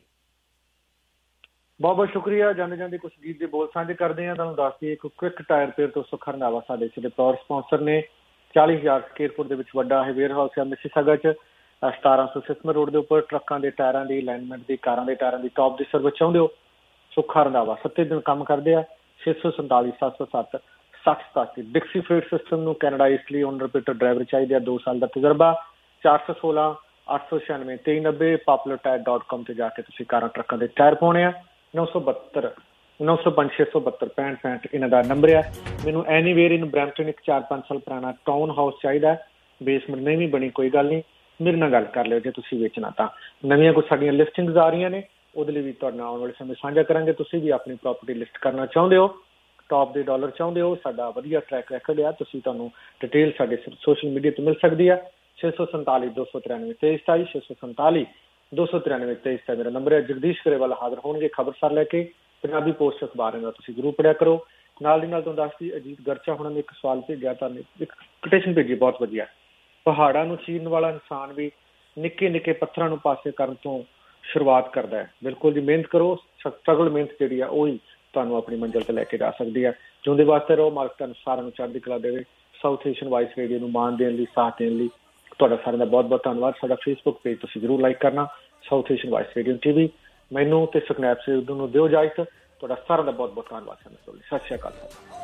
ਬਹੁਤ ਬਹੁਤ ਸ਼ੁਕਰੀਆ। ਜਾਂਦੇ ਜਾਂਦੇ ਕੁਛ ਗੀਤ ਦੇ ਬੋਲ ਸਾਂਝੇ ਕਰਦੇ ਹਾਂ। ਤੁਹਾਨੂੰ ਦੱਸ ਦਈਏ ਇੱਕ ਕੁਇਕ ਟਾਇਰ ਪੇਅਰ ਤੋਂ ਸੁੱਖ ਰੰਧਾਵਾ ਸਾਡੇ ਸਿਰੇ ਪ੍ਰੋਰ ਸਪਾਂਸਰ ਨੇ। 40,000 ਸਕੁਅਰ ਫੁੱਟ ਦੇ ਵਿੱਚ ਵੱਡਾ ਹੈ ਵੇਅਰ ਹਾਊਸ ਹੈ ਮਿਸੀਸਾਗਾ 'ਚ, 1700 ਸਿਸਮਰ ਰੋਡ ਦੇ ਉੱਪਰ। ਟਰੱਕਾਂ ਦੇ ਟਾਇਰਾਂ ਦੀ, ਅਲਾਈਨਮੈਂਟ ਦੀ, ਕਾਰਾਂ ਦੇ ਟਾਇਰਾਂ ਦੀ ਟੌਪ ਦੀ ਸਰਵਿਸ ਚਾਹੁੰਦੇ ਹੋ, ਸੁੱਖ ਰੰਧਾਵਾ 7 ਦਿਨ ਕੰਮ ਕਰਦੇ ਆ। 647 707 6087। ਡਿਕਸੀ ਫੀਡ ਸਿਸਟਮ ਨੂੰ Canada Italy owner repeater driver ਚਾਹੀਦੇ ਆ, 2 ਸਾਲ ਦਾ ਤਜਰਬਾ। 416 896 2390 populartire.com ਤੇ ਜਾ ਕੇ ਤੁਸੀਂ ਕਾਰਾਂ ਟਰੱਕਾਂ ਦੇ ਟਾਇਰ ਪਾਉਣੇ ਆ। 972 905 672 65 ਇਹਨਾਂ ਦਾ ਨੰਬਰ ਆ। ਮੈਨੂੰ ਐਨੀਵੇਅਰ ਇਨ ਬਰੈਂਪਟਨ ਇੱਕ 4-5 ਸਾਲ ਪੁਰਾਣਾ ਟਾਊਨ ਹਾਊਸ ਚਾਹੀਦਾ, ਬੇਸਮੈਂਟ ਨਹੀਂ ਵੀ ਬਣੀ, ਕੋਈ ਗੱਲ ਨਹੀਂ, ਮੇਰੇ ਨਾਲ ਗੱਲ ਕਰ ਲਿਓ ਜੇ ਤੁਸੀਂ ਵੇਚਣਾ ਤਾਂ। ਨਵੀਆਂ ਕੁਛ ਸਾਡੀਆਂ ਲਿਸਟਿੰਗਸ ਆ ਰਹੀਆਂ ਨੇ, ਉਹਦੇ ਲਈ ਵੀ ਤੁਹਾਡੇ ਨਾਲ ਆਉਣ ਵਾਲੇ ਸਮੇਂ ਸਾਂਝਾ ਕਰਾਂਗੇ। ਤੁਸੀਂ ਵੀ ਆਪਣੀ ਪ੍ਰਾਪਰਟੀ ਲਿਸਟ ਕਰਨਾ ਚਾਹੁੰਦੇ ਹੋ, ਟੌਪ ਦੇ ਡਾਲਰ ਚਾਹੁੰਦੇ ਹੋ, ਸਾਡਾ ਵਧੀਆ ਟਰੈਕ ਰੈਕਰਡ ਆ, ਤੁਹਾਨੂੰ ਡਿਟੇਲ ਸਾਡੇ ਸੋਸ਼ਲ ਮੀਡੀਆ ਤੇ ਮਿਲ ਸਕਦੀ ਆ। 647 293 2327 647 293 2327 ਮੇਰਾ ਨੰਬਰ ਹੈ। ਜਗਦੀਸ਼ ਗਰੇਵਾਲ ਹਾਜ਼ਰ ਹੋਣਗੇ ਖਬਰਸਾਰ ਲੈ ਕੇ। ਪੰਜਾਬੀ ਪੋਸਟ ਅਖਬਾਰ ਦਾ ਤੁਸੀਂ ਜ਼ਰੂਰ ਪੜ੍ਹਿਆ ਕਰੋ। ਨਾਲ ਦੀ ਨਾਲ ਤੁਹਾਨੂੰ ਦੱਸਦੀ ਅਜੀਤ ਗਰਚਾ ਹੋਣਾ ਨੇ ਇੱਕ ਸਵਾਲ ਭੇਜਿਆ, ਤੁਹਾਨੂੰ ਇੱਕ ਕੋਟੇਸ਼ਨ ਭੇਜੀ ਬਹੁਤ ਵਧੀਆ। ਪਹਾੜਾਂ ਨੂੰ ਚੀਰਨ ਵਾਲਾ ਇਨਸਾਨ ਵੀ ਨਿੱਕੇ ਨਿੱਕੇ ਪੱਥਰਾਂ ਨੂੰ ਪਾਸੇ ਕਰਨ ਤੋਂ ਸ਼ੁਰੂਆਤ ਕਰਦਾ ਹੈ। ਬਿਲਕੁਲ ਜੀ, ਮਿਹਨਤ ਕਰੋ, ਸਟਰਗਲ ਮਿਹਨਤ ਜਿਹੜੀ ਆ ਉਹੀ ਤੁਹਾਨੂੰ ਆਪਣੀ ਮੰਜ਼ਿਲ ਤੇ ਲੈ ਕੇ ਜਾ ਸਕਦੀ ਹੈ। ਜਿਉਂਦੇ ਵਾਸਤੇ ਰਹੋ, ਮਾਲਕ ਤੁਹਾਨੂੰ ਸਾਰਿਆਂ ਨੂੰ ਚੜ੍ਹਦੀ ਕਲਾ ਦੇਵੇ। ਸਾਊਥ ਏਸ਼ੀਅਨ ਵਾਇਸ ਰੇਡੀਓ ਨੂੰ ਮਾਣ ਦੇਣ ਲਈ, ਸਾਥ ਦੇਣ ਲਈ ਤੁਹਾਡਾ ਸਾਰਿਆਂ ਦਾ ਬਹੁਤ ਬਹੁਤ ਧੰਨਵਾਦ। ਸਾਡਾ ਫੇਸਬੁੱਕ ਪੇਜ ਤੁਸੀਂ ਜ਼ਰੂਰ ਲਾਈਕ ਕਰਨਾ, South Asian vice radio TV। ਮੈਨੂੰ ਤੇ ਸੁਖਨੈਬ ਸਿੰਘ ਨੂੰ ਦਿਓ ਇਜਾਜ਼ਤ। ਤੁਹਾਡਾ ਸਾਰਿਆਂ ਦਾ ਬਹੁਤ ਬਹੁਤ ਧੰਨਵਾਦ। ਸਤਿ ਸ਼੍ਰੀ ਅਕਾਲ।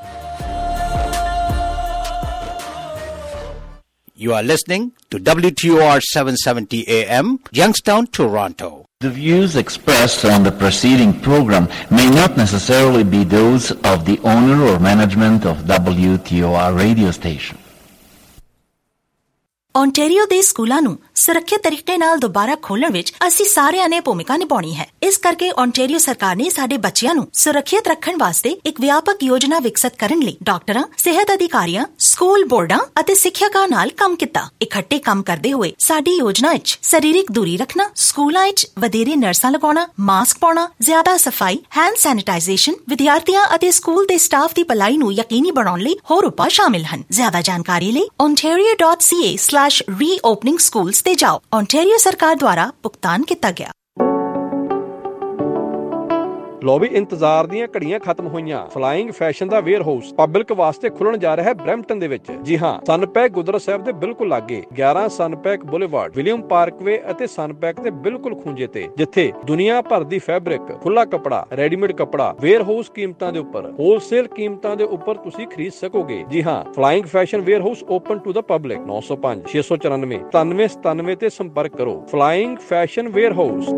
You are listening to WTOR 770 AM, Youngstown, Toronto. The views expressed on the preceding program may not necessarily be those of the owner or management of WTOR radio station. Ontario ਦੇ ਸਕੂਲਾਂ ਨੂੰ ਸੁਰੱਖਿਅਤ ਤਰੀਕੇ ਨਾਲ ਦੁਬਾਰਾ ਖੋਲ੍ਹਣ ਵਿੱਚ ਅਸੀਂ ਸਾਰਿਆਂ ਨੇ ਭੂਮਿਕਾ ਨਿਭਾਉਣੀ ਹੈ। ਇਸ ਕਰਕੇ ਓਨਟਾਰੀਓ ਸਰਕਾਰ ਨੇ ਸਾਡੇ ਬੱਚਿਆਂ ਨੂੰ ਸੁਰੱਖਿਅਤ ਰੱਖਣ ਵਾਸਤੇ ਇੱਕ ਵਿਆਪਕ ਯੋਜਨਾ ਵਿਕਸਿਤ ਕਰਨ ਲਈ ਡਾਕਟਰਾਂ, ਸਿਹਤ ਅਧਿਕਾਰੀਆਂ, ਸਕੂਲ ਬੋਰਡਾਂ ਅਤੇ ਸਿੱਖਿਅਕਾਂ ਨਾਲ ਕੰਮ ਕੀਤਾ। ਇਕੱਠੇ ਕੰਮ ਕਰਦੇ ਹੋਏ ਸਾਡੀ ਯੋਜਨਾ ਵਿੱਚ ਸਰੀਰਕ ਦੂਰੀ ਰੱਖਣਾ, ਸਕੂਲਾਂ ਵਿੱਚ ਵਧੇਰੇ ਨਰਸਾਂ ਲਗਾਉਣਾ, ਮਾਸਕ ਪਾਉਣਾ, ਜ਼ਿਆਦਾ ਸਫਾਈ, ਹੈਂਡ ਸੈਨੀਟਾਈਜ਼ੇਸ਼ਨ, ਵਿਦਿਆਰਥੀਆਂ ਅਤੇ ਸਕੂਲ ਦੇ ਸਟਾਫ ਦੀ ਭਲਾਈ ਨੂੰ ਯਕੀਨੀ ਬਣਾਉਣ ਲਈ ਹੋਰ ਉਪਾਅ ਸ਼ਾਮਿਲ ਹਨ। ਜ਼ਿਆਦਾ ਜਾਣਕਾਰੀ ਲਈ ontario.ca/reopening schools ਤੇ ਜਾਓ। ਓਨਟਾਰੀਓ ਸਰਕਾਰ ਦੁਆਰਾ ਭੁਗਤਾਨ ਕੀਤਾ ਗਿਆ। ਲੋ ਵੀ ਇੰਤਜ਼ਾਰ ਦੀਆਂ ਘੜੀਆਂ ਖਤਮ ਹੋਈਆਂ। ਫਲਾਈਂਗ ਫੈਸ਼ਨ ਦਾ ਵੇਅਰ ਹਾਊਸ ਪਬਲਿਕ ਵਾਸਤੇ ਖੁੱਲਣ ਜਾ ਰਿਹਾ ਹੈ ਬਰੈਂਪਟਨ ਦੇ ਵਿੱਚ। ਜੀ ਹਾਂ, ਸਨਪੈਕ ਗੁਰਦੁਆਰਾ ਸਾਹਿਬ ਦੇ ਬਿਲਕੁਲ ਲਾਗੇ 11 ਸਨਪੈਕ ਬੁਲੇਵਾਰਡ, ਵਿਲੀਅਮ ਪਾਰਕਵੇ ਅਤੇ ਸਨਪੈਕ ਦੇ ਬਿਲਕੁਲ ਖੂੰਜੇ ਤੇ, ਜਿੱਥੇ ਦੁਨੀਆ ਭਰ ਦੀ ਫੈਬਰਿਕ, ਖੁੱਲਾ ਕੱਪੜਾ, ਰੈਡੀਮੇਡ ਕੱਪੜਾ ਵੇਅਰ ਹਾਊਸ ਕੀਮਤਾਂ ਦੇ ਉੱਪਰ, ਹੋਲਸੇਲ ਕੀਮਤਾਂ ਦੇ ਉੱਪਰ ਤੁਸੀਂ ਖਰੀਦ ਸਕੋਗੇ। ਜੀ ਹਾਂ, Flying Fashion Warehouse open to the public. 905 694 9797 ਤੇ ਸੰਪਰਕ ਕਰੋ। Flying Fashion Warehouse.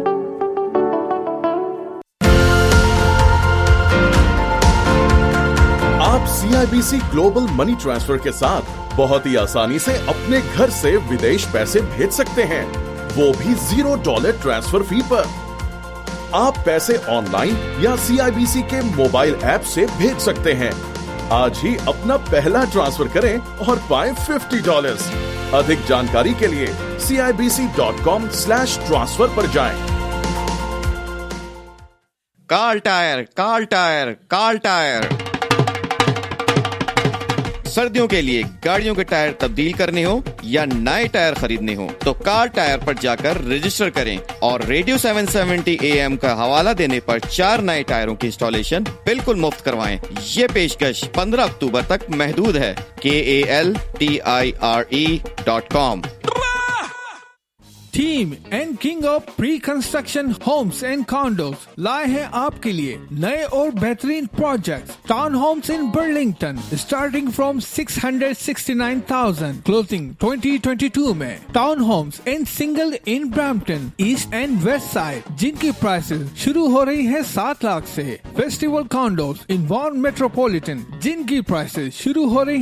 आप CIBC ग्लोबल मनी ट्रांसफर के साथ बहुत ही आसानी से अपने घर से विदेश पैसे भेज सकते हैं, वो भी $0 ट्रांसफर फी पर। आप पैसे ऑनलाइन या CIBC के मोबाइल ऐप से भेज सकते हैं। आज ही अपना पहला ट्रांसफर करें और पाएं $50। अधिक जानकारी के लिए CIBC.com/transfer पर जाएं। Kal Tire, Kal Tire, Kal Tire. सर्दियों के लिए गाड़ियों के टायर तब्दील करने हो या नए टायर खरीदने हो तो कार टायर पर जाकर रजिस्टर करें और रेडियो 770 AM का हवाला देने पर 4 नए टायरों की इंस्टॉलेशन बिल्कुल मुफ्त करवाएं। ये पेशकश 15 अक्टूबर तक महदूद है। KALTIRE.com। Team and king of pre construction homes and condos लाए हैं आपके लिए नए और बेहतरीन project. Town homes in Burlington starting from 669,000 closing 2022 में। Town homes in single in Brampton east and west side जिनकी प्राइसेस शुरू हो रही है 7 लाख से। Festival condos in Vaughan metropolitan जिनकी प्राइसेस शुरू हो रही